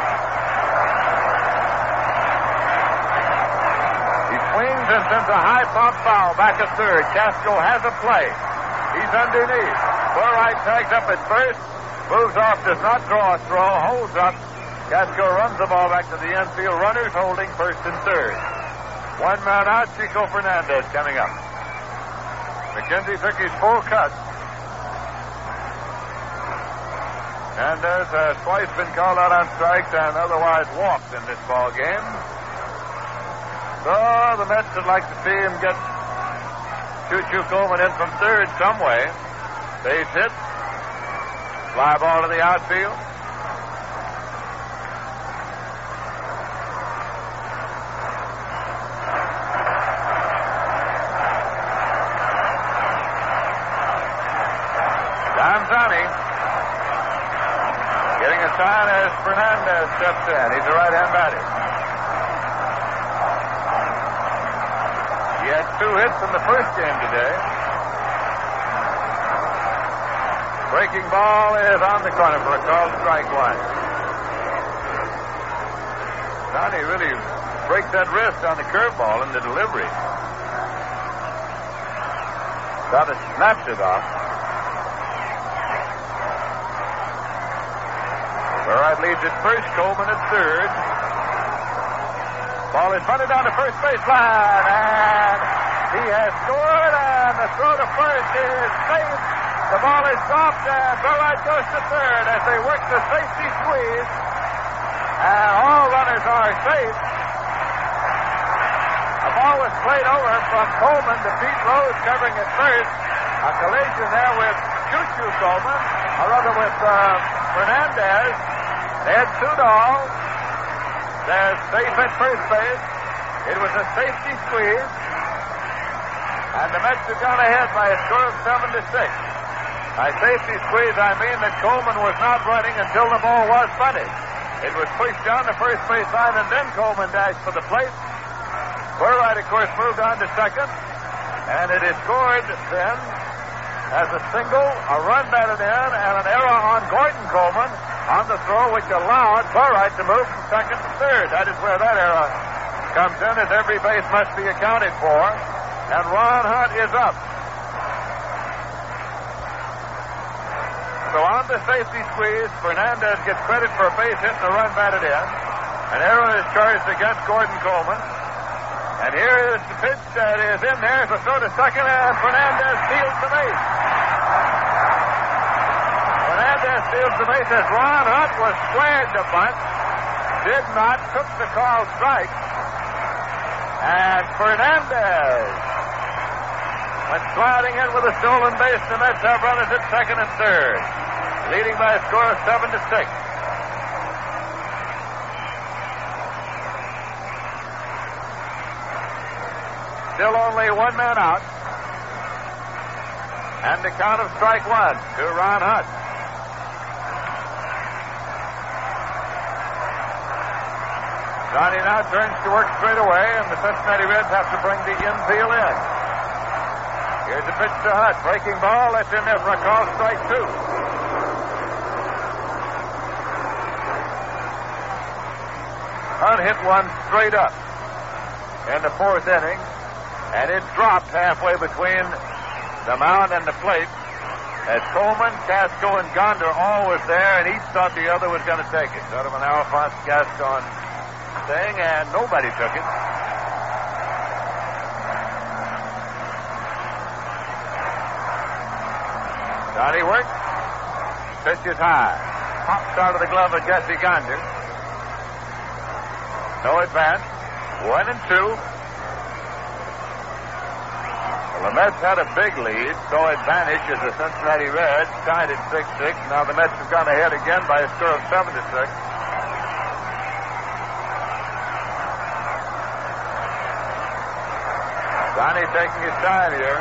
He swings and sends a high pop foul back at third. Casco has a play. He's underneath. Burright tags up at first. Moves off, does not draw a throw, holds up. Casco runs the ball back to the infield. Runners holding first and third. One man out, Chico Fernandez coming up. McKenzie took his full cut. Fernandez has twice been called out on strikes and otherwise walked in this ball game. So the Mets would like to see him get Choo-Choo Coleman in from third some way. Base hit. Fly ball to the outfield. Donzani getting a sign as Fernandez steps in. He's a right-hand batter. He had two hits in the first game today. Breaking ball is on the corner for a called strike one. Donnie really breaks that wrist on the curveball in the delivery. Thought it snapped it off. Burright leads at first, Coleman at third. Ball is bunted down the first baseline, and he has scored, and the throw to first is safe. The ball is dropped, and Burright goes to third as they work the safety squeeze. And all runners are safe. The ball was played over from Coleman to Pete Rose covering at first. A collision there with Choo-Choo Coleman, or rather with uh, Fernandez. Ed Sudol. They're safe at first base. It was a safety squeeze. And the Mets have gone ahead by a score of seven to six. By safety squeeze, I mean that Coleman was not running until the ball was bunted. It was pushed down the first base line, and then Coleman dashed for the plate. Burright, of course, moved on to second, and it is scored then as a single, a run batted in, and an error on Gordon Coleman on the throw, which allowed Burright to move from second to third. That is where that error comes in, as every base must be accounted for, and Ron Hunt is up. So on the safety squeeze, Fernandez gets credit for a base hit and a run batted in. An error is charged against Gordon Coleman. And here is the pitch that is in there. It's a throw to second, and Fernandez steals the base. Fernandez steals the base as Ron Hunt was squared to bunt. Did not, took the call strike. And Fernandez went sliding in with a stolen base. The Mets have runners at second and third, leading by a score of seven to six. Still only one man out, and the count of strike one to Ron Hunt. Johnny now turns to work straight away, and the Cincinnati Reds have to bring the infield in. Here's the pitch to Hunt. Breaking ball. That's in there for a call strike two. Hunt hit one straight up in the fourth inning, and it dropped halfway between the mound and the plate as Coleman, Casco, and Gonder all was there, and each thought the other was going to take it. Sort of an Alphonse Gaston thing, and nobody took it. Johnny works. Pitch is high. Pops out of the glove of Jesse Gonder. No advance. One and two. Well, the Mets had a big lead, so advantage as the Cincinnati Reds tied at six six. Now the Mets have gone ahead again by a score of seven to six. taking his time here.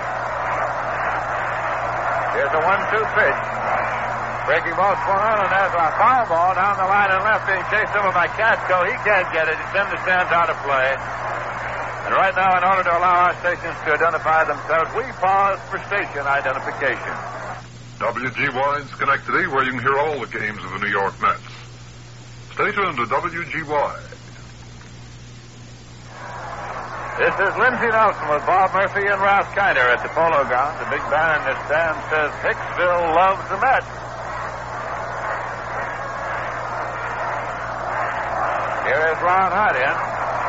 Here's a one two pitch. Breaking ball swung on, and there's a foul ball down the line and left being chased over by Catco. He can't get it. It's in the stands out of play. And right now, in order to allow our stations to identify themselves, we pause for station identification. W G Y in Schenectady, where you can hear all the games of the New York Mets. Stay tuned to W G Y. This is Lindsey Nelson with Bob Murphy and Ralph Kiner at the Polo Grounds. The big banner in the stand says, Hicksville loves the Mets. Here is Ron Hunt in.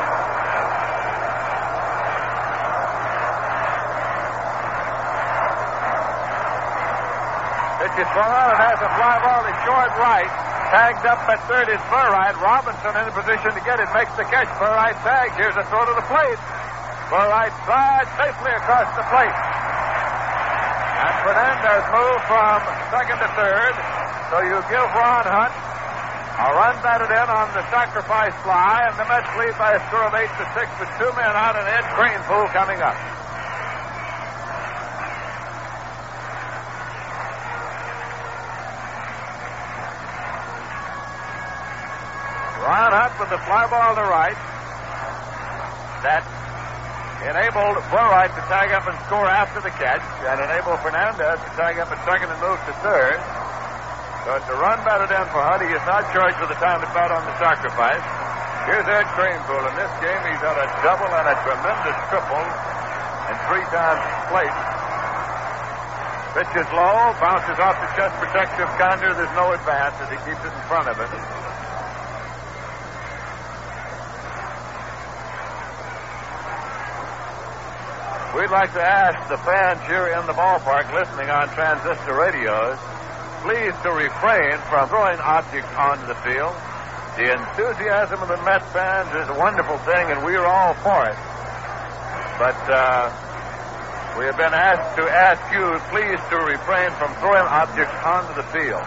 Pitch is swung on, and there's a fly ball to short right. Tagged up at third is Burright. Robinson in a position to get it. Makes the catch. Burright tags. Here's a throw to the plate. Burright slides safely across the plate. And Fernandez moved from second to third. So you give Ron Hunt a run batted in on the sacrifice fly, and the Mets lead by a score of eight to six with two men out and Ed Kranepool coming up. Ron Hunt with the fly ball to right. That enabled Burright to tag up and score after the catch, and enabled Fernandez to tag up at second and move to third. So it's a run batted in for Hunt. He is not charged with the time at bat on the sacrifice. Here's Ed Kranepool. In this game, he's had a double and a tremendous triple and three times plate. Pitch is low, bounces off the chest protective counter. There's no advance as he keeps it in front of it. We'd like to ask the fans here in the ballpark listening on transistor radios, please to refrain from throwing objects onto the field. The enthusiasm of the Met fans is a wonderful thing, and we're all for it. But uh, we have been asked to ask you, please, to refrain from throwing objects onto the field.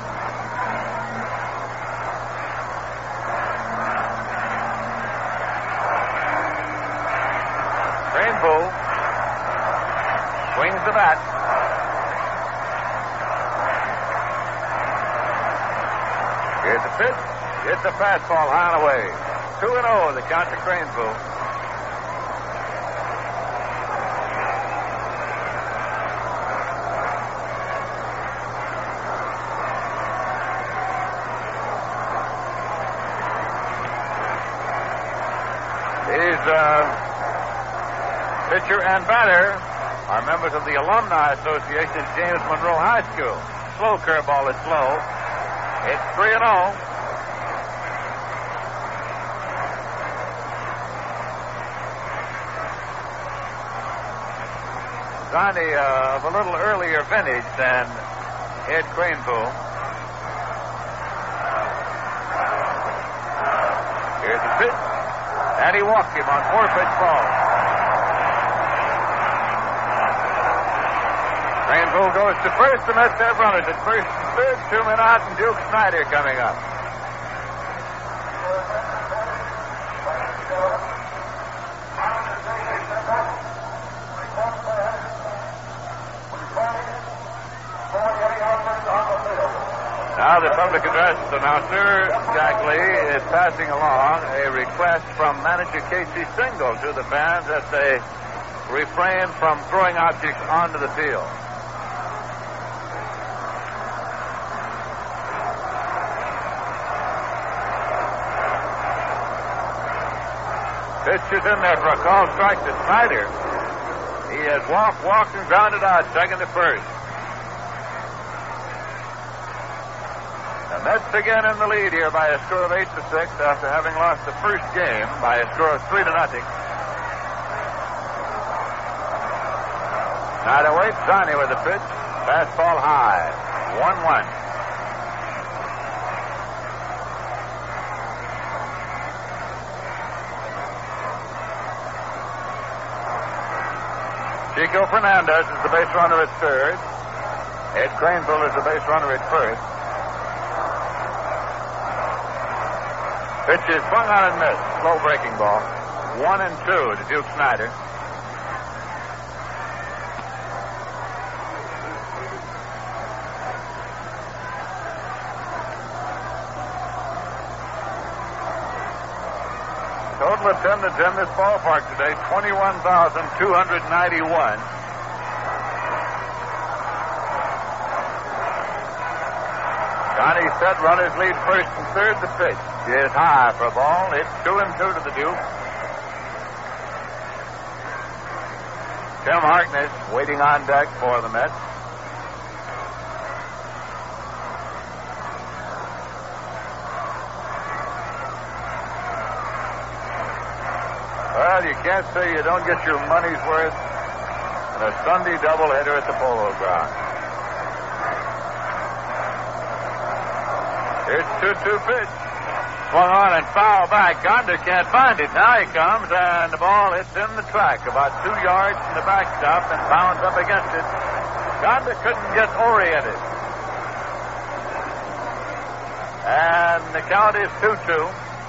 Kranepool swings the bat. Here's the pitch. It's a fastball high and away. two and oh, the count to Kranepool. These uh, pitcher and batter are members of the Alumni Association at James Monroe High School. Slow curveball is slow. It's three and oh. Johnny uh, of a little earlier vintage than Ed Kranepool. Here's the pitch. And he walked him on four pitch ball. Kranepool goes to first. The Mets have runners at first and third. Two men out, and Duke Snyder coming up. Now the public address announcer, Jack Lee, is passing along a request from manager Casey Stengel to the fans that they refrain from throwing objects onto the field. Pitch is in there for a call strike to Snyder. He has walked, walked, and grounded out second to first. The Mets again in the lead here by a score of eight to six after having lost the first game by a score of three to nothing. Now to wait, Johnny with the pitch. Fastball high. one one. Chico Fernandez is the base runner at third. Ed Kranepool is the base runner at first. Pitch is swung on and missed. Slow breaking ball. One and two to Duke Snyder. people attendance in this ballpark today, twenty-one thousand two hundred ninety-one. Johnny set, runners lead first and third. The pitch is high for a ball. It's two and two to the Duke. Tim Harkness waiting on deck for the Mets. Well, you can't say you don't get your money's worth in a Sunday doubleheader at the Polo Ground. Here's two two pitch. Swung on and foul back. Gonder can't find it. Now he comes, and the ball hits in the track about two yards from the backstop and bounds up against it. Gonder couldn't get oriented. And the count is two two.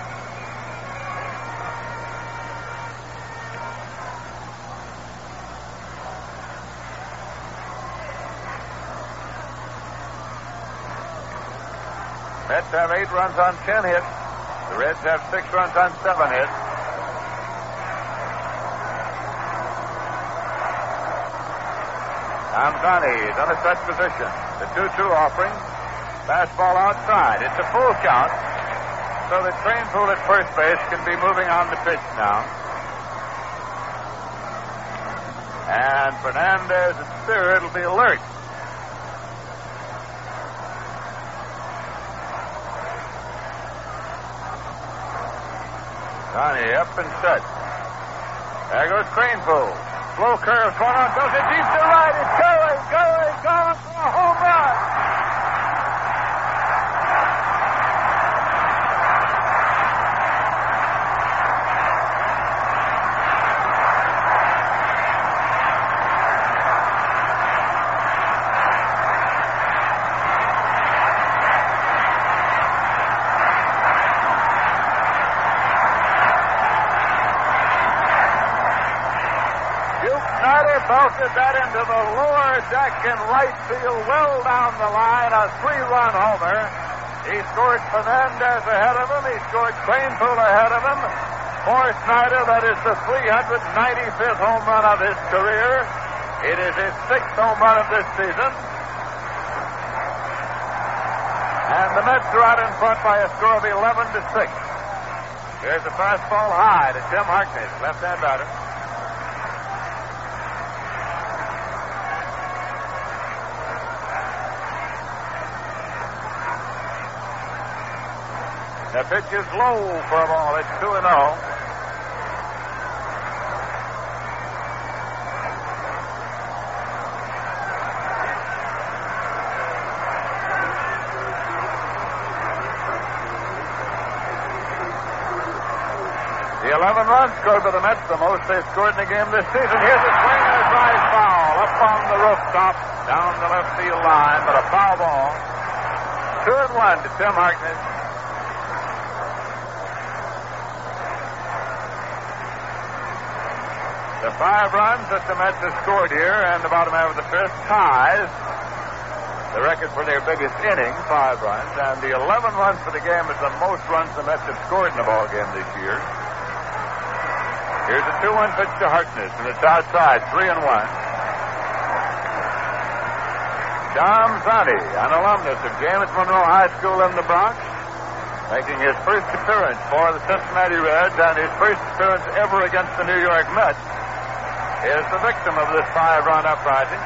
Mets have eight runs on ten hits. The Reds have six runs on seven hits. Amzani is on a set position. The two two offering. Fastball outside. It's a full count. So the Kranepool at first base can be moving on the pitch now. And Fernandez at third will be alert. Johnny up and set. There goes Kranepool. Slow curve, swung on, goes it deep to right. It's going, going, going for a home run. Belted that into the lower deck in right field, well down the line, a three-run homer. He scored Fernandez ahead of him. He scored Kranepool ahead of him. For Snyder, that is the three hundred ninety-fifth home run of his career. It is his sixth home run of this season. And the Mets are out in front by a score of eleven to six. There's a fastball high to Tim Harkness, left-hand batter. The pitch is low for a ball. It's two and oh. The eleven runs scored by the Mets, the most they've scored in a game this season. Here's a swing and a drive foul up on the rooftop, down the left field line, but a foul ball. Two and one to Tim Harkness. The five runs that the Mets have scored here and the bottom half of the fifth ties the record for their biggest inning, five runs, and the eleven runs for the game is the most runs the Mets have scored in a ball game this year. Here's a two one pitch to Harkness, and it's outside, three and one. Dom Zanti, an alumnus of James Monroe High School in the Bronx, making his first appearance for the Cincinnati Reds and his first appearance ever against the New York Mets, is the victim of this five-run uprising.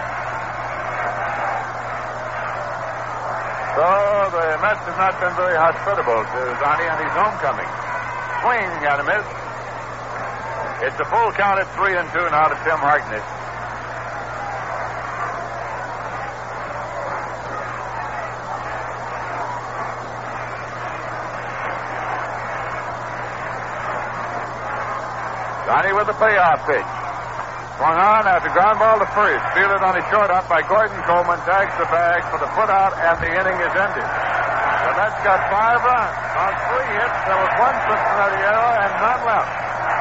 So the Mets have not been very hospitable to Zanti on his homecoming. Swing and a miss. It's a full count at three and two now to Tim Harkness. Zanti with the payoff pitch. Swung on after ground ball to first. Fielded on his short up by Gordon Coleman. Tags the bag for the foot out, and the inning is ended. The Mets got five runs. On three hits, there was one Cincinnati error and none left.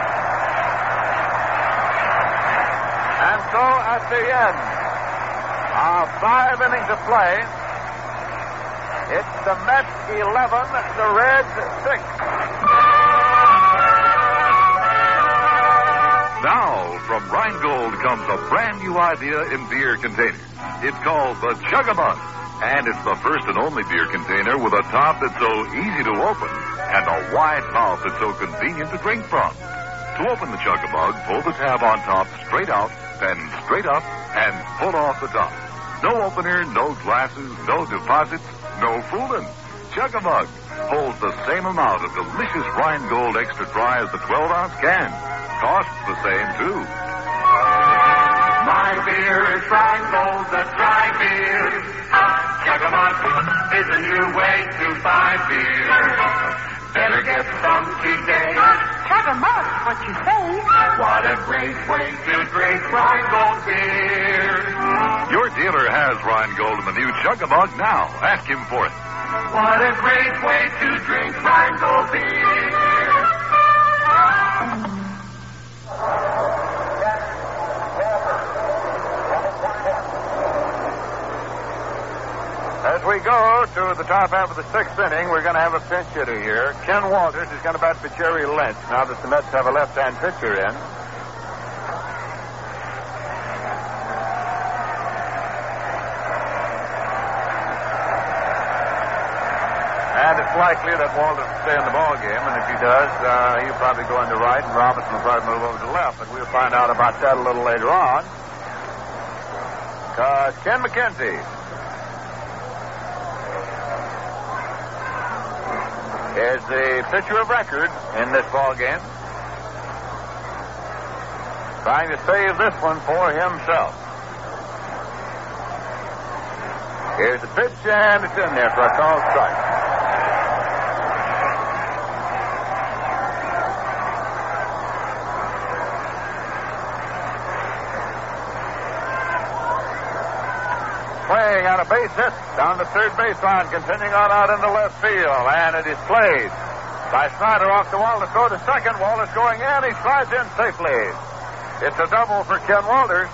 And so at the end of five innings of play, it's the Mets eleven, the Reds six. Now, from Rheingold comes a brand new idea in beer containers. It's called the Chug-a-Mug, and it's the first and only beer container with a top that's so easy to open and a wide mouth that's so convenient to drink from. To open the Chug-a-Mug, pull the tab on top straight out, then straight up, and pull off the top. No opener, no glasses, no deposits, no fooling. Chug-a-Mug holds the same amount of delicious Rheingold Extra Dry as the twelve-ounce can. Costs the same, too. My beer is Rheingold, the dry beer. Chug-a-Mug is a new way to buy beer. Better get some today. Chug-a-Mug, what you say? What a great way to drink Rheingold beer. Your dealer has Rheingold in the new Chug-a-Mug now. Ask him for it. What a great way to drink Rheingold beer. As we go to the top half of the sixth inning, we're going to have a pinch hitter here. Ken Walters is going to bat for Jerry Lynch now that the Mets have a left-hand pitcher in. And it's likely that Walters will stay in the ball game, and if he does, uh, he'll probably go into right, and Robinson will probably move over to left. But we'll find out about that a little later on. Because Ken McKenzie is the pitcher of record in this ball game, trying to save this one for himself. Here's the pitch, and it's in there for a called strike. Playing on a base hit down the third baseline, continuing on out into left field, and it is played by Snyder off the wall to throw to second. Walters going in, he slides in safely. It's a double for Ken Walters.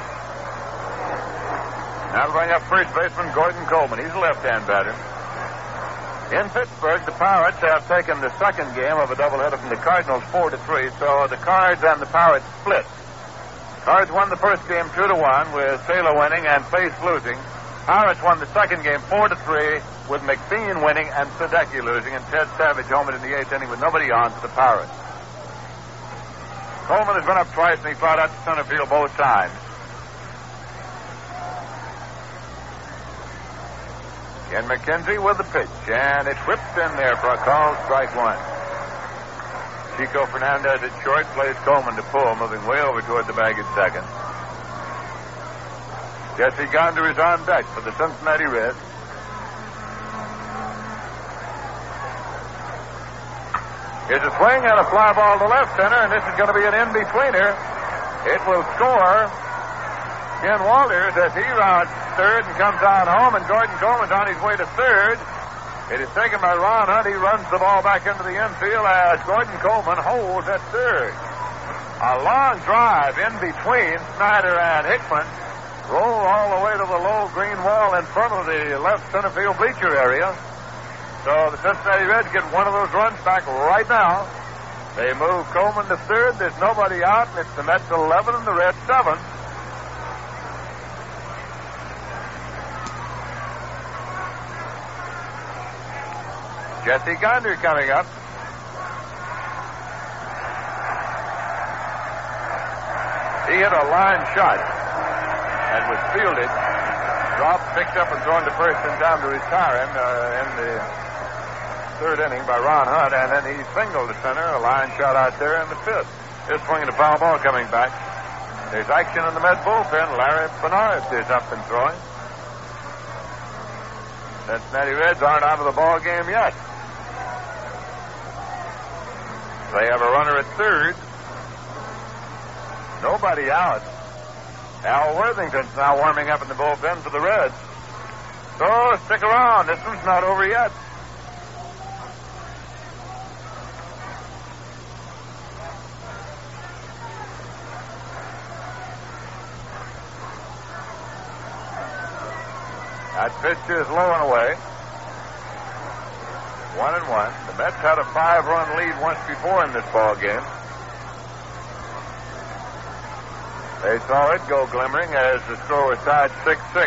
Now to bring up first baseman Gordon Coleman. He's a left-hand batter. In Pittsburgh, the Pirates have taken the second game of a doubleheader from the Cardinals four to three, so the Cards and the Pirates split. Cards won the first game two to one with Saylor winning and Pace losing. Pirates won the second game four to three with McBean winning and Sadecki losing, and Ted Savage homered in the eighth inning with nobody on for the Pirates. Coleman has been up twice, and he fought out to center field both times. Ken McKenzie with the pitch, and it's whipped in there for a call, strike one. Chico Fernandez at short plays Coleman to pull, moving way over toward the bag at second. Jesse Gonder is on deck for the Cincinnati Reds. Here's a swing and a fly ball to left center, and this is going to be an in-betweener. It will score Ken Walters as he rounds third and comes out home, and Gordon Coleman's on his way to third. It is taken by Ron Hunt. He runs the ball back into the infield as Gordon Coleman holds at third. A long drive in between Snyder and Hickman. Roll all the way to the low green wall in front of the left center field bleacher area. So the Cincinnati Reds get one of those runs back right now. They move Coleman to third. There's nobody out, and it's the Mets eleven and the Reds seven. Jesse Gonder coming up. He hit a line shot and was fielded, dropped, picked up, and thrown to first and down to retire him uh, in the third inning by Ron Hunt, and then he singled to center, a line shot out there in the fifth. Here's swinging a foul ball coming back. There's action in the Met bullpen. Larry Bernard is up and throwing. Cincinnati Reds aren't out of the ball game yet. They have a runner at third. Nobody out. Al Worthington's now warming up in the bullpen for the Reds. So stick around. This one's not over yet. That pitch is low and away. One and one. The Mets had a five-run lead once before in this ball game. They saw it go glimmering as the score was tied six six.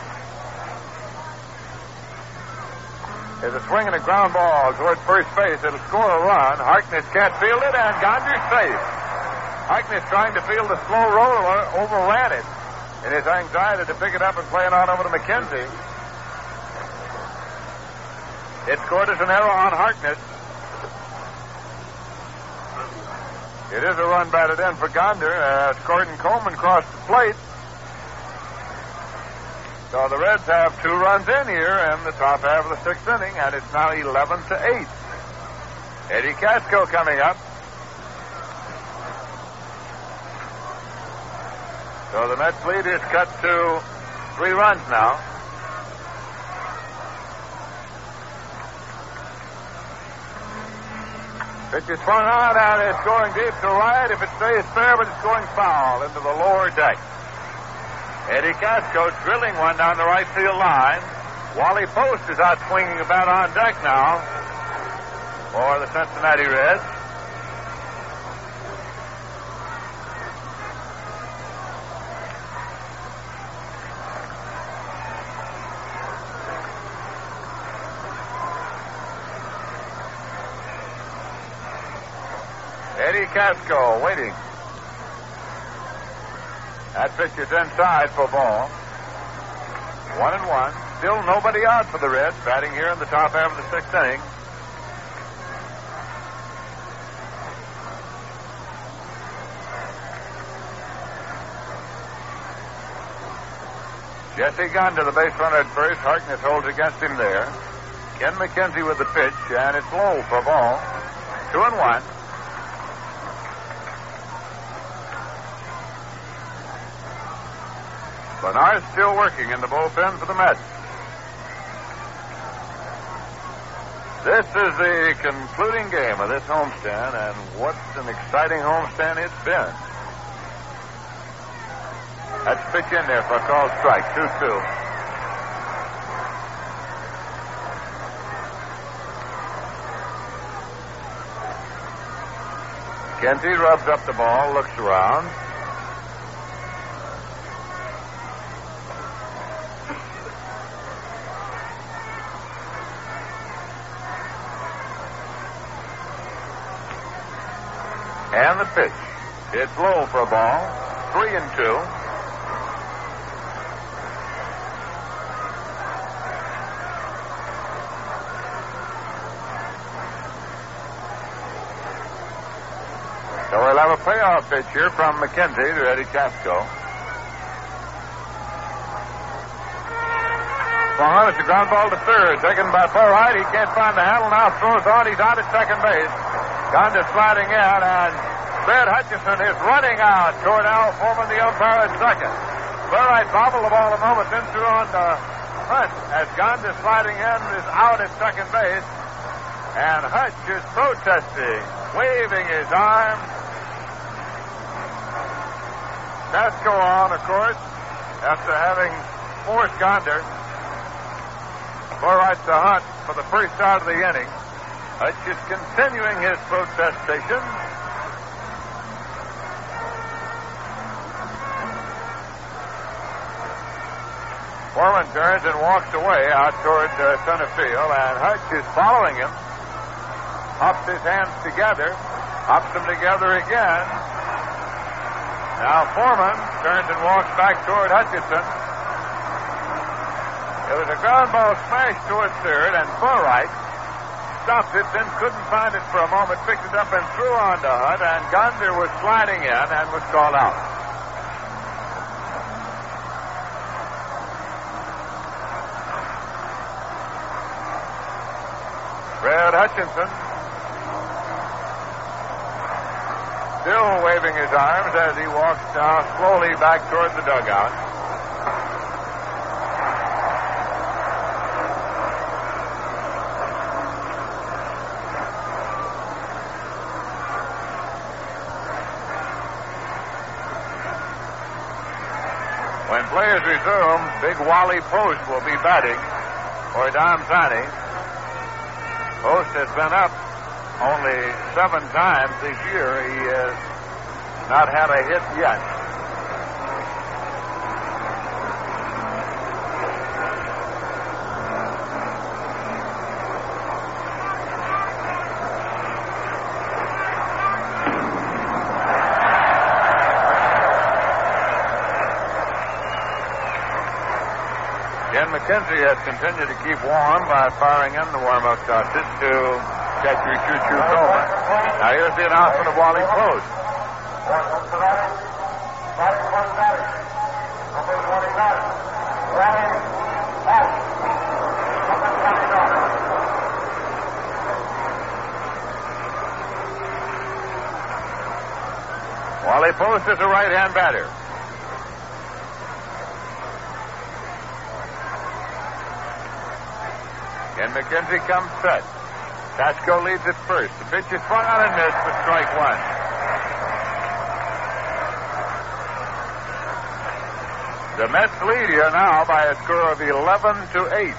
There's a swing and a ground ball toward first base. It'll score a run. Harkness can't field it, and Gonder's safe. Harkness trying to field the slow roller overran it in his anxiety to pick it up and play it on over to McKenzie. It scored as an error on Harkness. It is a run batted in for Gonder as Gordon Coleman crossed the plate. So the Reds have two runs in here in the top half of the sixth inning, and it's now eleven to eight. Eddie Casco coming up. So the Mets lead is cut to three runs now. Pitch is swung on, and it's going deep to right. If it stays fair, but it's going foul into the lower deck. Eddie Casco drilling one down the right field line. Wally Post is out swinging a bat on deck now for the Cincinnati Reds. Eddie Casco waiting. That pitch is inside for ball. One and one. Still nobody out for the Reds, batting here in the top half of the sixth inning. Jesse Gonder, the base runner at first. Harkness holds against him there. Ken McKenzie with the pitch, and it's low for ball. Two and one. Bernard's still working in the bullpen for the Mets. This is the concluding game of this homestand, and what an exciting homestand it's been. That's pitch in there for a called strike, two two. Kenzie rubs up the ball, looks around. And the pitch. It's low for a ball. Three and two. So we'll have a payoff pitch here from McKenzie to Eddie Casco. Swung on, it's a ground ball to third. Taken by Burright. He can't find the handle. Now throws on. He's out at second base. Gonder sliding in, and Fred Hutchinson is running out toward Al Foreman, the umpire, at second. Burright bobbled the ball a moment, then threw on to Hunt as Gonder sliding in is out at second base. And Hutch is protesting, waving his arms. Casco on, of course, after having forced Gonder. Burright to Hunt for the first out of the inning. Hutch is continuing his protestation. Foreman turns and walks away out toward uh, center field, and Hutch is following him. Hops his hands together, hops them together again. Now Foreman turns and walks back toward Hutchinson. There was a ground ball smash toward third, and Burright stopped it, then couldn't find it for a moment, picked it up and threw on to Hunt, and Gonder was sliding in and was called out. Fred Hutchinson still waving his arms as he walks now slowly back toward the dugout. When players resume, big Wally Post will be batting for Don Fanny. Post has been up only seven times this year. He has not had a hit yet. Ken McKenzie has continued to keep warm by firing in the warm-up tosses to catcher Choo-Choo Coleman. Now here's the announcement of Wally Post. Wally Post is a right-hand batter. Ken McKenzie comes set. Tasco leads at first. The pitch is swung on and missed for strike one. The Mets lead here now by a score of eleven to eight.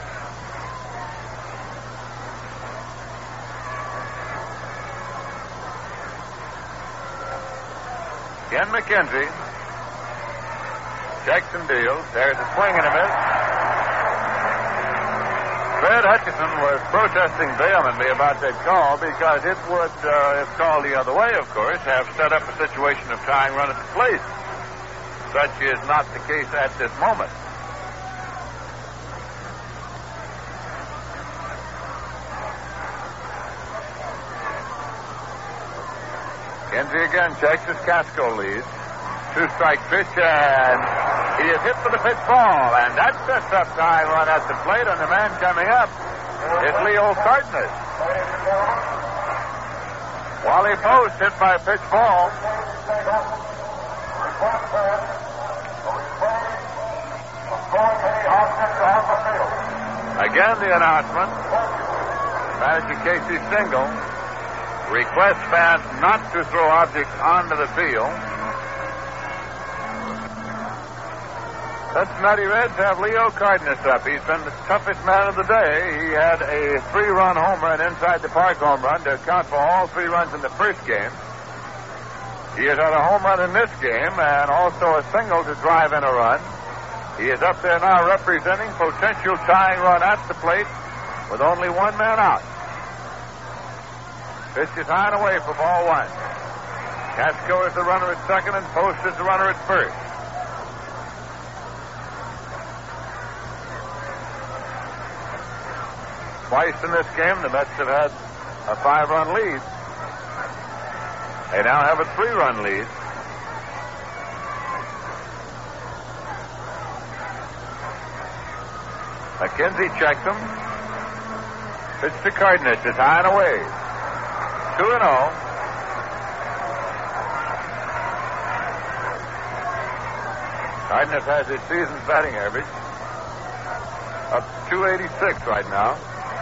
Ken McKenzie checks and deals. There's a swing and a miss. Fred Hutchison was protesting vehemently about that call because it would, uh, if called the other way, of course, have set up a situation of tying run at the plate. Such is not the case at this moment. Kenzie again checks as Casco leads. Two-strike pitch, and he is hit for the pitch ball, and that sets up tying run at the plate, and the man coming up is Leo Cardenas. Wally Post hit by a pitch ball. Again, the announcement. Manager Casey Stengel requests fans not to throw objects onto the field. Cincinnati Reds have Leo Cardenas up. He's been the toughest man of the day. He had a three-run home run, inside the park home run, to account for all three runs in the first game. He has had a home run in this game and also a single to drive in a run. He is up there now representing potential tying run at the plate with only one man out. Pitch is high and away for ball one. Casco is the runner at second and Post is the runner at first. Twice in this game, the Mets have had a five-run lead. They now have a three-run lead. McKenzie checks him. Pitch to Cardenas is high and away. two and oh. Cardenas has his season's batting average up two eighty-six right now.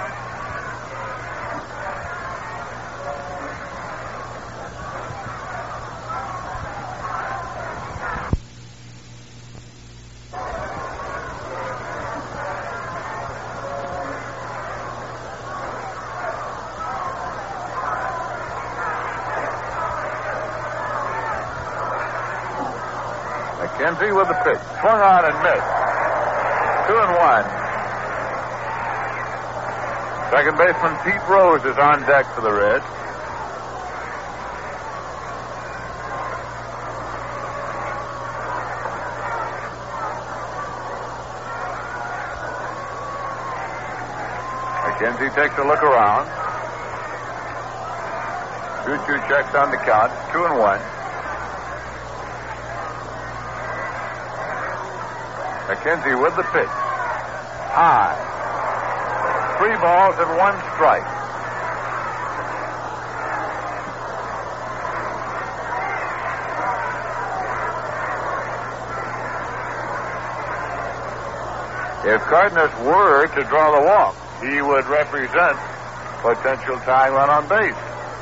McKenzie with the pitch. Swung on and missed. Two and one. Second baseman Pete Rose is on deck for the Reds. McKenzie takes a look around. Choo-Choo checks on the count. Two and one. McKenzie with the pitch. High. Three balls and one strike. If Cardenas were to draw the walk, he would represent potential tying run on base.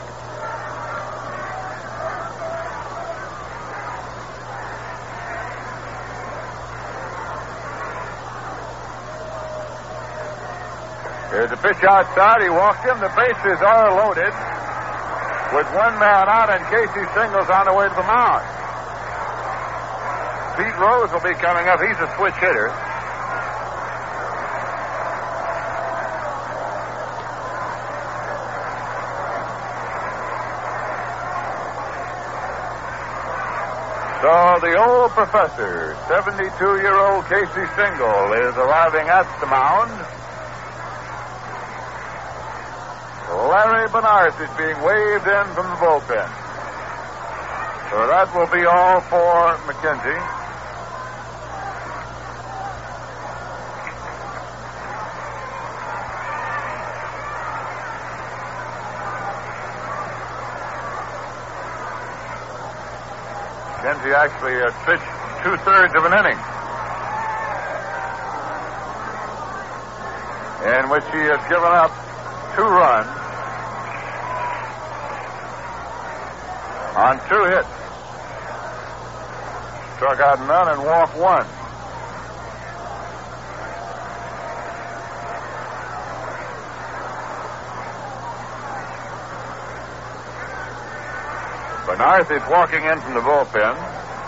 There's a pitch outside. He walked in. The bases are loaded with one man out and Casey Singles on the way to the mound. Pete Rose will be coming up. He's a switch hitter. So the old professor, seventy-two-year-old Casey Stengel, is arriving at the mound. Larry Bernard is being waved in from the bullpen. So that will be all for McKenzie. McKenzie actually has pitched two-thirds of an inning, in which he has given up two runs on two hits. Struck out none and walked one. Bernard is walking in from the bullpen.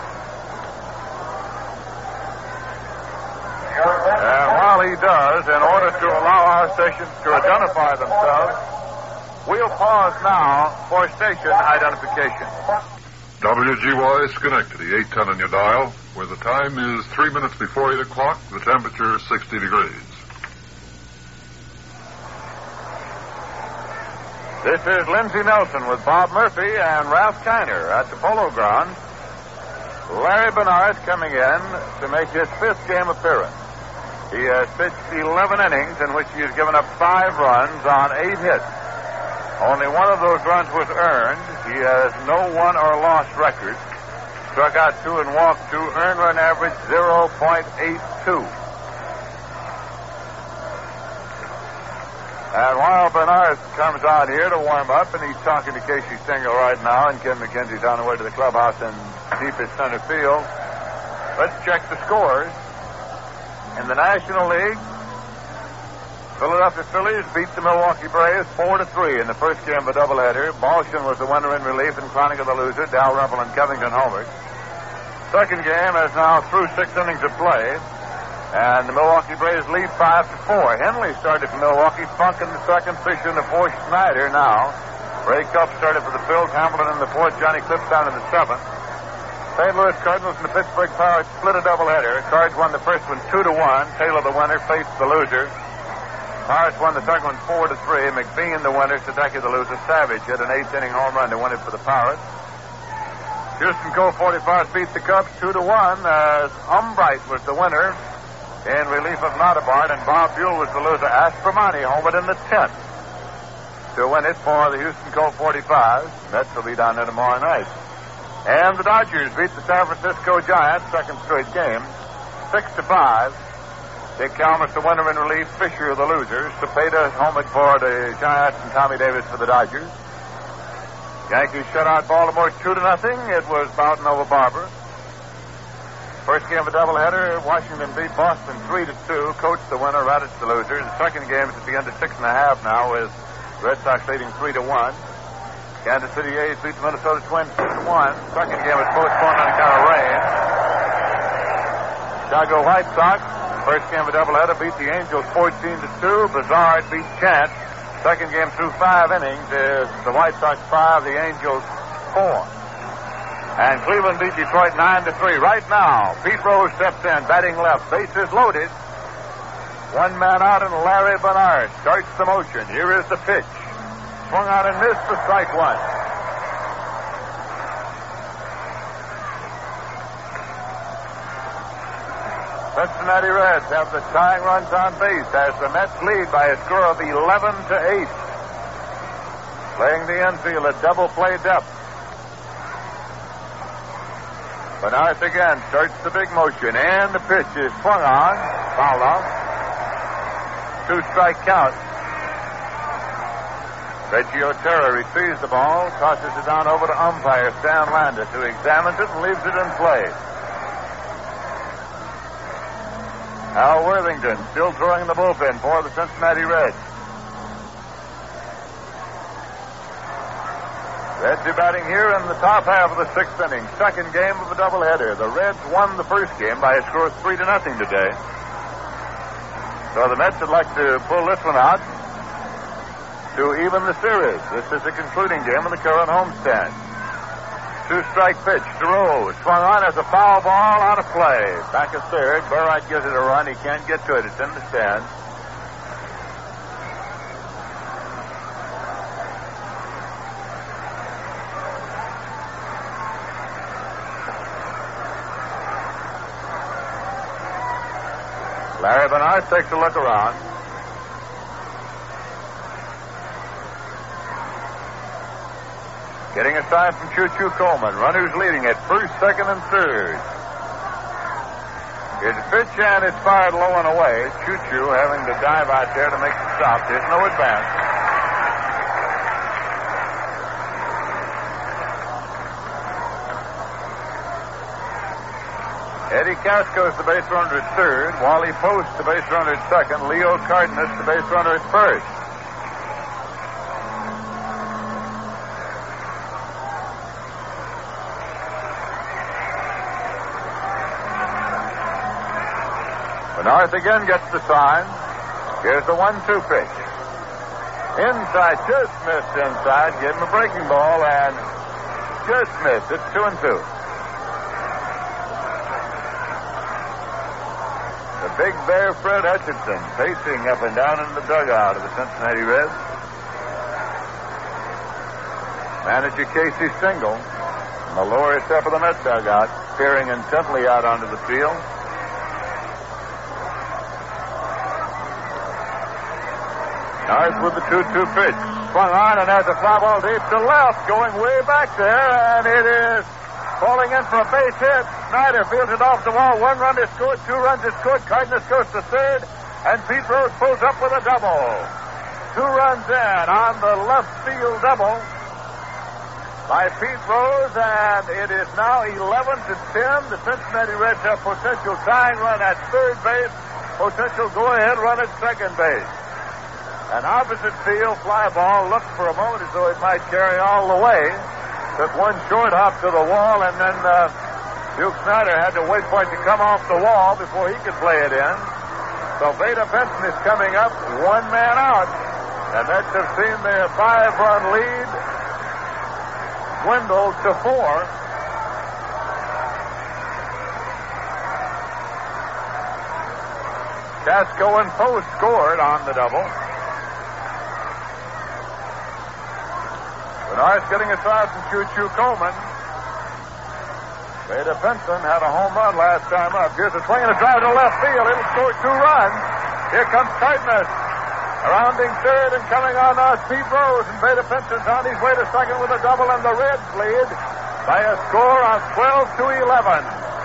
And while he does, in order to allow our stations to identify themselves, we'll pause now for station identification. W G Y Schenectady, eight ten on your dial, where the time is three minutes before eight o'clock, the temperature is sixty degrees. This is Lindsey Nelson with Bob Murphy and Ralph Kiner at the Polo Grounds. Larry Bernard coming in to make his fifth game appearance. He has pitched eleven innings in which he has given up five runs on eight hits. Only one of those runs was earned. He has no won or lost record. Struck out two and walked two. Earned run average zero point eight two. And while Bernard comes out here to warm up, and he's talking to Casey Stengel right now, and Ken McKenzie's on the way to the clubhouse in deepest center field, let's check the scores. In the National League, Philadelphia Phillies beat the Milwaukee Braves four to three in the first game of a doubleheader. Balshan was the winner in relief, and Chronicle the loser. Dal Rumpel and Covington homered. Second game is now through six innings of play. And the Milwaukee Braves lead five to four. Henley started for Milwaukee. Funk in the second, Fisher in the fourth, Schneider now. Ray Cup started for the Phils. Hamilton in the fourth, Johnny Clipstown in the seventh. Saint Louis Cardinals and the Pittsburgh Pirates split a doubleheader. Cards won the first one two to one. Taylor the winner faced the loser. Pirates won the second one four to three. McBean the winner. Sadecki the loser. Savage hit an eighth inning home run to win it for the Pirates. Houston Colt forty-five beat the Cubs two to one as Umbright was the winner in relief of Notabart, and Bob Buell was the loser. Aspromani homered in the tenth to win it for the Houston Colt forty-five. Mets will be down there tomorrow night. And the Dodgers beat the San Francisco Giants, second straight game, six to five. Dick Calmus the winner in relief, Fisher the loser. Cepeda homered for the Giants and Tommy Davis for the Dodgers. Yankees shut out Baltimore two to nothing. It was Boughton over Barber. First game of a doubleheader, Washington beat Boston three to two. Coach the winner, Radich the loser. The second game is at the end of six and a half now, with Red Sox leading three to one. Kansas City A's beat the Minnesota Twins two to one. Second game is postponed on account of rain. Chicago White Sox, first game of a doubleheader, beat the Angels fourteen to two. Bazard beat Chance. Second game through five innings is the White Sox five, the Angels four. And Cleveland beat Detroit nine to three. Right now, Pete Rose steps in, batting left. Bases loaded. One man out, and Larry Bernard starts the motion. Here is the pitch. Swung out and missed for strike one. Cincinnati Reds have the tying runs on base as the Mets lead by a score of eleven to eight. Playing the infield at double play depth. Bernard again starts the big motion, and the pitch is swung on, fouled off. Two strike count. Reggie Otero retrieves the ball, tosses it down over to umpire Stan Landis, who examines it and leaves it in play. Al Worthington still throwing in the bullpen for the Cincinnati Reds. Reds are batting here in the top half of the sixth inning. Second game of a doubleheader. The Reds won the first game by a score of three to nothing today. So the Mets would like to pull this one out to even the series. This is the concluding game of the current homestand. two-strike pitch to Rose. Swung on as a foul ball on a play. Back at third. Burright gives it a run. He can't get to it. It's in the stand. Larry Bernard takes a look around. Getting a sign from Choo Choo Coleman. Runners leading at first, second, and third. Here's a pitch, and it's fired low and away. Choo Choo having to dive out there to make the stop. There's no advance. Eddie Casco's the base runner at third. Wally Post, the base runner at second. Leo Cardenas, the base runner at first. North again gets the sign. Here's the one two pitch. Inside, just missed inside. Give him a breaking ball and just missed. It's two and two. The big bear Fred Hutchinson pacing up and down in the dugout of the Cincinnati Reds. Manager Casey Stengel in the lower step of the Met dugout, peering intently out onto the field. North with the two two pitch. Swung on and has a fly ball deep to left. Going way back there, and it is falling in for a base hit. Snyder fields it off the wall. One run is scored. Two runs is scored. Cardenas goes to third, and Pete Rose pulls up with a double. Two runs in on the left field double by Pete Rose, and it is now eleven to ten. The Cincinnati Reds have potential tying run at third base, potential go-ahead run at second base. An opposite field fly ball looked for a moment as though it might carry all the way. Took one short hop to the wall, and then uh, Duke Snyder had to wait for it to come off the wall before he could play it in. So Vada Benson is coming up, one man out. And Mets have seen their five-run lead dwindle to four. Casco and Post scored on the double. Bernard's getting a side from Choo Choo Coleman. Vada Benson had a home run last time up. Here's a swing and a drive to left field. It'll score two runs. Here comes Cardenas. Rounding third and coming on now is Pete Rose. And Vada Benson's on his way to second with a double, and the Reds lead by a score of twelve to eleven.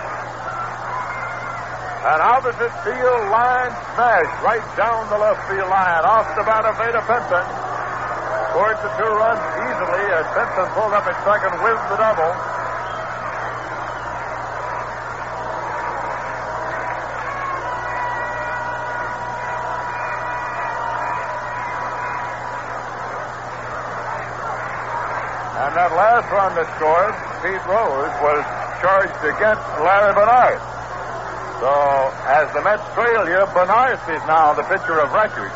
An opposite field line smash right down the left field line. Off the bat of Vada Benson. Scored the two runs easily as Benson pulled up at second with the double. And that last run that scored, Pete Rose, was charged against Larry Bernard. So, as the Mets trail here, Bernard is now the pitcher of record.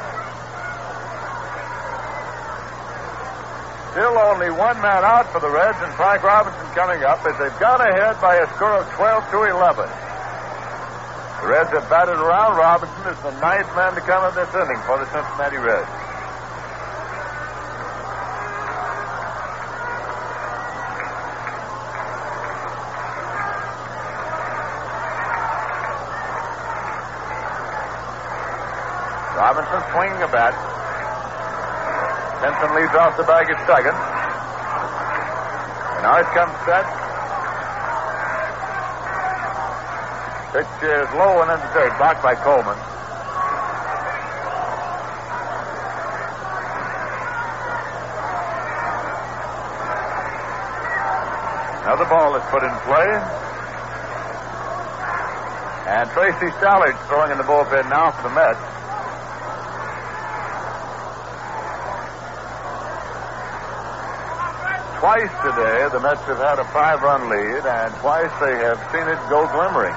Still only one man out for the Reds, and Frank Robinson coming up as they've gone ahead by a score of twelve to eleven. The Reds have batted around. Robinson is the ninth man to come in this inning for the Cincinnati Reds. Robinson swinging a bat. Benson leads off the bag at second. And now it comes set. Pitch is low and into third, blocked by Coleman. Another ball is put in play. And Tracy Stallard throwing in the bullpen now for the Mets. Twice today, the Mets have had a five-run lead, and twice they have seen it go glimmering.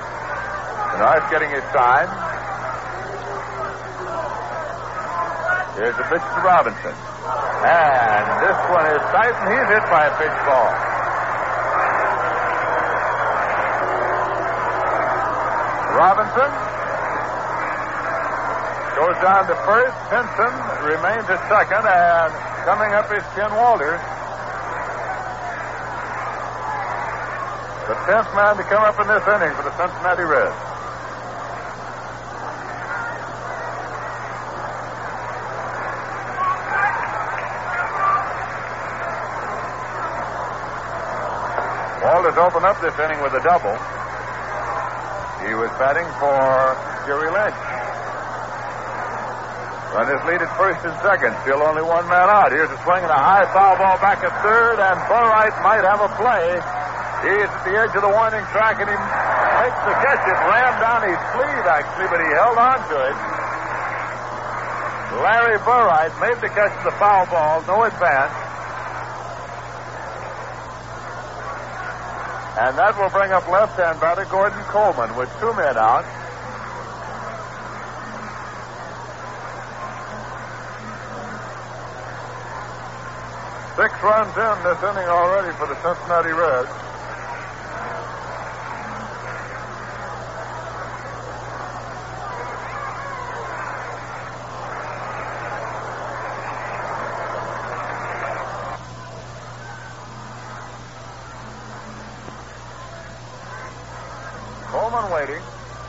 Bernard's getting his sign. Here's the pitch to Robinson. And this one is tight, and he's hit by a pitch ball. Robinson goes down to first. Pinson remains at second, and coming up is Ken Walters. The tenth man to come up in this inning for the Cincinnati Reds. Walters opened up this inning with a double. He was batting for Jerry Lynch. Runners lead at first and second. Still only one man out. Here's a swing and a high foul ball back at third, and Burright might have a play. He's at the edge of the winding track, and he makes the catch. It rammed down his sleeve, actually, but he held on to it. Larry Burright made the catch of the foul ball. No advance. And that will bring up left-hand batter Gordon Coleman with two men out. Six runs in this inning already for the Cincinnati Reds. Coleman waiting.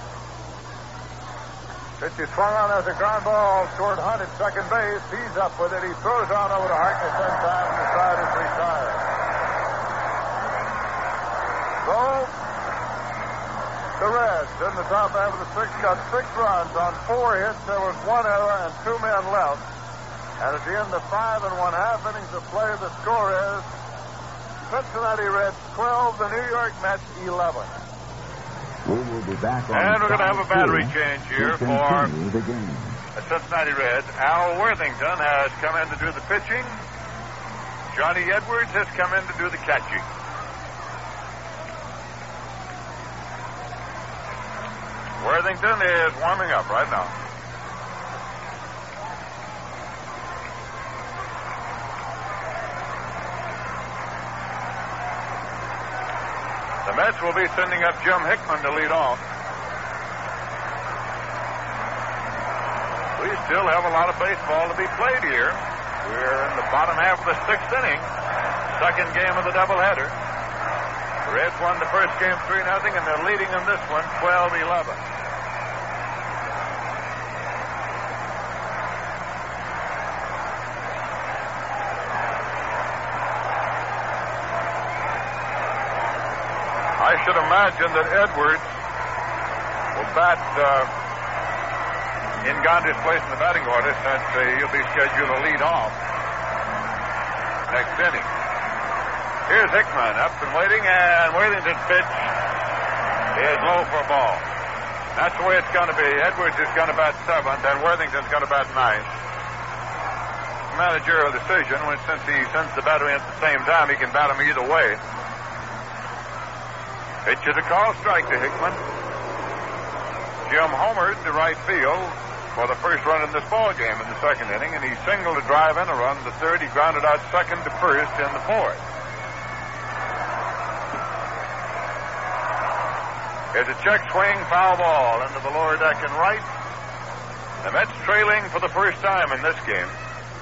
Pitch is swung on as a ground ball toward Hunt at second base. He's up with it. He throws on over to Harkness in time, and the side is retired. So, the Reds in the top half of the sixth got six runs on four hits. There was one error and two men left. And at the end of five and one half innings of play, the score is Cincinnati Reds twelve, the New York Mets eleven. We will be back on and we're going to have a battery change here for the game. The Cincinnati Reds. Al Worthington has come in to do the pitching. Johnny Edwards has come in to do the catching. Worthington is warming up right now. The Mets will be sending up Jim Hickman to lead off. We still have a lot of baseball to be played here. We're in the bottom half of the sixth inning. Second game of the doubleheader. The Reds won the first game three nothing, and they're leading in this one twelve eleven. I should imagine that Edwards will bat uh, in Gondry's place in the batting order, since uh, he'll be scheduled to lead off next inning. Here's Hickman up and waiting, and Worthington's pitch is low for a ball. That's the way it's going to be. Edwards is going to bat seventh, and Worthington's going to bat ninth. Managerial decision, when since he sends the batter in at the same time, he can bat him either way. Pitch is a call strike to Hickman. Jim homered to right field for the first run in this ball game in the second inning, and he singled to drive in a run. The third, he grounded out second to first in the fourth. Here's a check swing, foul ball into the lower deck and right. The Mets trailing for the first time in this game.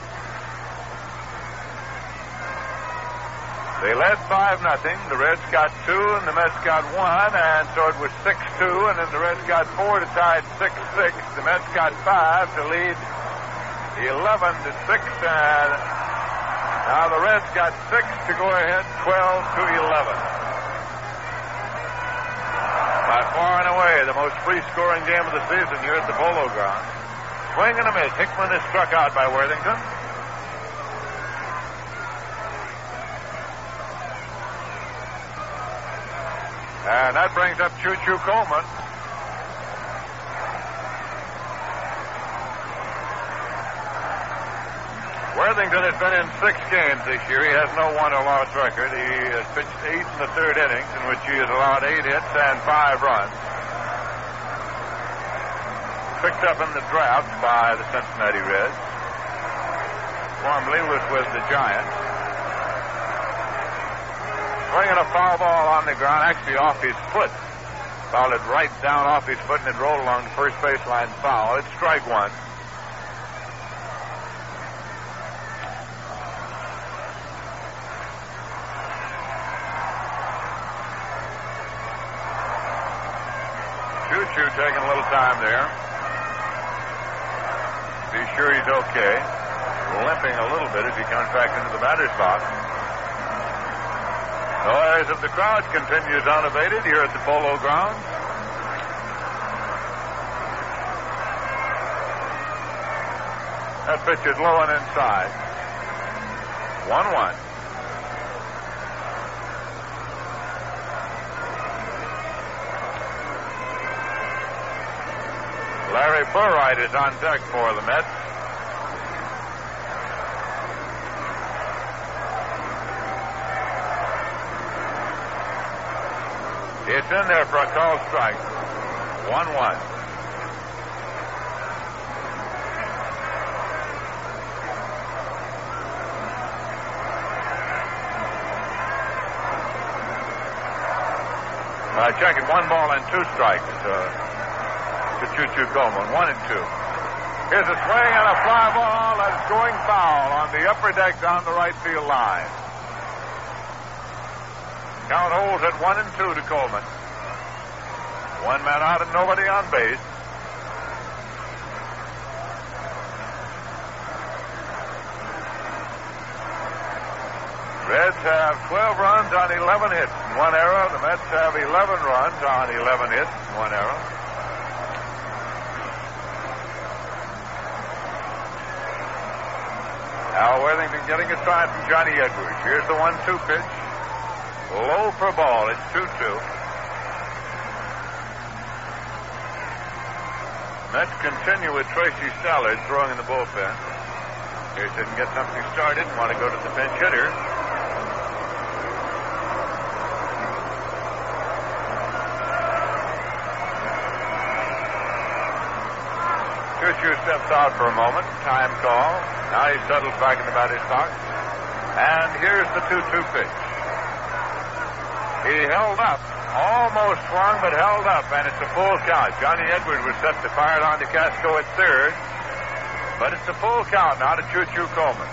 They led five nothing. The Reds got two, and the Mets got one, and so it was six two, and then the Reds got four to tie six six. The Mets got five to lead eleven to six, and now the Reds got six to go ahead, twelve to eleven. By far and away, the most free-scoring game of the season here at the Polo Grounds. Swing and a miss. Hickman is struck out by Worthington. And that brings up Choo Choo Coleman. Worthington has been in six games this year. He has no won or loss record. He has pitched eight in the third innings, in which he has allowed eight hits and five runs. Picked up in the draft by the Cincinnati Reds. formerly was with the Giants. Swinging a foul ball on the ground, actually off his foot. Fouled it right down off his foot and it rolled along the first baseline foul. It's strike one. Choo-Choo taking a little time there. Be sure he's okay. Limping a little bit as he comes back into the batter's box. Noise of the crowd continues unabated here at the Polo Grounds. That pitch is low and inside. one one. Larry Burright is on deck for the Mets. It's in there for a called strike. one one. Uh, checking one ball and two strikes uh, to Choo-Choo Coleman. One and two. Here's a swing and a fly ball that's going foul on the upper deck down the right field line. Count holds at one and two to Coleman. One man out and nobody on base. Reds have twelve runs on eleven hits in one error. The Mets have eleven runs on eleven hits in one error. Al Worthington getting a sign from Johnny Edwards. Here's the one two pitch. Low for ball. It's two two. Mets continue with Tracy Stallard throwing in the bullpen. Here didn't get something started and want to go to the pinch hitter. Choo-Choo steps out for a moment. Time call. Now he settles back in the batter's box. And here's the two two pitch. He held up, almost swung, but held up, and it's a full count. Johnny Edwards was set to fire it on to Casco at third, but it's a full count now to Choo-Choo Coleman.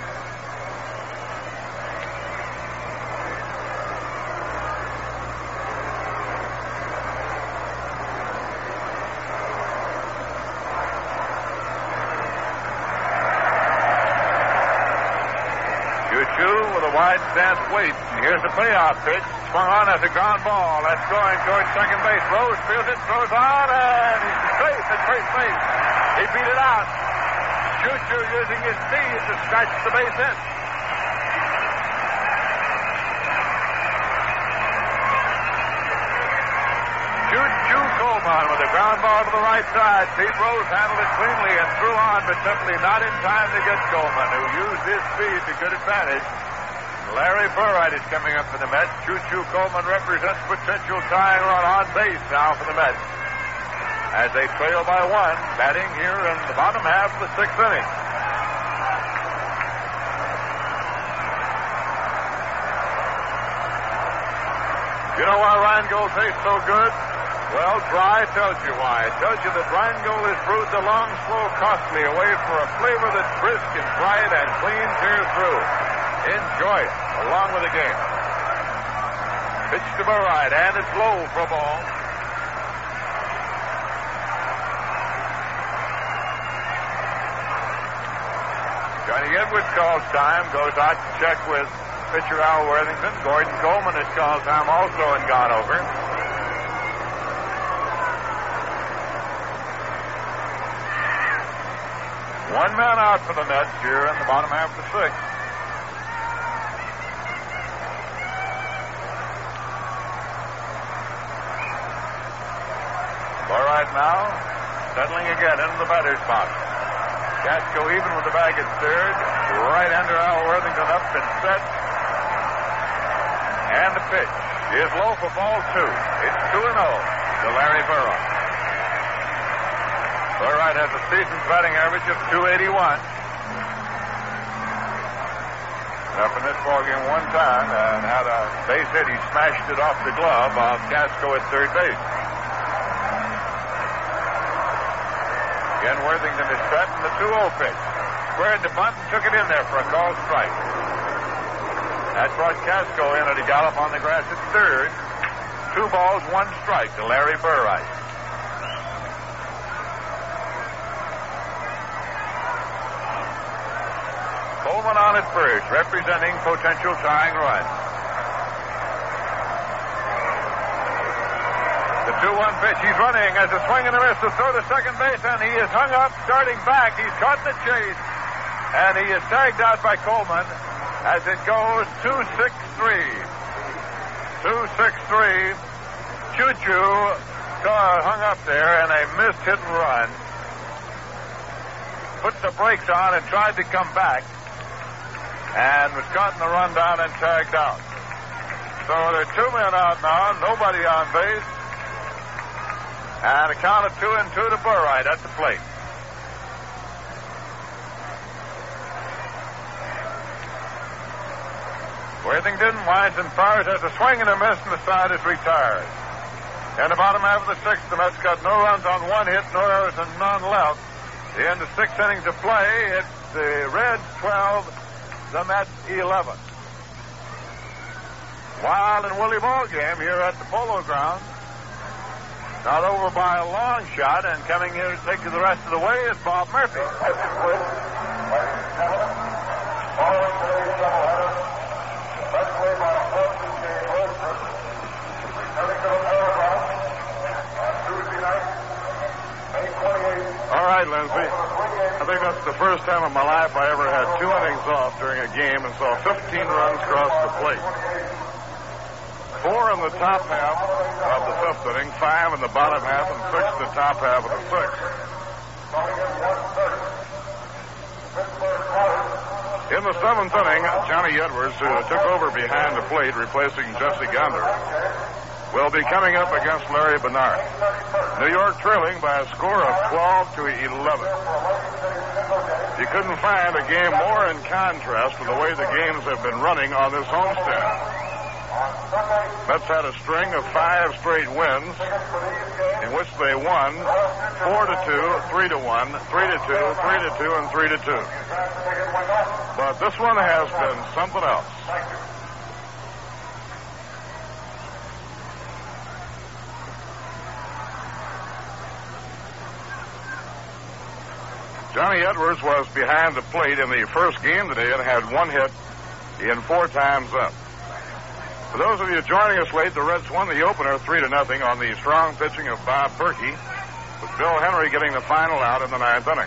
Choo-Choo with a wide stance wait. Here's the payoff pitch. Swung on as a ground ball. That's going towards second base. Rose fields it, throws on, and he's safe at first base. He beat it out. Choo-Choo using his speed to scratch the base in. Choo-Choo Coleman with a ground ball to the right side. Pete Rose handled it cleanly and threw on, but simply not in time to get Coleman, who used his speed to good advantage. Larry Burright is coming up for the Mets. Choo-Choo Coleman represents potential tying run on base now for the Mets, as they trail by one, batting here in the bottom half of the sixth inning. You know why Rheingold tastes so good? Well, dry tells you why. It tells you that Rheingold is brewed the long, slow, costly away for a flavor that's brisk and bright and clean clear through. Enjoy it along with the game. Pitch to Burright, and it's low for a ball. Johnny Edwards calls time, goes out to check with pitcher Al Worthington. Gordon Coleman has called time also and gone over. One man out for the Mets here in the bottom half of the sixth. Burright now settling again into the batter's box. Casco even with the bag at third. Right under Al Worthington up and set. And the pitch is low for ball two. It's two and oh to Larry Burright. Burright has a season's batting average of two eighty-one. Up in this ballgame one time and had a base hit. He smashed it off the glove of Casco at third base. Again, Worthington is set in the two oh pitch. Squared the bunt and took it in there for a called strike. That brought Casco in at a gallop on the grass at third. Two balls, one strike to Larry Burrice. Coleman on at first, representing potential tying run. The two one pitch. He's running as a swing and a miss to throw to second base, and he is hung up, starting back. He's caught in the chase, and he is tagged out by Coleman as it goes two six three. two six three. Choo-choo car hung up there, and a missed hit and run. Put the brakes on and tried to come back, and was caught in the rundown and tagged out. So there are two men out now, nobody on base, and a count of two and two to Burright at the plate. Worthington winds and fires, has a swing and a miss, and the side is retired. In the bottom half of the sixth, the Mets got no runs on one hit, no errors, and none left. The end of six innings of play, it's the Reds twelve, the Mets eleven. Wild and woolly ball game here at the Polo Grounds. Not over by a long shot, and coming here to take you the rest of the way is Bob Murphy. All right, Lindsay. I think that's the first time in my life I ever had two innings off during a game and saw fifteen runs cross the plate. Four in the top half of the fifth inning, five in the bottom half, and six in the top half of the sixth. In the seventh inning, Johnny Edwards, who took over behind the plate, replacing Jesse Gonder, will be coming up against Larry Bernard. New York trailing by a score of twelve to eleven. You couldn't find a game more in contrast to the way the games have been running on this homestand. Mets had a string of five straight wins in which they won four to two, three to one, three to two, three to two, and three to two. But this one has been something else. Johnny Edwards was behind the plate in the first game today and had one hit in four times up. For those of you joining us late, the Reds won the opener three to nothing on the strong pitching of Bob Berkey, with Bill Henry getting the final out in the ninth inning.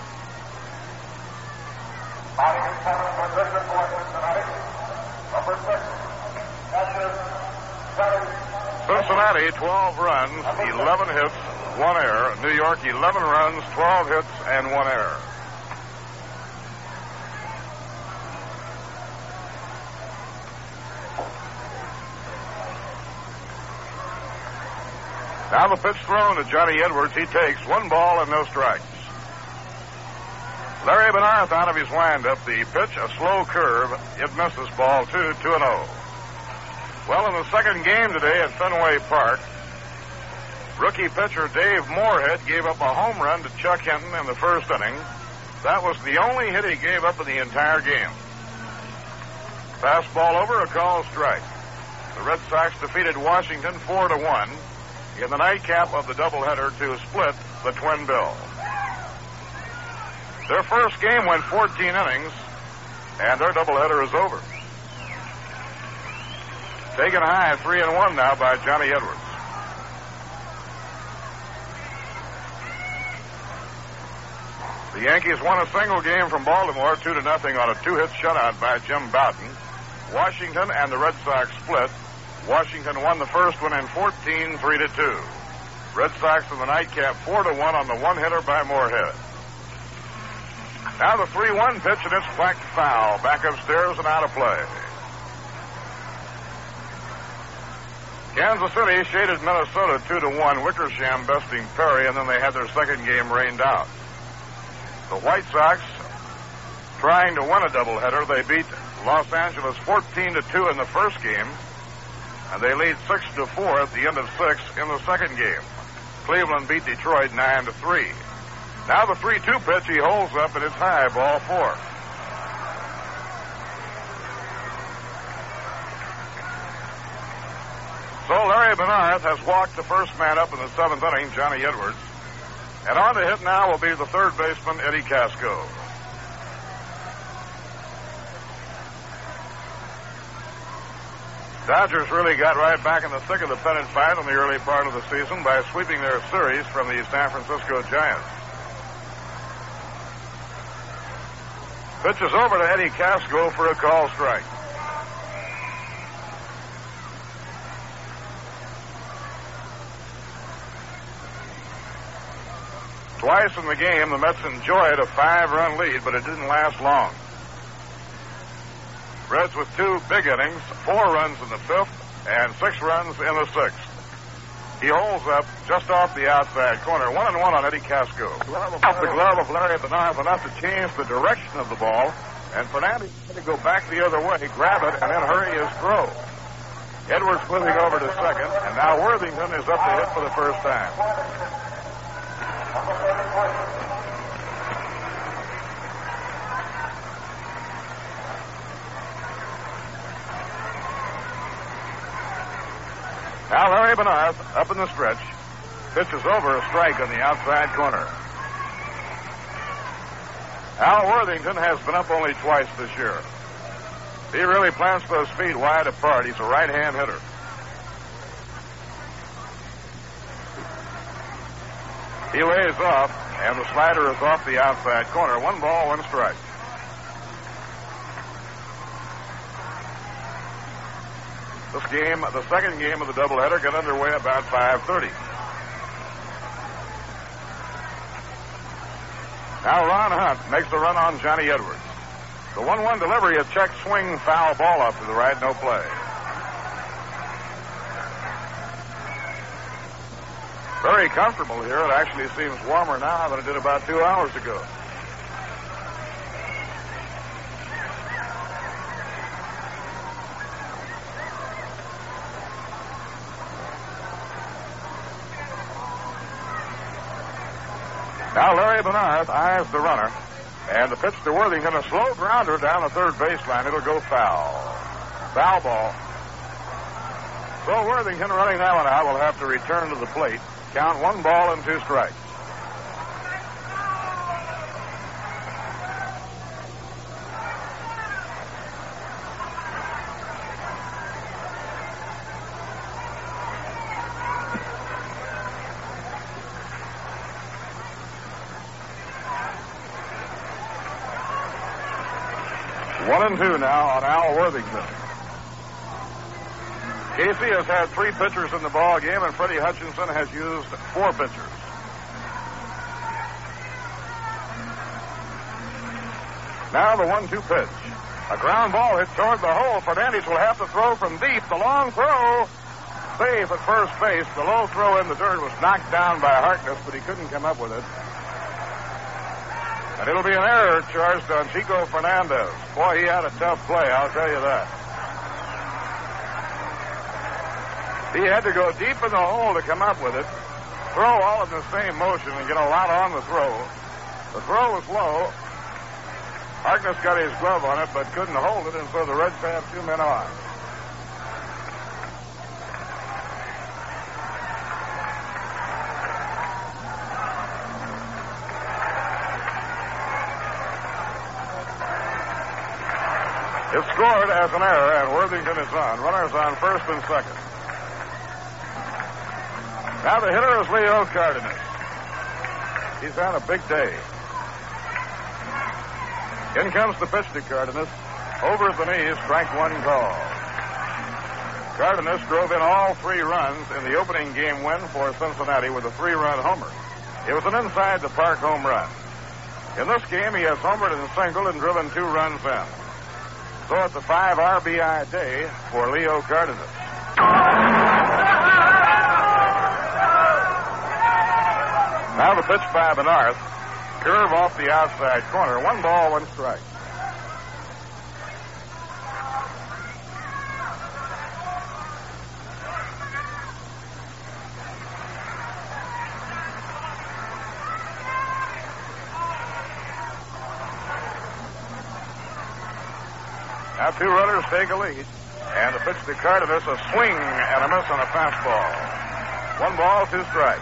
Cincinnati, twelve runs, eleven hits, one error. New York, eleven runs, twelve hits, and one error. Now the pitch thrown to Johnny Edwards. He takes one ball and no strikes. Larry Bernard out of his windup. The pitch, a slow curve. It misses ball two, two and oh. Well, in the second game today at Fenway Park, rookie pitcher Dave Moorhead gave up a home run to Chuck Hinton in the first inning. That was the only hit he gave up in the entire game. Fastball over, a called strike. The Red Sox defeated Washington four to one in the nightcap of the doubleheader to split the Twin Bill. Their first game went fourteen innings, and their doubleheader is over. Taken high, three and one now by Johnny Edwards. The Yankees won a single game from Baltimore, two to nothing on a two-hit shutout by Jim Bouton. Washington and the Red Sox split. Washington won the first one in fourteen, three to two. Red Sox in the nightcap, four to one on the one-hitter by Moorhead. Now the three one pitch, and it's whacked foul. Back upstairs and out of play. Kansas City shaded Minnesota two to one. Wickersham besting Perry, and then they had their second game rained out. The White Sox trying to win a doubleheader. They beat Los Angeles fourteen to two in the first game, and they lead six to four at the end of six in the second game. Cleveland beat Detroit nine to three. Now the three two pitch, he holds up, and it's high, ball four. So Larry Bernard has walked the first man up in the seventh inning, Johnny Edwards. And on to hit now will be the third baseman, Eddie Casco. Dodgers really got right back in the thick of the pennant fight in the early part of the season by sweeping their series from the San Francisco Giants. Pitch is over to Eddie Casco for a call strike. Twice in the game, the Mets enjoyed a five-run lead, but it didn't last long. Reds with two big innings, four runs in the fifth, and six runs in the sixth. He holds up just off the outside corner. One and one on Eddie Casco. Off the glove of Larry Bernard enough to change the direction of the ball, and Fernandez had to go back the other way, grab it, and then hurry his throw. Edwards moving over to second, and now Worthington is up to hit for the first time. Now Larry Bernard up in the stretch. Pitches over a strike on the outside corner. Al Worthington has been up only twice this year. He really plants those feet wide apart. He's a right-hand hitter. He lays off, and the slider is off the outside corner. One ball, one strike. This game, the second game of the doubleheader, got underway about five thirty. Now Ron Hunt makes the run on Johnny Edwards. The one one delivery, a check swing, foul ball off to the right, no play. Very comfortable here. It actually seems warmer now than it did about two hours ago. Now Larry Bernard eyes the runner, and the pitch to Worthington, a slow grounder down the third baseline. It'll go foul. Foul ball. So Worthington, running that one out, will have to return to the plate. Count one ball and two strikes. One and two now on Al Worthington. Casey has had three pitchers in the ball game, and Freddie Hutchinson has used four pitchers. Now the one two pitch. A ground ball hit toward the hole. Fernandez will have to throw from deep. The long throw. Safe at first base. The low throw in the dirt was knocked down by Harkness, but he couldn't come up with it. And it'll be an error charged on Chico Fernandez. Boy, he had a tough play, I'll tell you that. He had to go deep in the hole to come up with it, throw all in the same motion, and get a lot on the throw. The throw was low. Harkness got his glove on it, but couldn't hold it, and so the Reds have two men on. It's scored as an error, and Worthington is on. Runners on first and second. Now the hitter is Leo Cardenas. He's had a big day. In comes the pitch to Cardenas. Over the knees, strike one call. Cardenas drove in all three runs in the opening game win for Cincinnati with a three-run homer. It was an inside-the-park home run. In this game, he has homered and singled and driven two runs in. So it's a five R B I day for Leo Cardenas. Now the pitch by Bernard. Curve off the outside corner. One ball, one strike. Now two runners take a lead. And the pitch to Cardenas, a swing and a miss on a fastball. One ball, two strikes.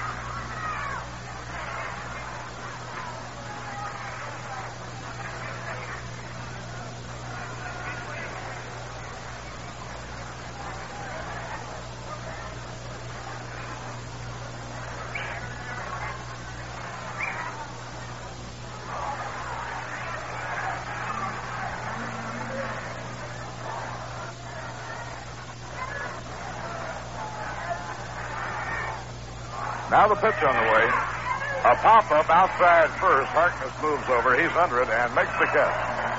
Now the pitch on the way. A pop-up outside first. Harkness moves over. He's under it and makes the catch.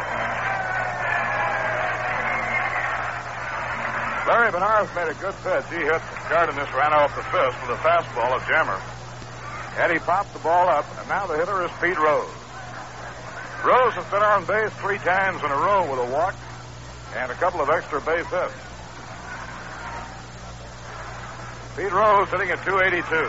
Larry Benarth made a good pitch. He hit Cardenas, ran off the fist with a fastball, a jammer. And he popped the ball up, and now the hitter is Pete Rose. Rose has been on base three times in a row with a walk and a couple of extra base hits. Pete Rose hitting at two eighty-two.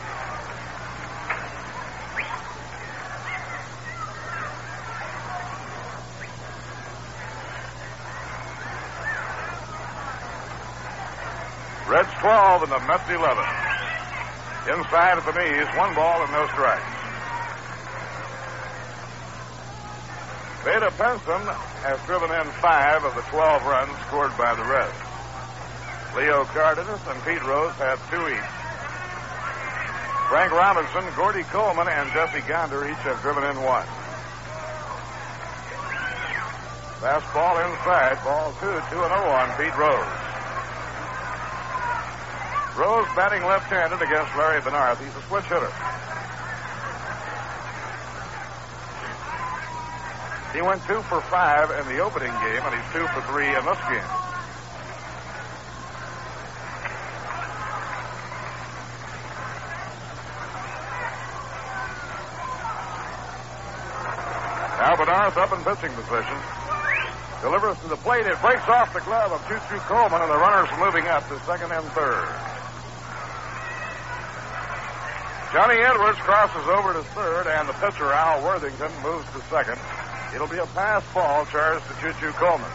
Reds twelve and the Mets eleven. Inside at the knees, one ball and no strikes. Beta Penson has driven in five of the twelve runs scored by the Reds. Leo Cardenas and Pete Rose had two each. Frank Robinson, Gordy Coleman, and Jesse Gonder each have driven in one. Fastball inside, ball two, two and oh on Pete Rose. Rose batting left-handed against Larry Benarth. He's a switch hitter. He went two for five in the opening game, and he's two for three in this game. Now Benarth up in pitching position. Delivers to the plate. It breaks off the glove of Choo-Choo Coleman, and the runners are moving up to second and third. Johnny Edwards crosses over to third, and the pitcher, Al Worthington, moves to second. It'll be a pass ball charged to Choo-Choo Coleman.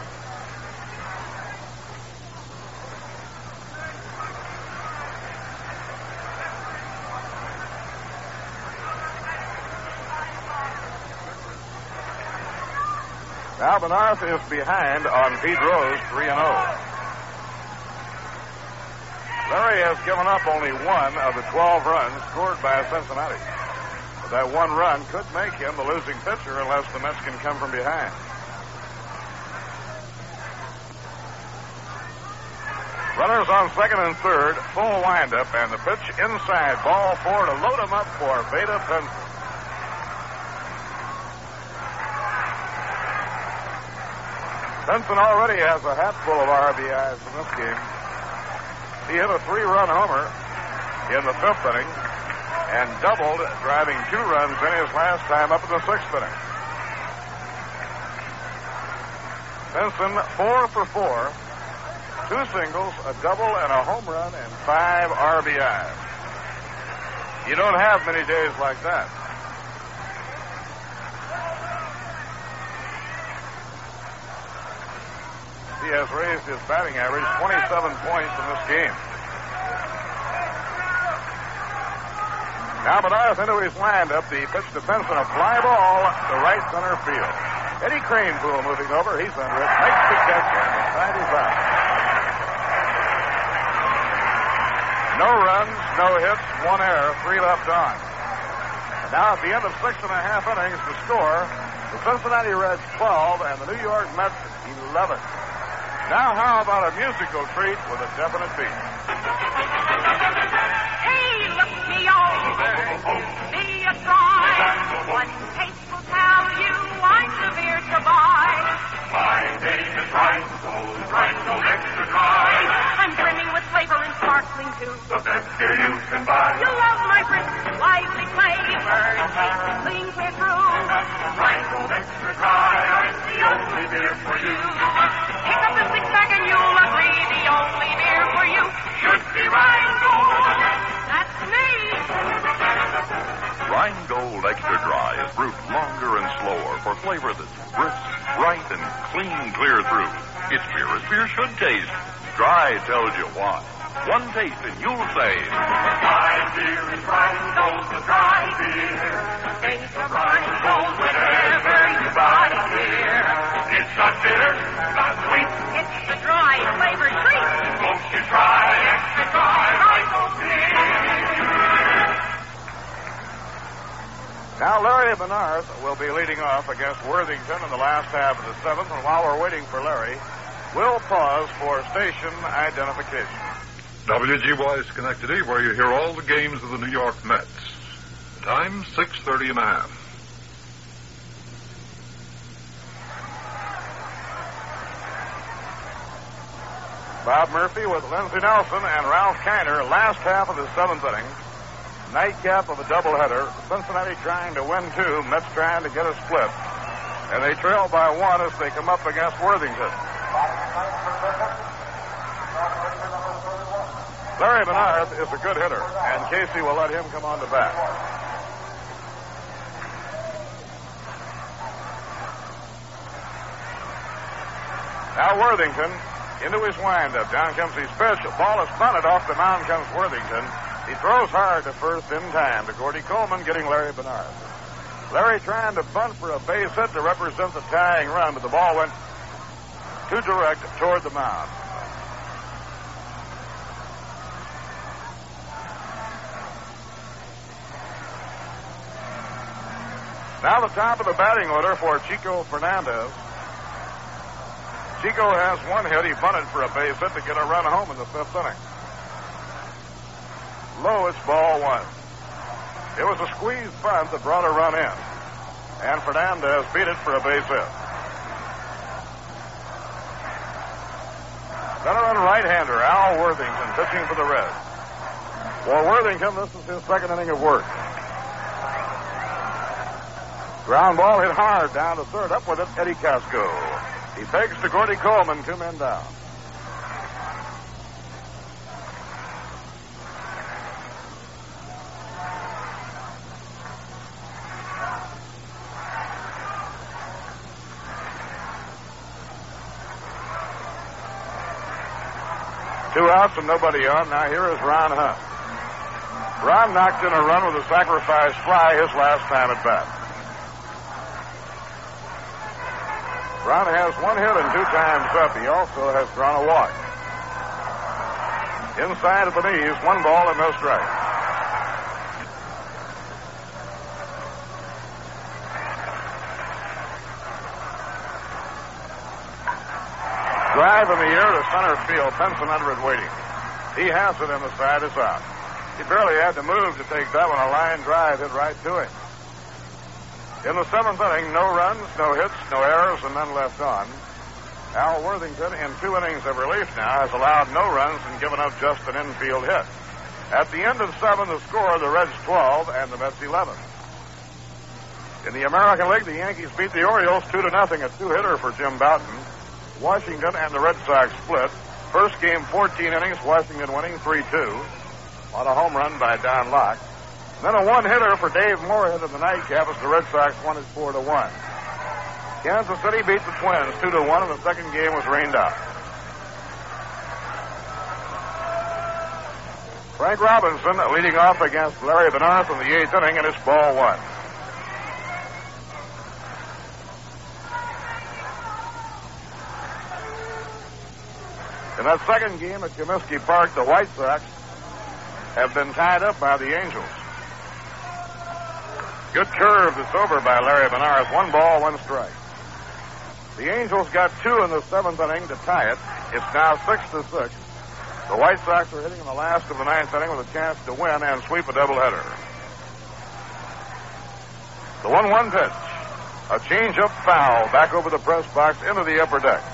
Now Benarth is behind on Pete Rose, three and oh. Larry has given up only one of the twelve runs scored by Cincinnati. But that one run could make him the losing pitcher unless the Mets can come from behind. Runners on second and third, full windup, and the pitch inside, ball four to load him up for Beta Penson. Benson already has a hatful of R B Is in this game. He hit a three-run homer in the fifth inning and doubled, driving two runs in his last time up in the sixth inning. Benson four for four, two singles, a double, and a home run, and five R B Is. You don't have many days like that. He has raised his batting average twenty-seven points in this game. Now Benarth into his windup. The pitch to Benson, a fly ball to right center field. Eddie Kranepool moving over. He's under it. Makes the catch, and the side is out. No runs, no hits, one error, three left on. And now at the end of six and a half innings, the score, the Cincinnati Reds twelve and the New York Mets eleven. Now, how about a musical treat with a definite beat? Hey, look me over, give me a try. One taste will tell you I'm the beer to buy. My name is Rheingold, Rheingold Extra Dry. I'm brimming with flavor and sparkling too. The best beer you can buy. You love my brisk, lively flavor, clean clear through. Rheingold Extra Dry, I'm the only beer for you. Pick up the six-pack and you'll agree the only beer for you Should be Rheingold. That's me. Rheingold Extra Dry is brewed longer and slower for flavor that's brisk, bright, and clean clear through. It's beer as beer should taste. Dry tells you why. One taste and you'll say, Dry beer is Rheingold, the dry beer. Taste of Rheingold whenever you buy beer. It's not bitter, not sweet. It's the dry flavored treat. Won't you try extra dry Rheingold beer? Now Larry Bernard will be leading off against Worthington in the last half of the seventh, and while we're waiting for Larry, we'll pause for station identification. W G Y Schenectady, where you hear all the games of the New York Mets. Time, six thirty and a half. Bob Murphy with Lindsey Nelson and Ralph Kiner, last half of the seventh inning. Nightcap of a doubleheader. Cincinnati trying to win two, Mets trying to get a split. And they trail by one as they come up against Worthington. Larry Bernard is a good hitter, and Casey will let him come on to bat. Now Worthington into his windup. Down comes his pitch. The ball is bunted off the mound comes Worthington. He throws hard to first in time to Gordy Coleman, getting Larry Bernard. Larry trying to bunt for a base hit to represent the tying run, but the ball went too direct toward the mound. Now the top of the batting order for Chico Fernandez. Chico has one hit. He bunted for a base hit to get a run home in the fifth inning. Low, it's ball one. It was a squeeze bunt that brought a run in. And Fernandez beat it for a base hit. Veteran right-hander Al Worthington pitching for the Reds. For Worthington, this is his second inning of work. Ground ball hit hard down to third. Up with it, Eddie Casco. He pegs to Gordy Coleman, two men down. Two outs and nobody on. Now here is Ron Hunt. Ron knocked in a run with a sacrifice fly his last time at bat. Ron has one hit and two times up. He also has drawn a walk. Inside of the knees, one ball and no strike. Drive in the air to center field. Benson under it waiting. He has it, and the side is out. He barely had to move to take that one. A line drive hit right to him. In the seventh inning, no runs, no hits, no errors, and none left on. Al Worthington, in two innings of relief now, has allowed no runs and given up just an infield hit. At the end of seven, the score, the Reds twelve and the Mets eleven. In the American League, the Yankees beat the Orioles two to nothing. A two-hitter for Jim Bouton. Washington and the Red Sox split. First game, fourteen innings, Washington winning three two on a home run by Don Locke. Then a one-hitter for Dave Moorhead in the nightcap as the Red Sox won it four to one. Kansas City beat the Twins two to one, and the second game was rained out. Frank Robinson leading off against Larry Bernard in the eighth inning, and it's ball one. In that second game at Comiskey Park, the White Sox have been tied up by the Angels. Good curve that's over by Larry Bernard. One ball, one strike. The Angels got two in the seventh inning to tie it. It's now six to six. The White Sox are hitting in the last of the ninth inning with a chance to win and sweep a doubleheader. The one one pitch. A change-up foul back over the press box into the upper deck.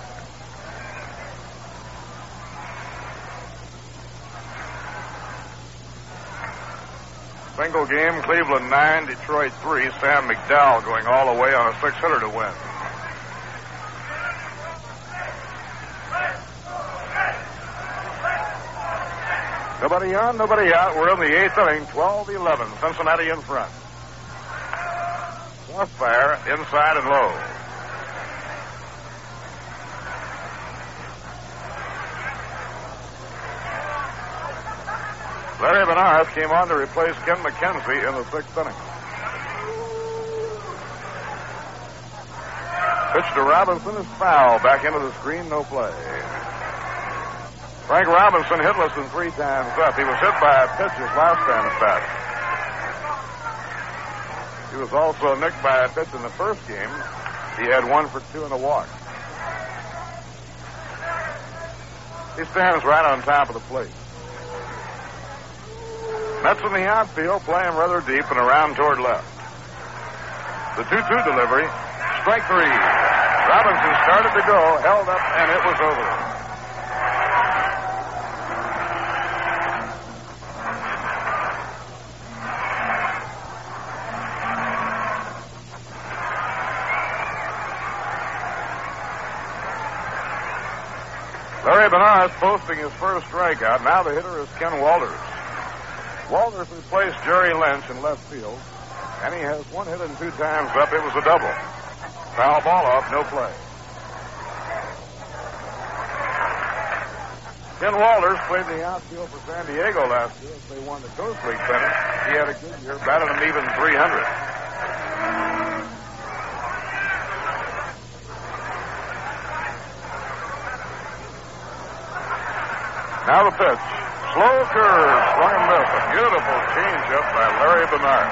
Single game, Cleveland nine, Detroit three. Sam McDowell going all the way on a six-hitter to win. Nobody on, nobody out. We're in the eighth inning, twelve eleven. Cincinnati in front. Crossfire inside and low. Larry Benarth came on to replace Ken McKenzie in the sixth inning. Pitch to Robinson is foul. Back into the screen, no play. Frank Robinson hitless in three times up. He was hit by a pitch his last time at bat. He was also nicked by a pitch in the first game. He had one for two and a walk. He stands right on top of the plate. Mets in the outfield play him rather deep and around toward left. The two two delivery. Strike three. Robinson started to go, held up, and it was over. Larry Benarth posting his first strikeout. Now the hitter is Ken Walters. Walters replaced Jerry Lynch in left field, and he has one hit and two times up. It was a double. Foul ball off, no play. Ken Walters played the outfield for San Diego last year as they won the Coast League pennant. He had a good year, batted him even three hundred. Now the pitch. Slow curve, swung and missed. A beautiful changeup by Larry Benarth.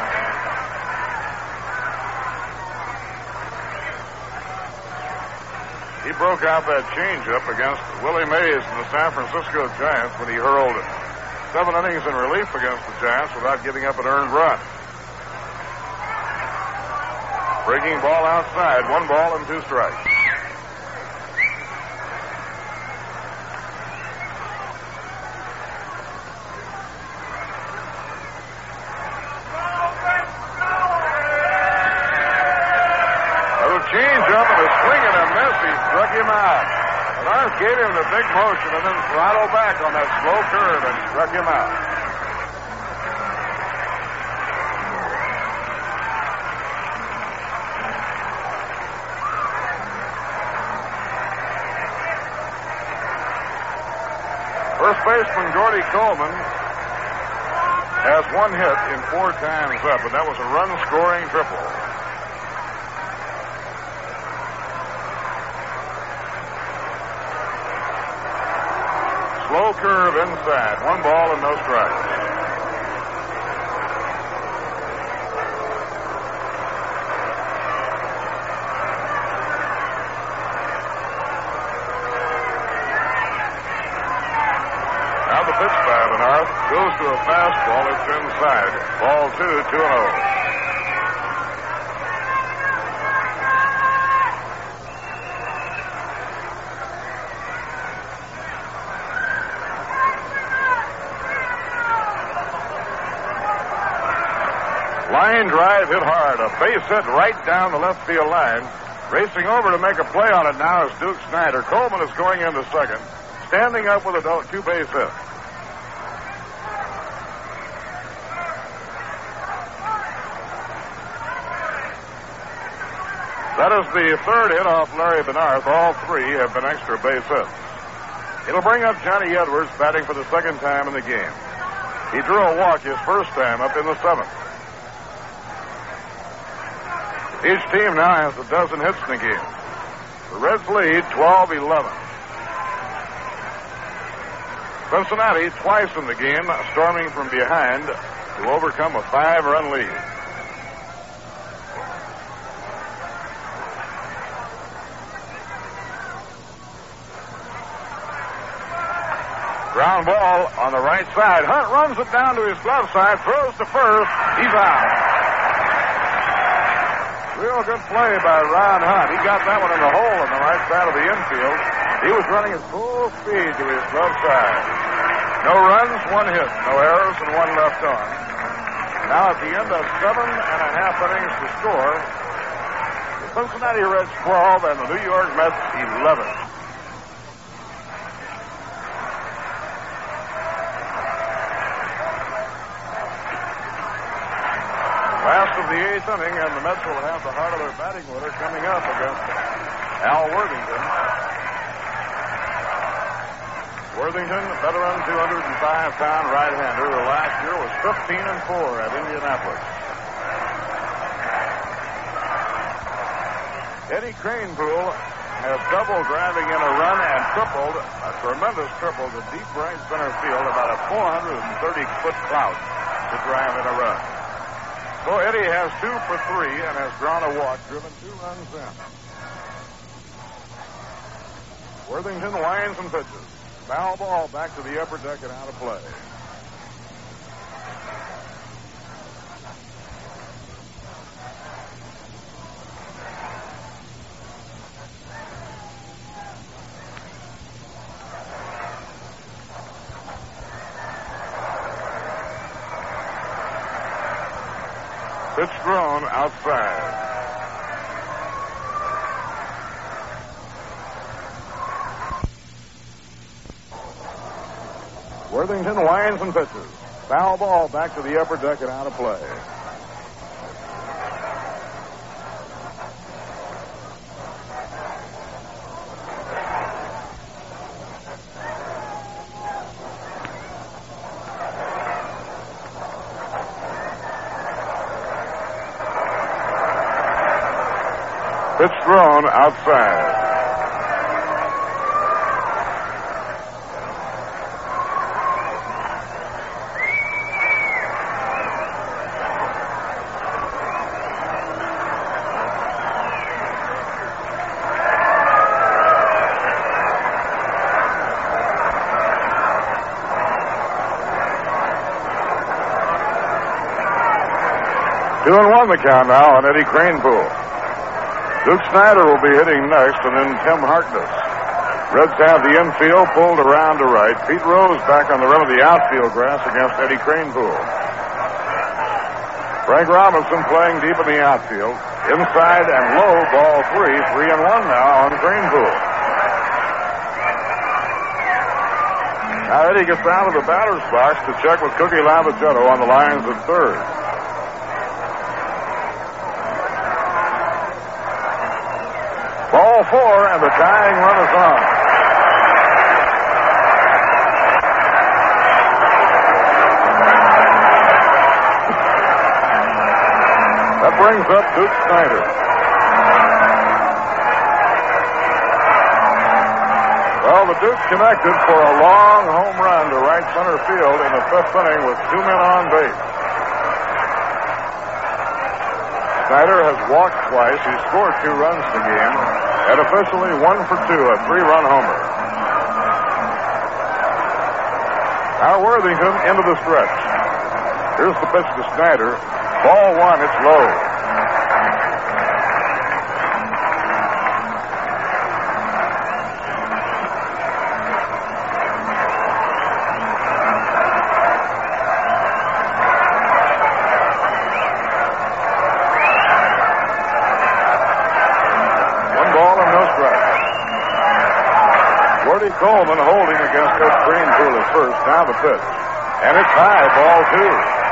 He broke out that changeup against Willie Mays and the San Francisco Giants when he hurled it. Seven innings in relief against the Giants without giving up an earned run. Breaking ball outside, one ball and two strikes. Gave him the big motion and then throttled back on that slow curve and struck him out. First baseman Gordy Coleman has one hit in four times up, and that was a run-scoring triple. Slow curve inside. One ball and no strikes. Now the pitch by Benarth goes to a fastball. It's inside. Ball two, two and oh. Line drive hit hard. A base hit right down the left field line. Racing over to make a play on it now is Duke Snyder. Coleman is going into second. Standing up with a two base hit. That is the third hit off Larry Benarth. All three have been extra base hits. It'll bring up Johnny Edwards batting for the second time in the game. He drew a walk his first time up in the seventh. Each team now has a dozen hits in the game. The Reds lead twelve eleven. Cincinnati twice in the game, storming from behind to overcome a five-run lead. Ground ball on the right side. Hunt runs it down to his glove side, throws to first. He's out. Real good play by Ron Hunt. He got that one in the hole on the right side of the infield. He was running at full speed to his glove side. No runs, one hit. No errors, and one left on. Now at the end of seven and a half innings to score, the Cincinnati Reds twelve and the New York Mets eleven. Last of the eighth inning, and the Mets will have the heart of their batting order coming up against Al Worthington. Worthington, veteran two hundred five pound right-hander, who last year was fifteen and four at Indianapolis. Eddie Kranepool has double driving in a run and tripled, a tremendous triple to deep right center field, about a four hundred thirty foot clout to drive in a run. So Eddie has two for three and has drawn a walk, driven two runs in. Worthington winds and pitches. Foul ball back to the upper deck and out of play. Pitch thrown outside. Worthington winds and pitches. Foul ball back to the upper deck and out of play. Pitch thrown outside. Two and one the count now on Eddie Kranepool. Duke Snyder will be hitting next, and then Tim Harkness. Reds have the infield pulled around to right. Pete Rose back on the rim of the outfield grass against Eddie Kranepool. Frank Robinson playing deep in the outfield. Inside and low, ball three. Three and one now on Kranepool. Now Eddie gets out of the batter's box to check with Cookie Lavicetto on the lines at third. Ball four, and the tying run is on. That brings up Duke Snyder. Well, the Duke connected for a long home run to right center field in the fifth inning with two men on base. Snyder has walked twice. He scored two runs in the game, and officially one for two, a three-run homer. Now Worthington into the stretch. Here's the pitch to Snyder. Ball one, it's low. Coleman holding against Ed Kranepool at first. Now the pitch. And it's high, ball two.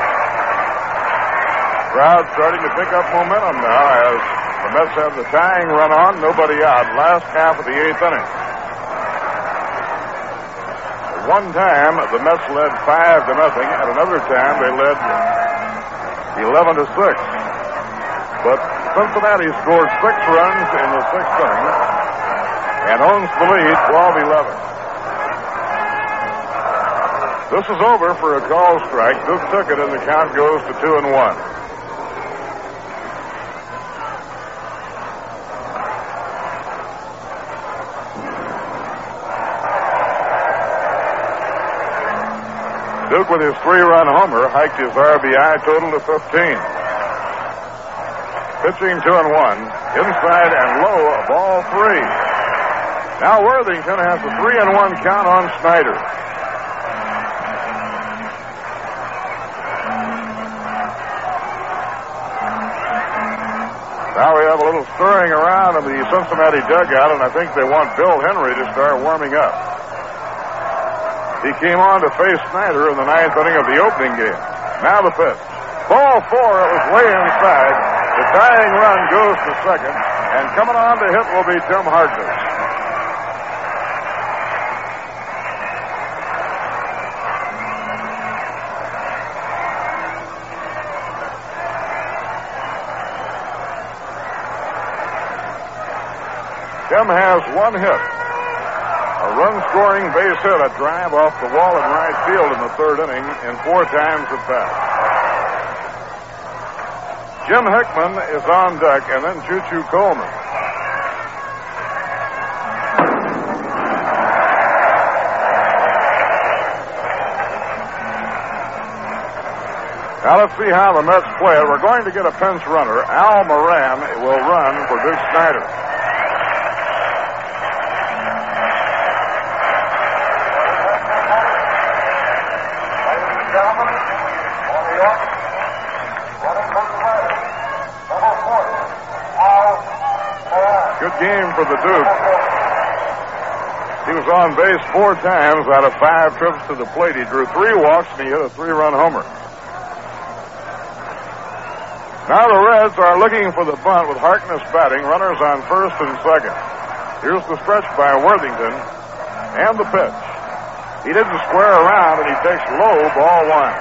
Crowd starting to pick up momentum now as the Mets have the tying run on, nobody out, last half of the eighth inning. At one time, the Mets led five to nothing. At another time, they led eleven to six. But Cincinnati scored six runs in the sixth inning and owns the lead twelve eleven. This is over for a call strike. Duke took it, and the count goes to two and one. Duke, with his three-run homer, hiked his R B I total to fifteen. Pitching two and one. Inside and low, ball three. Now Worthington has a three and one count on Snyder. Now we have a little stirring around in the Cincinnati dugout, and I think they want Bill Henry to start warming up. He came on to face Snyder in the ninth inning of the opening game. Now the pitch. Ball four, it was way inside. The tying run goes to second, and coming on to hit will be Tim Harkness. Tim has one hit. A run-scoring base hit, a drive off the wall in right field in the third inning, and four times at bat. Jim Hickman is on deck, and then Choo-Choo Coleman. Now let's see how the Mets play it. We're going to get a pinch runner. Al Moran will run for Duke Snyder. Good game for the Duke. He was on base four times out of five trips to the plate. He drew three walks and he hit a three-run homer. Now the Reds are looking for the bunt with Harkness batting, runners on first and second. Here's the stretch by Worthington and the pitch. He didn't square around and he takes low, ball one.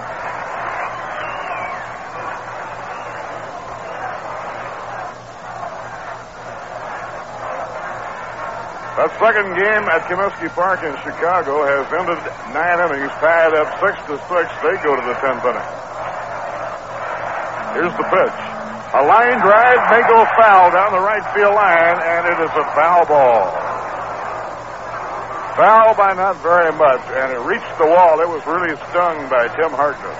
That second game at Comiskey Park in Chicago has ended nine innings, tied up six to six. They go to the tenth inning. Here's the pitch. A line drive may go foul down the right field line, and it is a foul ball. Foul by not very much, and it reached the wall. It was really stung by Tim Harkness.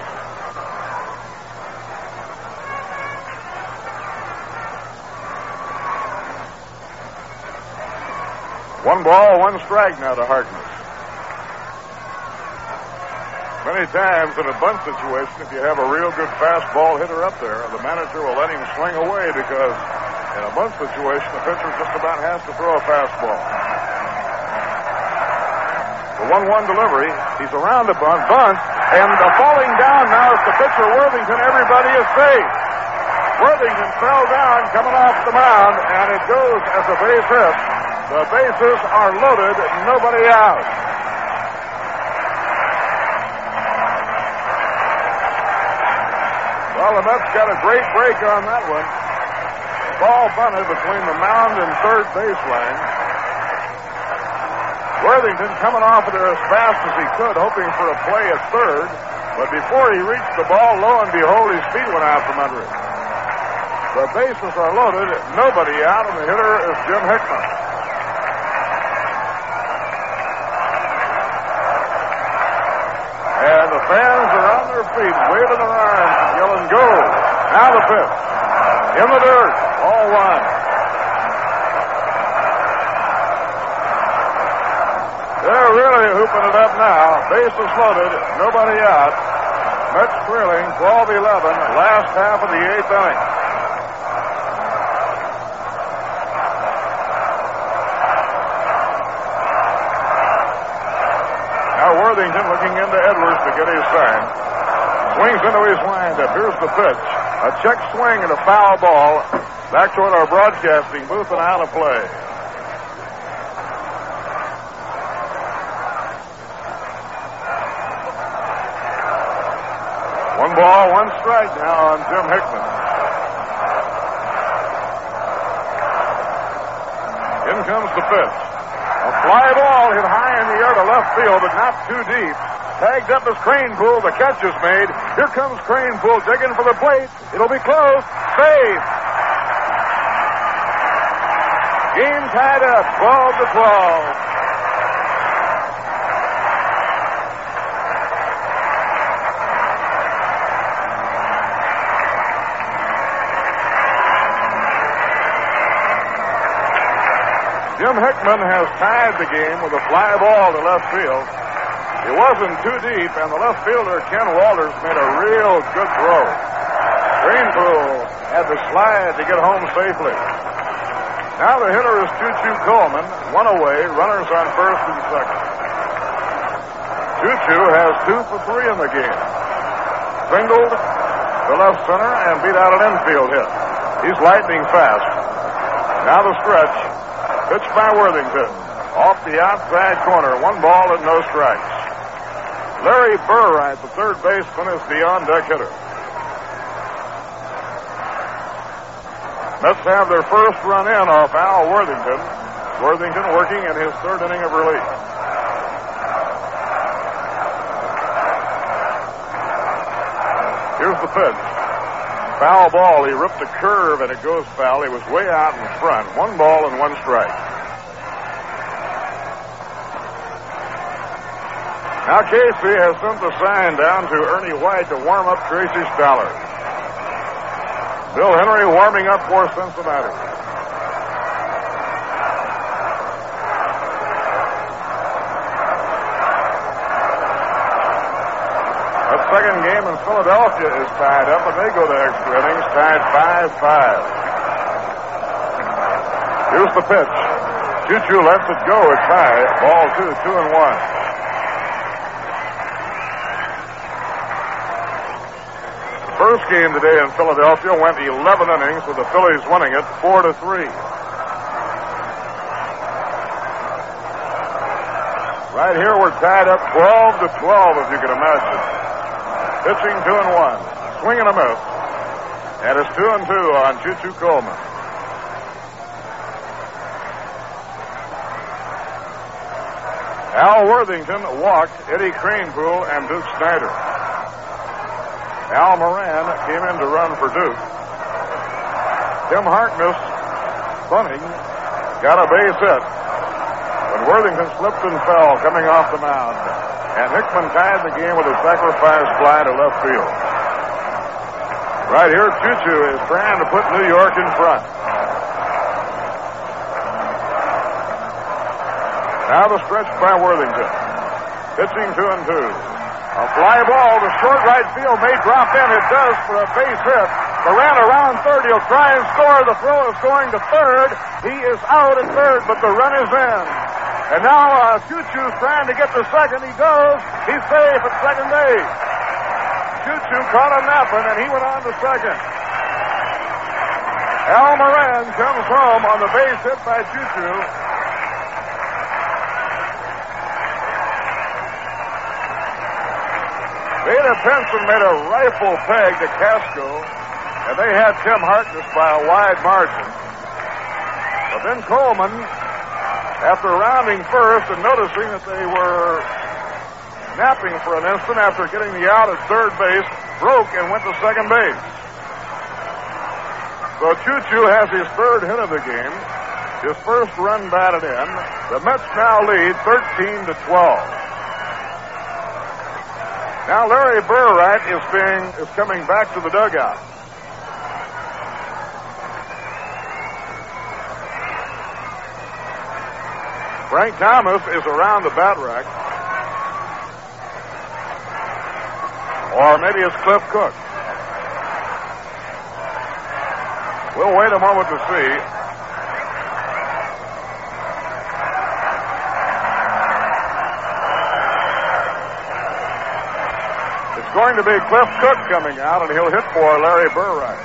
One ball, one strike now to Harkness. Many times in a bunt situation, if you have a real good fastball hitter up there, the manager will let him swing away because in a bunt situation, the pitcher just about has to throw a fastball. The one one delivery, he's around the bunt, bunt, and the falling down now is the pitcher Worthington. Everybody is safe. Worthington fell down coming off the mound, and it goes as a base hit. The bases are loaded, nobody out. Well, the Mets got a great break on that one. Ball bunted between the mound and third baseline. Worthington coming off of there as fast as he could, hoping for a play at third. But before he reached the ball, lo and behold, his feet went out from under him. The bases are loaded, nobody out, and the hitter is Jim Hickman. And the fans are on their feet, waving their arms and yelling, go. Now the pitch. In the dirt. All one. They're really hooping it up now. Bases loaded. Nobody out. Mets trailing twelve eleven. Last half of the eighth inning. Worthington looking into Edwards to get his sign. Swings into his windup. Here's the pitch. A check swing and a foul ball. Back toward our broadcasting booth and out of play. One ball, one strike now on Jim Hickman. In comes the pitch. A fly ball hit high in the air to left field, but not too deep. Tagged up as Cranepool. The catch is made. Here comes Cranepool digging for the plate. It'll be close. Safe. Game tied up, twelve to twelve. Jim Hickman has tied the game with a fly ball to left field. It wasn't too deep, and the left fielder, Ken Walters, made a real good throw. Cranepool had to slide to get home safely. Now the hitter is Choo-Choo Coleman. One away, runners on first and second. Choo-Choo has two for three in the game. Singled to left center and beat out an infield hit. He's lightning fast. Now the stretch. Pitched by Worthington. Off the outside corner. One ball and no strikes. Larry Burright, the third baseman, is the on-deck hitter. Mets have their first run in off Al Worthington. Worthington working in his third inning of relief. Here's the pitch. Foul ball. He ripped a curve and it goes foul. He was way out in front. One ball and one strike. Now Casey has sent the sign down to Ernie White to warm up Tracy Stallard. Bill Henry warming up for Cincinnati. That second game in Philadelphia is tied up, and they go to extra innings, tied five five. Here's the pitch. Choo-Choo lets it go. It's high. Ball two, two and one. First game today in Philadelphia went eleven innings with the Phillies winning it four to three. Right here we're tied up twelve to twelve, if you can imagine. Pitching two and one, swing and a miss, and it's two and two on Choo-Choo Coleman. Al Worthington walked Eddie Kranepool and Duke Snyder. Al Moran came in to run for Duke. Tim Harkness, bunting, got a base hit. But Worthington slipped and fell coming off the mound. And Hickman tied the game with a sacrifice fly to left field. Right here, Choo-Choo is trying to put New York in front. Now the stretch by Worthington. Pitching two and two. A fly ball to short right field may drop in. It does for a base hit. Moran around third. He'll try and score. The throw is going to third. He is out at third, but the run is in. And now uh, Choo-Choo's trying to get to second. He goes. He's safe at second base. Choo-Choo caught him napping, and he went on to second. Al Moran comes home on the base hit by Choo-Choo. Beta Pinson made a rifle peg to Casco, and they had Tim Harkness by a wide margin. But then Coleman, after rounding first and noticing that they were napping for an instant after getting the out at third base, broke and went to second base. So Choo-Choo has his third hit of the game, his first run batted in. The Mets now lead thirteen to twelve. Now Larry Burright is being is coming back to the dugout. Frank Thomas is around the bat rack. Or maybe it's Cliff Cook. We'll wait a moment to see. It's going to be Cliff Cook coming out, and he'll hit for Larry Burright.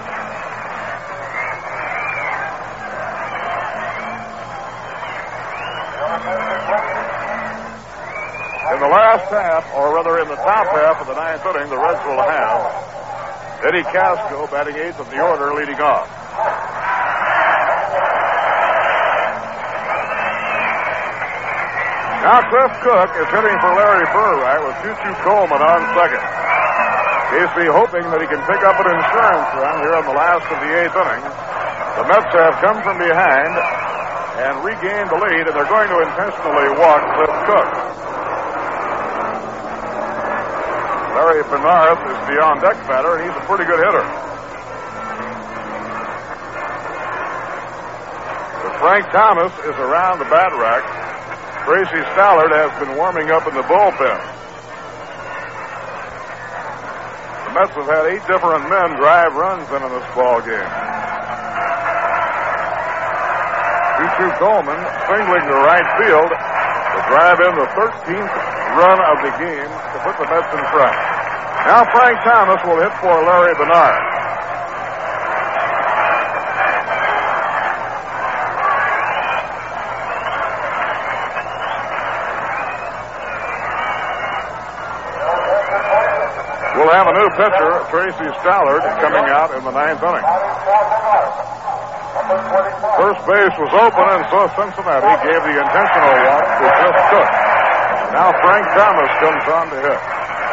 In the last half, or rather in the top half of the ninth inning, the Reds will have Eddie Casco batting eighth of the order, leading off. Now Cliff Cook is hitting for Larry Burright with Choo-Choo Coleman on second. Casey hoping that he can pick up an insurance run here in the last of the eighth inning. The Mets have come from behind and regained the lead, and they're going to intentionally walk Cliff Cook. Larry Bernard is the on-deck batter, and he's a pretty good hitter. But Frank Thomas is around the bat rack. Tracy Stallard has been warming up in the bullpen. The Mets have had eight different men drive runs into this ball game. Choo-Choo Coleman singling to right field to drive in the thirteenth run of the game to put the Mets in front. Now Frank Thomas will hit for Larry Bernard. We'll have a new pitcher, Tracy Stallard, coming out in the ninth inning. First base was open, and so Cincinnati gave the intentional walk to Jeff Cook. Now Frank Thomas comes on to hit.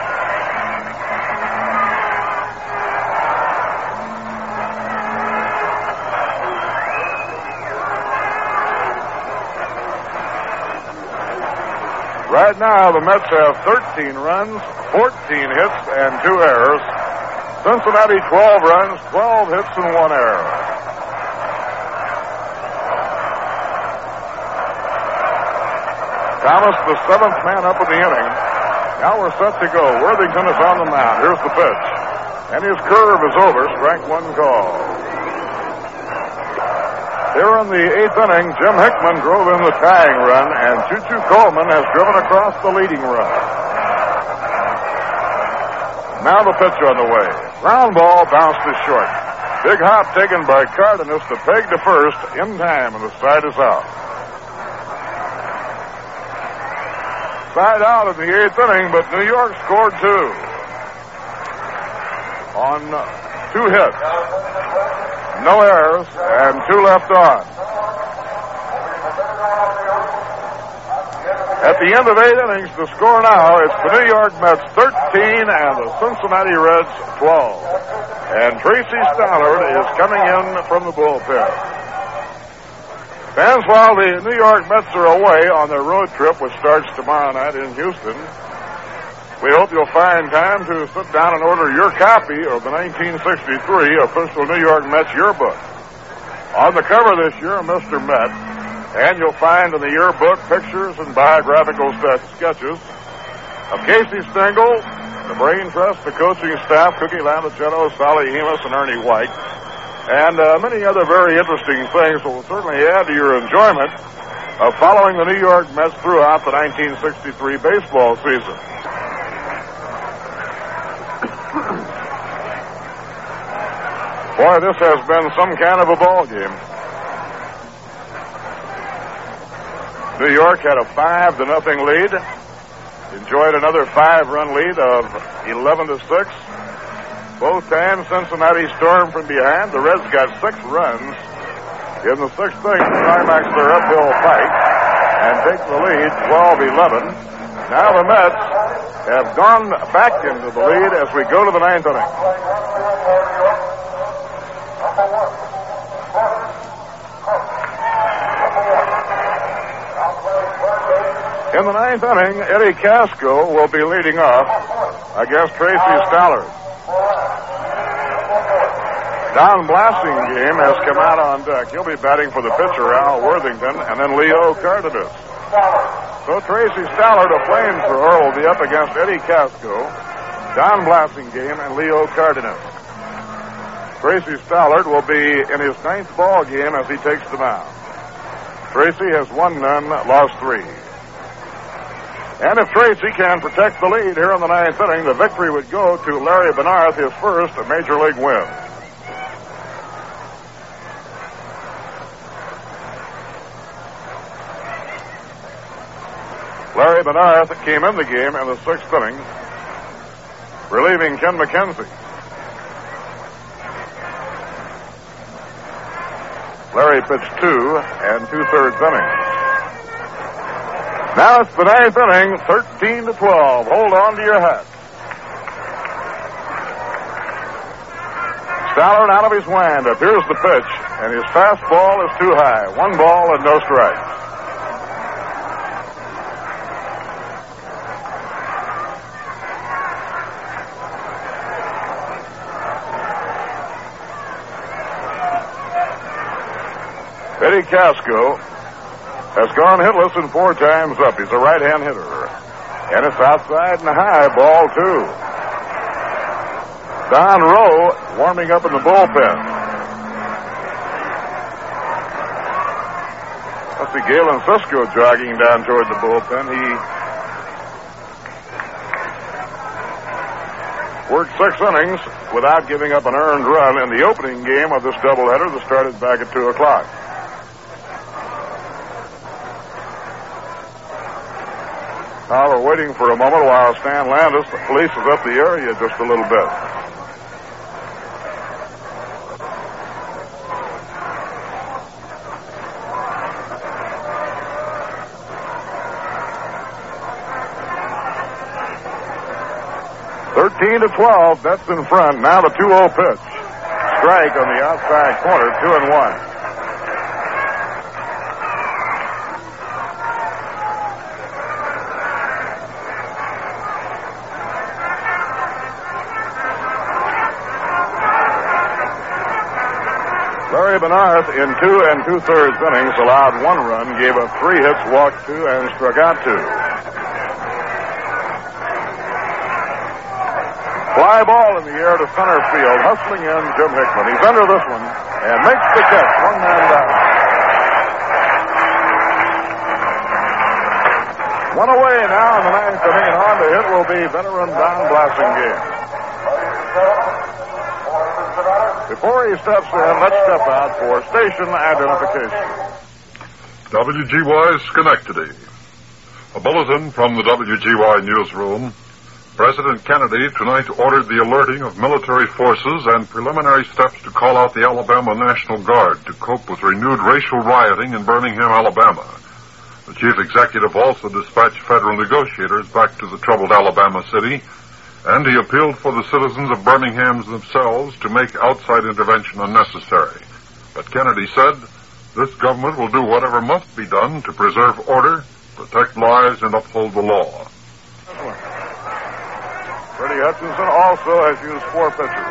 Right now, the Mets have thirteen runs, fourteen hits, and two errors. Cincinnati, twelve runs, twelve hits, and one error. Thomas, the seventh man up in the inning. Now we're set to go. Worthington is on the mound. Here's the pitch. And his curve is over. Strike one call. Here in the eighth inning, Jim Hickman drove in the tying run, and Choo-Choo Coleman has driven across the leading run. Now the pitch on the way. Ground ball bounced to short. Big hop taken by Cardenas to peg to first in time, and the side is out. Side out in the eighth inning, but New York scored two on two hits. No errors, and two left on. At the end of eight innings, the score now is the New York Mets thirteen and the Cincinnati Reds twelve. And Tracy Stallard is coming in from the bullpen. Fans, while the New York Mets are away on their road trip, which starts tomorrow night in Houston, we hope you'll find time to sit down and order your copy of the nineteen sixty-three official New York Mets yearbook. On the cover this year, Mister Met, and you'll find in the yearbook pictures and biographical sketches of Casey Stengel, the Brain Trust, the coaching staff, Cookie Lantichetto, Sally Hemus, and Ernie White, and uh, many other very interesting things that will certainly add to your enjoyment of following the New York Mets throughout the nineteen sixty-three baseball season. Boy, this has been some kind of a ball game. New York had a five to nothing lead. Enjoyed another five-run lead of eleven to six. Both times Cincinnati stormed from behind. The Reds got six runs. In the sixth inning, to climax their uphill fight and take the lead twelve eleven. Now the Mets have gone back into the lead as we go to the ninth inning. In the ninth inning, Eddie Casco will be leading off against Tracy Stallard. Don Blasingame has come out on deck. He'll be batting for the pitcher, Al Worthington, and then Leo Cardenas. So Tracy Stallard, a flamethrower, will be up against Eddie Casco, Don Blasingame, and Leo Cardenas. Tracy Stallard will be in his ninth ball game as he takes the mound. Tracy has won none, lost three. And if Tracy can protect the lead here in the ninth inning, the victory would go to Larry Benarth, his first major league win. Larry Benarth came in the game in the sixth inning, relieving Ken McKenzie. Larry pitched two and two-thirds innings. Now it's the ninth inning, thirteen to twelve. Hold on to your hat. Stallard out of his wind-up. Here's the pitch, and his fastball is too high. One ball and no strikes. Eddie Casco has gone hitless in four times up. He's a right-hand hitter. And it's outside and high, ball two. Don Rowe warming up in the bullpen. Let's see, Galen Cisco jogging down toward the bullpen. He worked six innings without giving up an earned run in the opening game of this doubleheader that started back at two o'clock. Now we're waiting for a moment while Stan Landis polices up the area just a little bit. thirteen to twelve. That's in front. Now the two oh pitch. Strike on the outside corner, two and one. Larry Bernard, in two and two-thirds innings, allowed one run, gave up three hits, walked two, and struck out two. Fly ball in the air to center field, hustling in Jim Hickman. He's under this one and makes the catch, one man down. One away now in the ninth inning, and on to hit will be veteran Don Blasingame. Before he steps in, let's step out for station identification. W G Y Schenectady. A bulletin from the W G Y newsroom. President Kennedy tonight ordered the alerting of military forces and preliminary steps to call out the Alabama National Guard to cope with renewed racial rioting in Birmingham, Alabama. The chief executive also dispatched federal negotiators back to the troubled Alabama city, and he appealed for the citizens of Birmingham themselves to make outside intervention unnecessary. But Kennedy said, this government will do whatever must be done to preserve order, protect lives, and uphold the law. Freddie Hutchinson also has used four pitchers.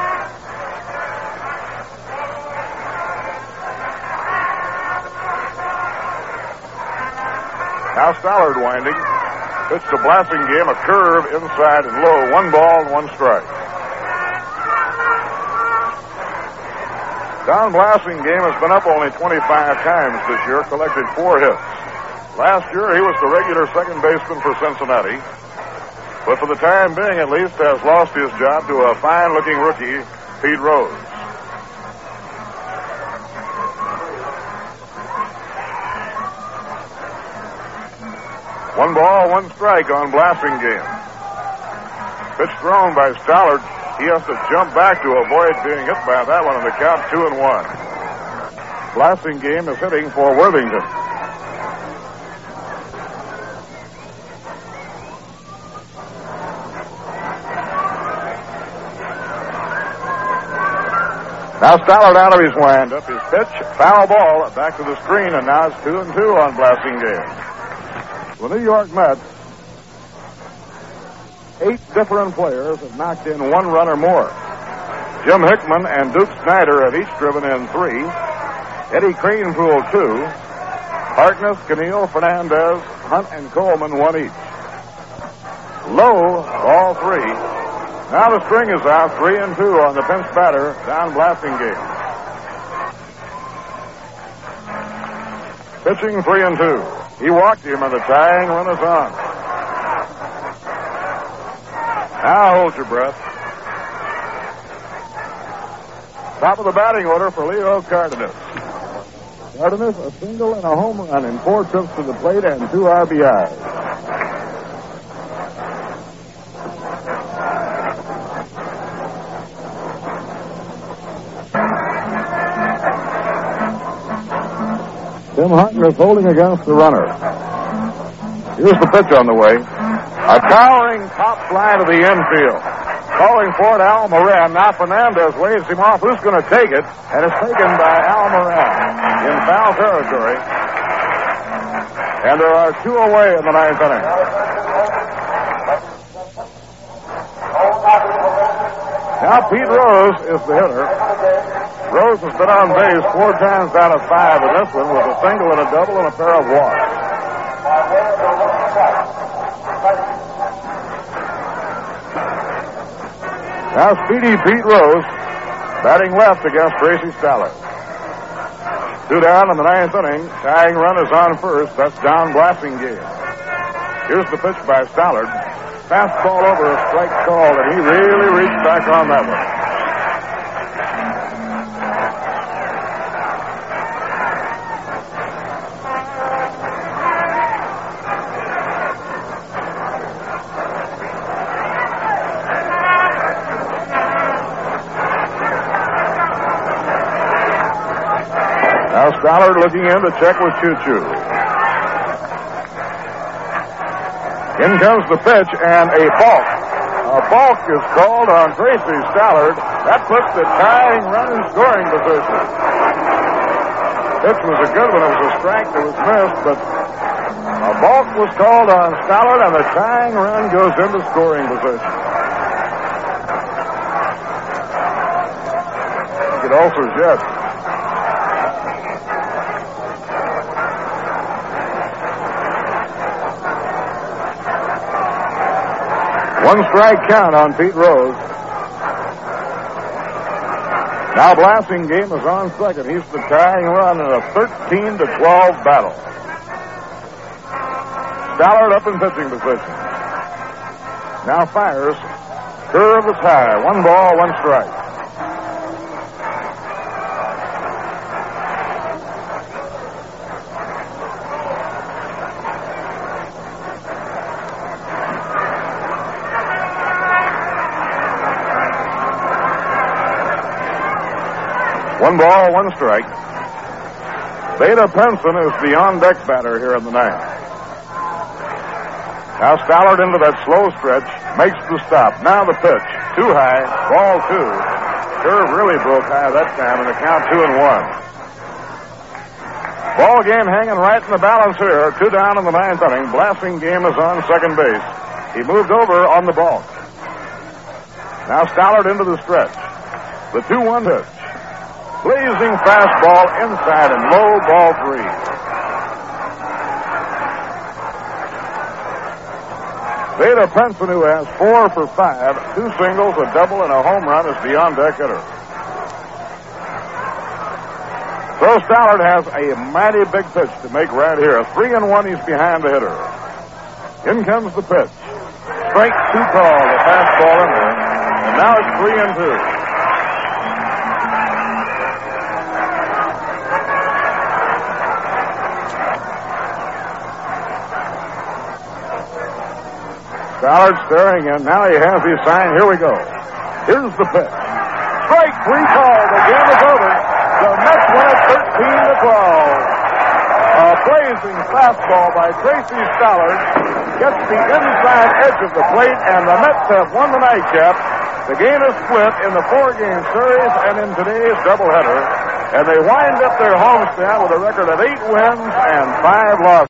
Now Stallard winding. Pitch to Blasingame, a curve inside and low. One ball and one strike. Don Blasingame has been up only twenty-five times this year, collected four hits. Last year he was the regular second baseman for Cincinnati, but for the time being at least has lost his job to a fine-looking rookie, Pete Rose. One ball, one strike on Blasingame. Pitch thrown by Stallard. He has to jump back to avoid being hit by that one, and the count two and one. Blasingame is hitting for Worthington. Now Stallard out of his windup. His pitch, foul ball, back to the screen, and now it's two and two on Blasingame. The New York Mets, eight different players have knocked in one run or more. Jim Hickman and Duke Snyder have each driven in three. Eddie Kranepool, two. Harkness, Keneal, Fernandez, Hunt, and Coleman, one each. Lowe, all three. Now the string is out, three and two on the pinch batter, Don Blasingame. Pitching three and two. He walked him, and the tying run is on. Now hold your breath. Top of the batting order for Leo Cardenas. Cardenas, a single and a home run in four trips to the plate and two R B Is. Tim Harkness holding against the runner. Here's the pitch on the way. A towering top fly to the infield. Calling for it, Al Moran. Now Fernandez waves him off. Who's going to take it? And it's taken by Al Moran in foul territory. And there are two away in the ninth inning. Now Pete Rose is the hitter. Rose has been on base four times out of five in this one with a single and a double and a pair of walks. Now speedy Pete Rose batting left against Tracy Stallard. Two down in the ninth inning. Tying run is on first. That's Don Blasingame. Here's the pitch by Stallard. Fastball over a strike called, and he really reached back on that one. Now Stallard looking in to check with Choo-Choo. In comes the pitch, and a balk A balk is called on Tracy Stallard. That puts the tying run in scoring position. Pitch was a good one. It was a strike that was missed, but a balk was called on Stallard, and the tying run goes into scoring position. It alters yet. One strike count on Pete Rose. Now Blasingame is on second. He's the tying run in a thirteen to twelve battle. Stallard up in pitching position. Now fires. Curve is high. One ball, one strike. One ball, one strike. Beta Penson is the on-deck batter here in the ninth. Now Stallard into that slow stretch, makes the stop. Now the pitch, too high, ball two. Curve really broke high that time, and the count two and one. Ball game hanging right in the balance here. Two down in the ninth inning. Blasingame is on second base. He moved over on the ball. Now Stallard into the stretch. The two one pitch. Blazing fastball inside and low, ball three. Beta Penson, who has four for five, two singles, a double, and a home run, is the on-deck hitter. So Stallard has a mighty big pitch to make right here. Three and one, he's behind the hitter. In comes the pitch. Strike two call, the fastball in there. And now it's three and two. Stallard staring in. Now he has his sign. Here we go. Here's the pitch. Strike three call. The game is over. The Mets win it thirteen to twelve. A blazing fastball by Tracy Stallard gets the inside edge of the plate, and the Mets have won the nightcap. The game is split in the four-game series and in today's doubleheader, and they wind up their homestand with a record of eight wins and five losses.